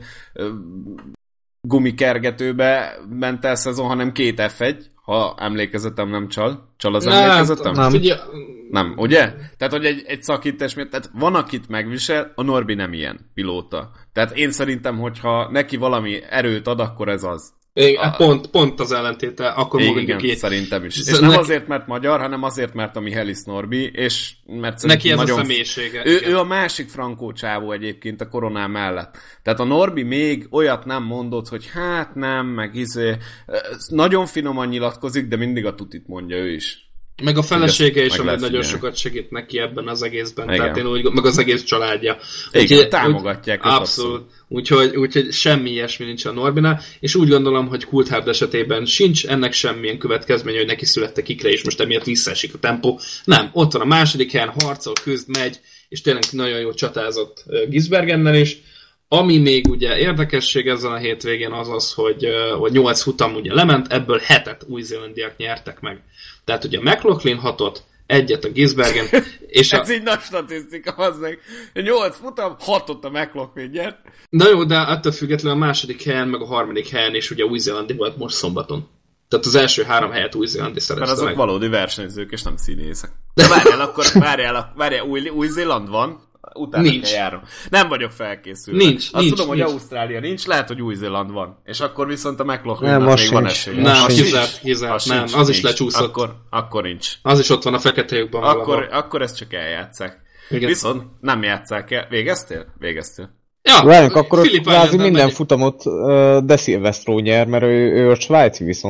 gumikergetőbe ment el szezon, hanem 2 F1, ha emlékezetem nem csal. Csal az emlékezetem? Nem, ugye? Tehát, hogy egy szakítás miatt, tehát van, akit megvisel, a Norbi nem ilyen pilóta. Tehát én szerintem, hogyha neki valami erőt ad, akkor ez az. Pont az ellentéte, akkor igen, ki. Szerintem is. És nem azért, mert magyar, hanem azért, mert a Michaelis Norbi, és mert neki ez nagyon... a személyisége. Ő a másik frankó csávó egyébként a koronál mellett. Tehát a Norbi még olyat nem mondott, hogy hát nem, meg nagyon finoman nyilatkozik, de mindig a tutit mondja ő is. Meg a felesége is, amely nagyon sokat segít neki ebben az egészben. Igen. Tehát én úgy, meg az egész családja. Igen, támogatják. Abszolút. Úgyhogy semmi ilyesmi nincs a Norbinál, és úgy gondolom, hogy Coulthard esetében sincs ennek semmilyen következménye, hogy neki születtek ikre, és most emiatt visszaesik a tempó. Nem, ott van a második helyen, harcol, küzd, megy, és tényleg nagyon jó csatázott Gisbergennel is. Ami még ugye érdekesség ezen a hétvégén az, hogy 8 futam ugye lement, ebből 7-et új-zélandiak nyertek meg. Tehát ugye a McLaughlin 6-ot, 1-et a Gisbergen, és ez így nagy statisztika, az meg 8 futam, 6-ot a McLaughlin nyert. Na jó, de attól függetlenül a második helyen, meg a harmadik helyen is ugye új-zélandi volt most szombaton. Tehát az első 3 helyet új-zélandi szerezte meg. Mert azok valódi versenyzők, és nem színészek. De várjál, új-Zéland van, utána kell járom. Nem vagyok felkészülve. Nincs. Tudom, hogy Ausztrália nincs, lehet, hogy Új-Zéland van. És akkor viszont a McLaughlinnak még van esélye. Nem, kizárt, nem, az is lecsúszott. Akkor nincs. Az is ott van a fekete lyukban. Akkor ezt csak eljátszák. Igen. Viszont nem játsszák el. Végeztél? Ja, várjunk, akkor kvázi minden futamot De Silvestro nyer, mert ő a svájci viszont.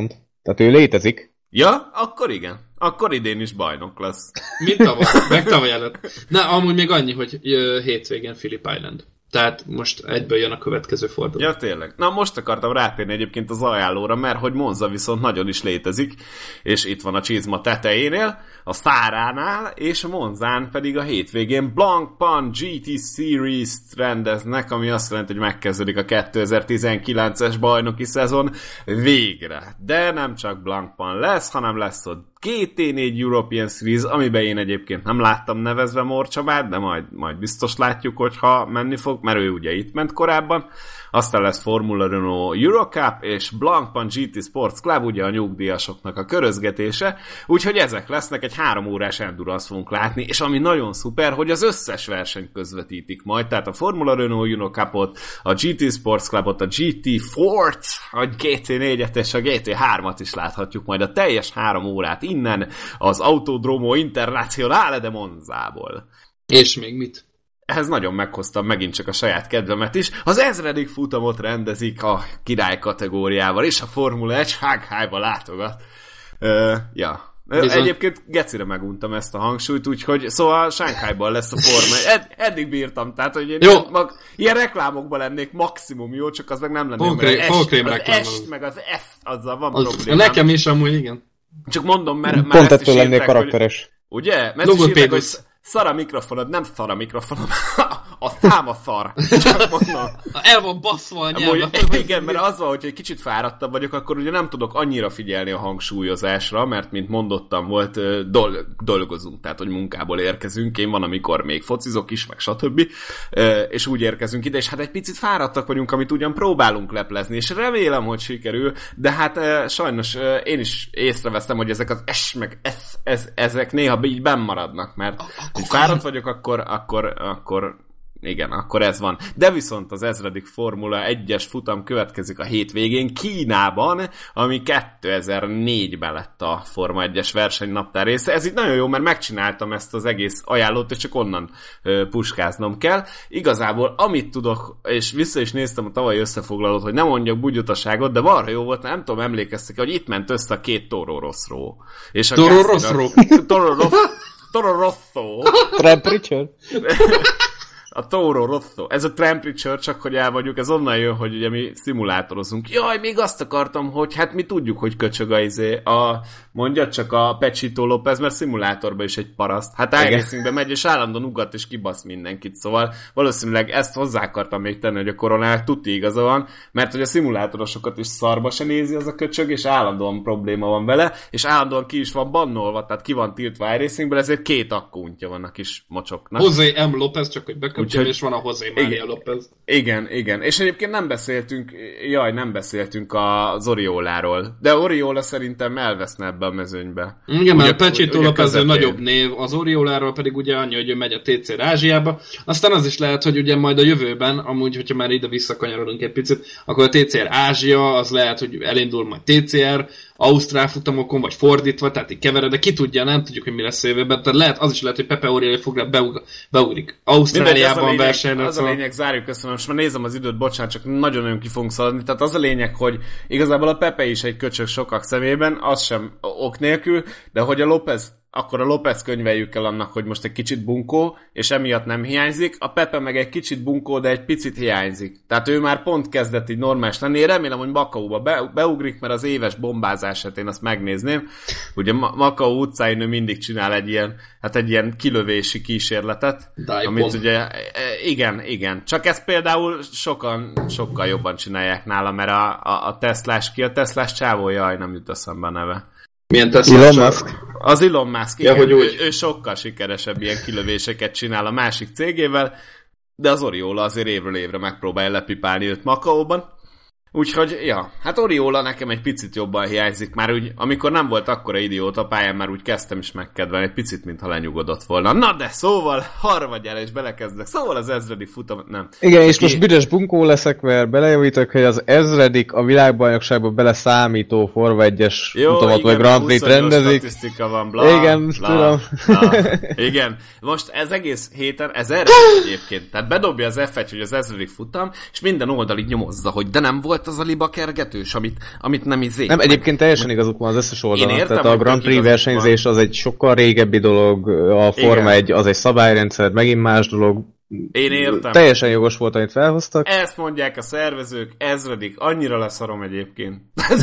Tehát ő létezik. Ja, akkor igen. Akkor idén is bajnok lesz. Mint tavaly, meg tavaly előtt. Na, amúgy még annyi, hogy hétvégén Phillip Island. Tehát most egyből jön a következő forduló. Ja, tényleg. Na, most akartam rátérni egyébként az ajánlóra, mert hogy Monza viszont nagyon is létezik, és itt van a csizma tetejénél, a Száránál, és a Monzán pedig a hétvégén Blancpain GT Series-t rendeznek, ami azt jelenti, hogy megkezdődik a 2019-es bajnoki szezon végre. De nem csak Blancpain lesz, hanem lesz ott GT4 European Series, amiben én egyébként nem láttam nevezve Morcsabát, de majd biztos látjuk, hogyha menni fog, mert ő ugye itt ment korábban. Aztán lesz Formula Renault Eurocup, és Blancpain GT Sports Club, ugye a nyugdíjasoknak a körözgetése, úgyhogy ezek lesznek, egy 3 órás endurance fogunk látni, és ami nagyon szuper, hogy az összes versenyt közvetítik majd, tehát a Formula Renault Eurocupot, a GT Sports Clubot, a GT Fort, a GT4-et és a GT3-at is láthatjuk majd a teljes 3 órát innen, az Autodromo Internazionale de Monzából. És még mit? Ehhez nagyon meghoztam megint csak a saját kedvemet is. Az 1000. futamot rendezik a király kategóriával, és a Formula 1 Shanghaiba látogat. Ja. Egyébként gecire meguntam ezt a hangsúlyt, úgyhogy szóval Shanghaiban lesz a Forma. Eddig bírtam, tehát hogy én ilyen reklámokban lennék maximum jó, csak az meg nem lennék. Az S meg az F, azzal van probléma. Nekem is amúgy, igen. Csak mondom, mert pont ettől lennék karakteres. Hogy, ugye? Mert ezt is írták, hogy szar a mikrofonod, nem szar a mikrofonom. A szám a szar. Csak mondom. El van baszva a nyelven. Igen, mert az van, hogy egy kicsit fáradtabb vagyok, akkor ugye nem tudok annyira figyelni a hangsúlyozásra, mert mint mondottam volt, dolgozunk, tehát hogy munkából érkezünk. Én van, amikor még focizok is, meg stb. És úgy érkezünk ide, és hát egy picit fáradtak vagyunk, amit ugyan próbálunk leplezni, és remélem, hogy sikerül, de hát sajnos én is észrevesztem, hogy ezek az S meg S, ezek néha így benn maradnak, mert fáradt vagyok, akkor igen, akkor ez van. De viszont az 1000. Formula 1-es futam következik a hétvégén Kínában, ami 2004-ben lett a Forma 1-es versenynaptár része. Ez itt nagyon jó, mert megcsináltam ezt az egész ajánlót, és csak onnan puskáznom kell. Igazából, amit tudok, és vissza is néztem a tavalyi összefoglalót, hogy nem mondjak bugyutaságot, de marha jó volt, nem tudom, emlékeztek, hogy itt ment össze a 2 Toro Rosso. És a Toro Rosso. Temperature? A Toro Rosso. Ez a Temperature, csak hogy elvagyjuk, ez onnan jön, hogy ugye mi szimulátorozunk. Jaj, még azt akartam, hogy hát mi tudjuk, hogy köcsög mondja csak a Pechito López, mert szimulátorban is egy paraszt. Hát iRacingbe megy, és állandóan ugat, és kibasz mindenkit. Szóval valószínűleg ezt hozzá akartam még tenni, hogy a koronák tuti igaza van, mert hogy a szimulátorosokat is szarba se nézi az a köcsög, és állandóan probléma van vele, és állandóan ki is van bannolva, tehát ki van tiltva iRacingből, ezért 2 akkuntja van a kis mocsoknak. José M. López, csak hogy úgyhogy, és van a José María López. Igen. És egyébként nem beszéltünk az Orioláról. De Oriola szerintem elveszne ebbe a mezőnybe. Igen, mert a Pechito López nagyobb név, az Orioláról pedig ugye annyi, hogy ő megy a TCR Ázsiába. Aztán az is lehet, hogy ugye majd a jövőben, amúgy, hogyha már ide visszakanyarodunk egy picit, akkor a TCR Ázsia, az lehet, hogy elindul majd TCR, Ausztrál futamokon, vagy fordítva, tehát így kevered, de ki tudja, nem tudjuk, hogy mi lesz a jövőben. Tehát az is lehet, hogy Pepe Aurelia beugrik. Ausztráliában versenyre. Az a lényeg, zárjuk köszönöm, most már nézem az időt, bocsánat, csak nagyon ki fogunk szaladni. Tehát az a lényeg, hogy igazából a Pepe is egy köcsög sokak szemében, az sem ok nélkül, de hogy a López, akkor a López könyveljük el annak, hogy most egy kicsit bunkó, és emiatt nem hiányzik, a Pepe meg egy kicsit bunkó, de egy picit hiányzik. Tehát ő már pont kezdett így normális lenni. Én remélem, hogy Macauba beugrik, mert az éves bombázását én azt megnézném. Ugye Macau utcáin ő mindig csinál egy ilyen kilövési kísérletet. Amit ugye, igen. Csak ezt például sokkal jobban csinálják nála, mert a Teslás csávó, jaj, nem jut eszembe a neve. Milyen Tesla? Elon Musk? Az Elon Musk, igen. Ja, ő sokkal sikeresebb ilyen kilövéseket csinál a másik cégével, de az Oriola azért évről évre megpróbálja lepipálni őt Macauban. Úgyhogy, ja, hát Oriola nekem egy picit jobban hiányzik, már úgy, amikor nem volt akkora idióta pályán, már úgy kezdtem is megkedvelni, egy picit, mintha lenyugodott volna. Na de szóval, harmadjára is belekezdek, szóval az 1000. futam, nem. Igen, és most büdös bunkó leszek, mert belejavítok, hogy az 1000. a világbajnokságban beleszámító Forma 1-es futamat, vagy Grand Prix rendezik. Statisztika van, bla, igen, tudom. Igen, most ez egész héten, ez erre egyébként, tehát bedobja az F1, hogy az 1000. futam, és minden oldal így nyomozza, hogy de nem volt volt az a libakergetős, amit nem izé. Nem, egyébként teljesen igazuk van az összes oldalon. Értem, tehát a Grand Prix versenyzés az egy sokkal régebbi dolog, a Forma 1 az egy szabályrendszer, megint más dolog. Én értem. Teljesen jogos volt, amit felhoztak. Ezt mondják a szervezők, ezredik, annyira leszarom egyébként.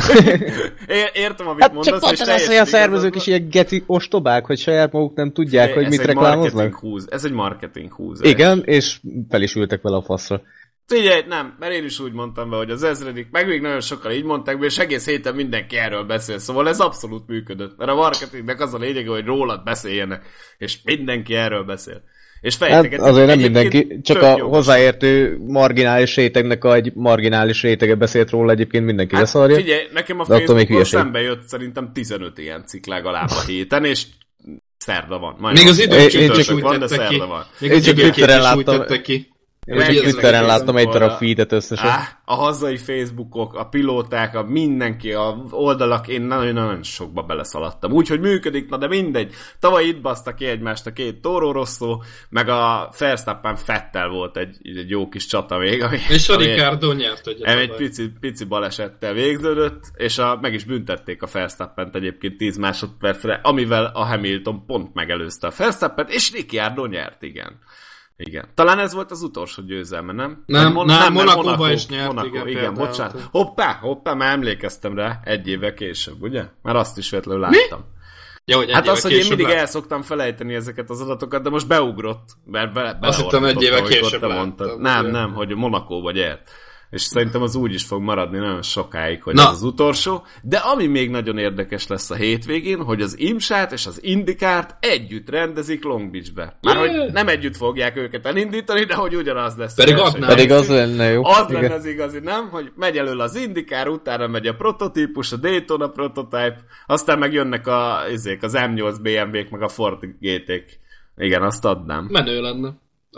Értem, amit mondasz, csak pont az, hogy a szervezők is ilyen geci ostobák, hogy saját maguk nem tudják, hogy mit reklámoznak. Ez egy marketing húz. Igen, és fel is ültek vele a faszra. Figyelj, nem, mert én is úgy mondtam be, hogy az ezredik, meg még nagyon sokan így mondták be, és egész héten mindenki erről beszél, szóval ez abszolút működött, mert a marketingnek az a lényege, hogy rólad beszéljenek, és mindenki erről beszél. És hát azért nem mindenki, csak a hozzáértő marginális rétegnek egy marginális rétege beszélt róla, egyébként mindenki leszarja. Figyelj, nekem a Facebookon szembe jött szerintem 15 ilyen cikk legalább a héten, és szerda van. Még az időcsütörtök van, de szerda van. Én csak Twitteren láttam. Én csak Twitteren láttam egy darab feedet összesen. A hazai Facebookok, a pilóták, a mindenki, a oldalak, én nagyon-nagyon sokba beleszaladtam. Úgyhogy működik, na de mindegy. Tavaly itt baszta ki egymást a két Toro Rosso, meg a Verstappen Vettel volt egy jó kis csata még. És a Ricciardo nyert, ugye. Egy pici balesettel végződött, és meg is büntették a Verstappent egyébként 10 másodpercre, amivel a Hamilton pont megelőzte a Verstappent, és Ricciardo nyert, igen. Igen. Talán ez volt az utolsó győzelme, nem? Nem, Monacóba is nyert, igen, bocsánat. Hoppá, már emlékeztem rá 1 évvel később, ugye? Már azt is véletlenül láttam. Jó, hogy hát az, hogy én mindig el szoktam felejteni ezeket az adatokat, de most beugrott, mert azt hittem 1 évvel később láttam. Nem, hogy Monacóba nyert. És szerintem az úgy is fog maradni nagyon sokáig, hogy ez az utolsó. De ami még nagyon érdekes lesz a hétvégén, hogy az IMSA-t és az IndyCart együtt rendezik Long Beachbe. Már hogy nem együtt fogják őket elindítani, de hogy ugyanaz lesz. Pedig az lenne jó. Az lenne az igazi, nem? Hogy megy elől az IndyCar, utána megy a prototípus, a Daytona prototype, aztán meg jönnek az M8 BMW-k, meg a Ford GT-k. Igen, azt adnám. Menő lenne.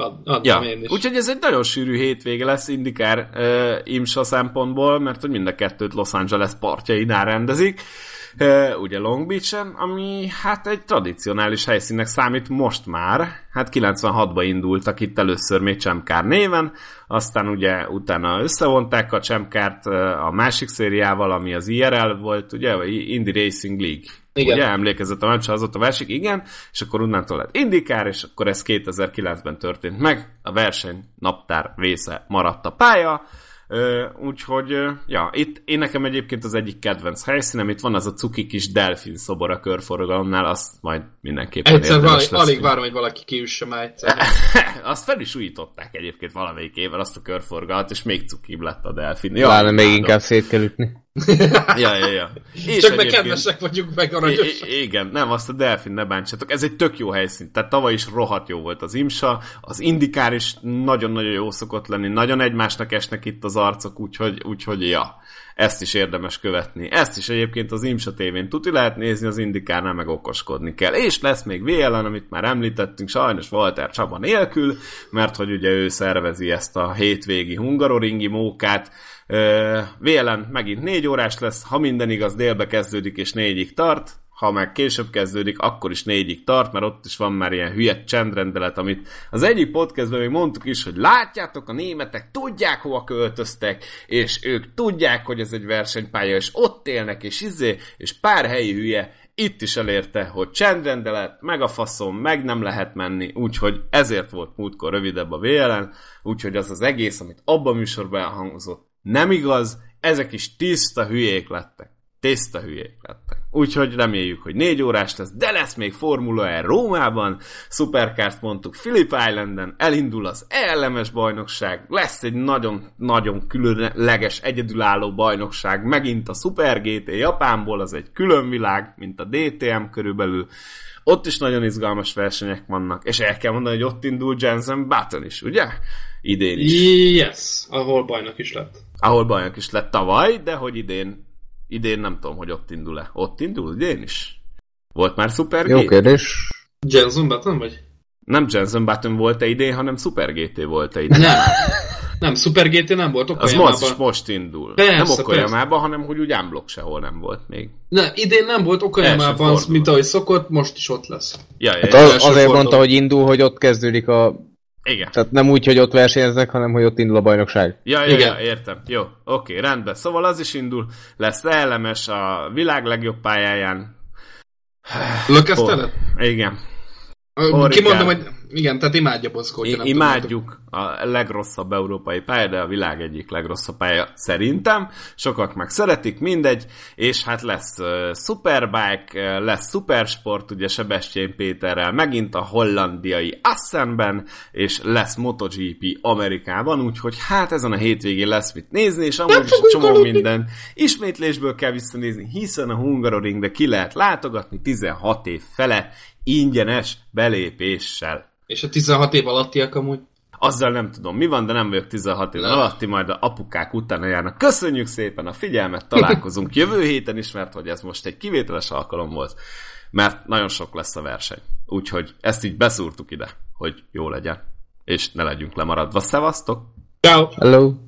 Én is. Úgyhogy ez egy nagyon sűrű hétvége lesz IndyCar IMSA szempontból, mert hogy mind a kettőt Los Angeles partjainál rendezik, ugye Long Beach-en, ami hát egy tradicionális helyszínnek számít most már. Hát 96-ban indultak itt először még Champ Car néven, aztán ugye utána összevonták a Champ Cart a másik szériával, ami az IRL volt, ugye, vagy Indy Racing League. Igen. Ugye emlékezett a meccs, az ott a másik, igen, és akkor onnantól lett IndyCar, és akkor ez 2009-ben történt meg, a verseny naptár része maradt a pálya, úgyhogy, itt én nekem egyébként az egyik kedvenc helyszínem, itt van az a cuki kis delfin szobor a körforgalomnál, azt majd mindenképpen egyszer alig várom, hogy valaki kiüsse már egyszer. Azt fel is újították egyébként valamelyik évvel azt a körforgalmat, és még cukibb lett a delfin. Talán még inkább szét kell ütni. Ja. És csak meg kedvesek vagyunk, meg aranyosak. Igen, nem, azt a delfin ne bántsatok. Ez egy tök jó helyszín. Tehát tavaly is rohadt jó volt az IMSA, az IndyCar is nagyon-nagyon jó szokott lenni, nagyon egymásnak esnek itt az arcok, úgyhogy ezt is érdemes követni. Ezt is egyébként az IMSA tévén tuti lehet nézni, az IndyCarnál meg okoskodni kell. És lesz még VLN, amit már említettünk, sajnos Walter Csaba nélkül, mert hogy ugye ő szervezi ezt a hétvégi hungaroringi mókát. VLN megint 4 órás lesz, ha minden igaz, délbe kezdődik és 4-ig tart, ha meg később kezdődik, akkor is 4-ig tart, mert ott is van már ilyen hülye csendrendelet, amit az egyik podcastben még mondtuk is, hogy látjátok, a németek tudják, hova költöztek, és ők tudják, hogy ez egy versenypálya, és ott élnek, és pár helyi hülye itt is elérte, hogy csendrendelet, meg a faszom, meg nem lehet menni, úgyhogy ezért volt múltkor rövidebb a VLN, úgyhogy az egész, amit abban a műsorban elhangzott, nem igaz, ezek is tiszta hülyék lettek. Úgyhogy reméljük, hogy 4 órás lesz, de lesz még Formula E Rómában, Supercars mondtuk Phillip Islanden, elindul az ELMS bajnokság, lesz egy nagyon különleges, egyedülálló bajnokság, megint a Super GT Japánból, az egy külön világ, mint a DTM körülbelül. Ott is nagyon izgalmas versenyek vannak, és el kell mondani, hogy ott indul Jensen Button is, ugye? Idén is. Yes, ahol bajnok is lett tavaly, de hogy idén nem tudom, hogy ott indul-e. Ott indul idén is? Volt már Super GT? Jó kérdés. Jensen Button vagy? Nem Jensen Button volt-e idén, hanem Super GT volt-e idén. Nem, Super GT nem volt Okayamában. Az most indul. Persze, nem Okayamában, hanem hogy úgy unblock sehol nem volt még. Nem, idén nem volt Okayamában, mint ahogy szokott, most is ott lesz. Hát azért mondta, hogy indul, hogy ott kezdődik a Igen. Tehát nem úgy, hogy ott versenyeznek, hanem hogy ott indul a bajnokság. Ja, értem. Jó, oké, rendben. Szóval az is indul, lesz LMS a világ legjobb pályáján. Lökezteled? Igen. Kimondom, hogy igen, tehát imádja Boszkó. Imádjuk a legrosszabb európai pálya, de a világ egyik legrosszabb pálya szerintem. Sokak meg szeretik, mindegy, és hát lesz Superbike, lesz Supersport, ugye Sebestyén Péterrel, megint a hollandiai Assenben, és lesz MotoGP Amerikában, úgyhogy hát ezen a hétvégén lesz mit nézni, és amúgy is csomó minden ismétlésből kell visszanézni, hiszen a Hungaroringbe ki lehet látogatni 16 év fele, ingyenes belépéssel. És a 16 év alattiak amúgy? Azzal nem tudom mi van, de nem vagyok 16 év alatti, majd a apukák utána járnak. Köszönjük szépen a figyelmet, találkozunk jövő héten is, mert hogy ez most egy kivételes alkalom volt, mert nagyon sok lesz a verseny. Úgyhogy ezt így beszúrtuk ide, hogy jó legyen, és ne legyünk lemaradva. Szevasztok! Ciao. Hello!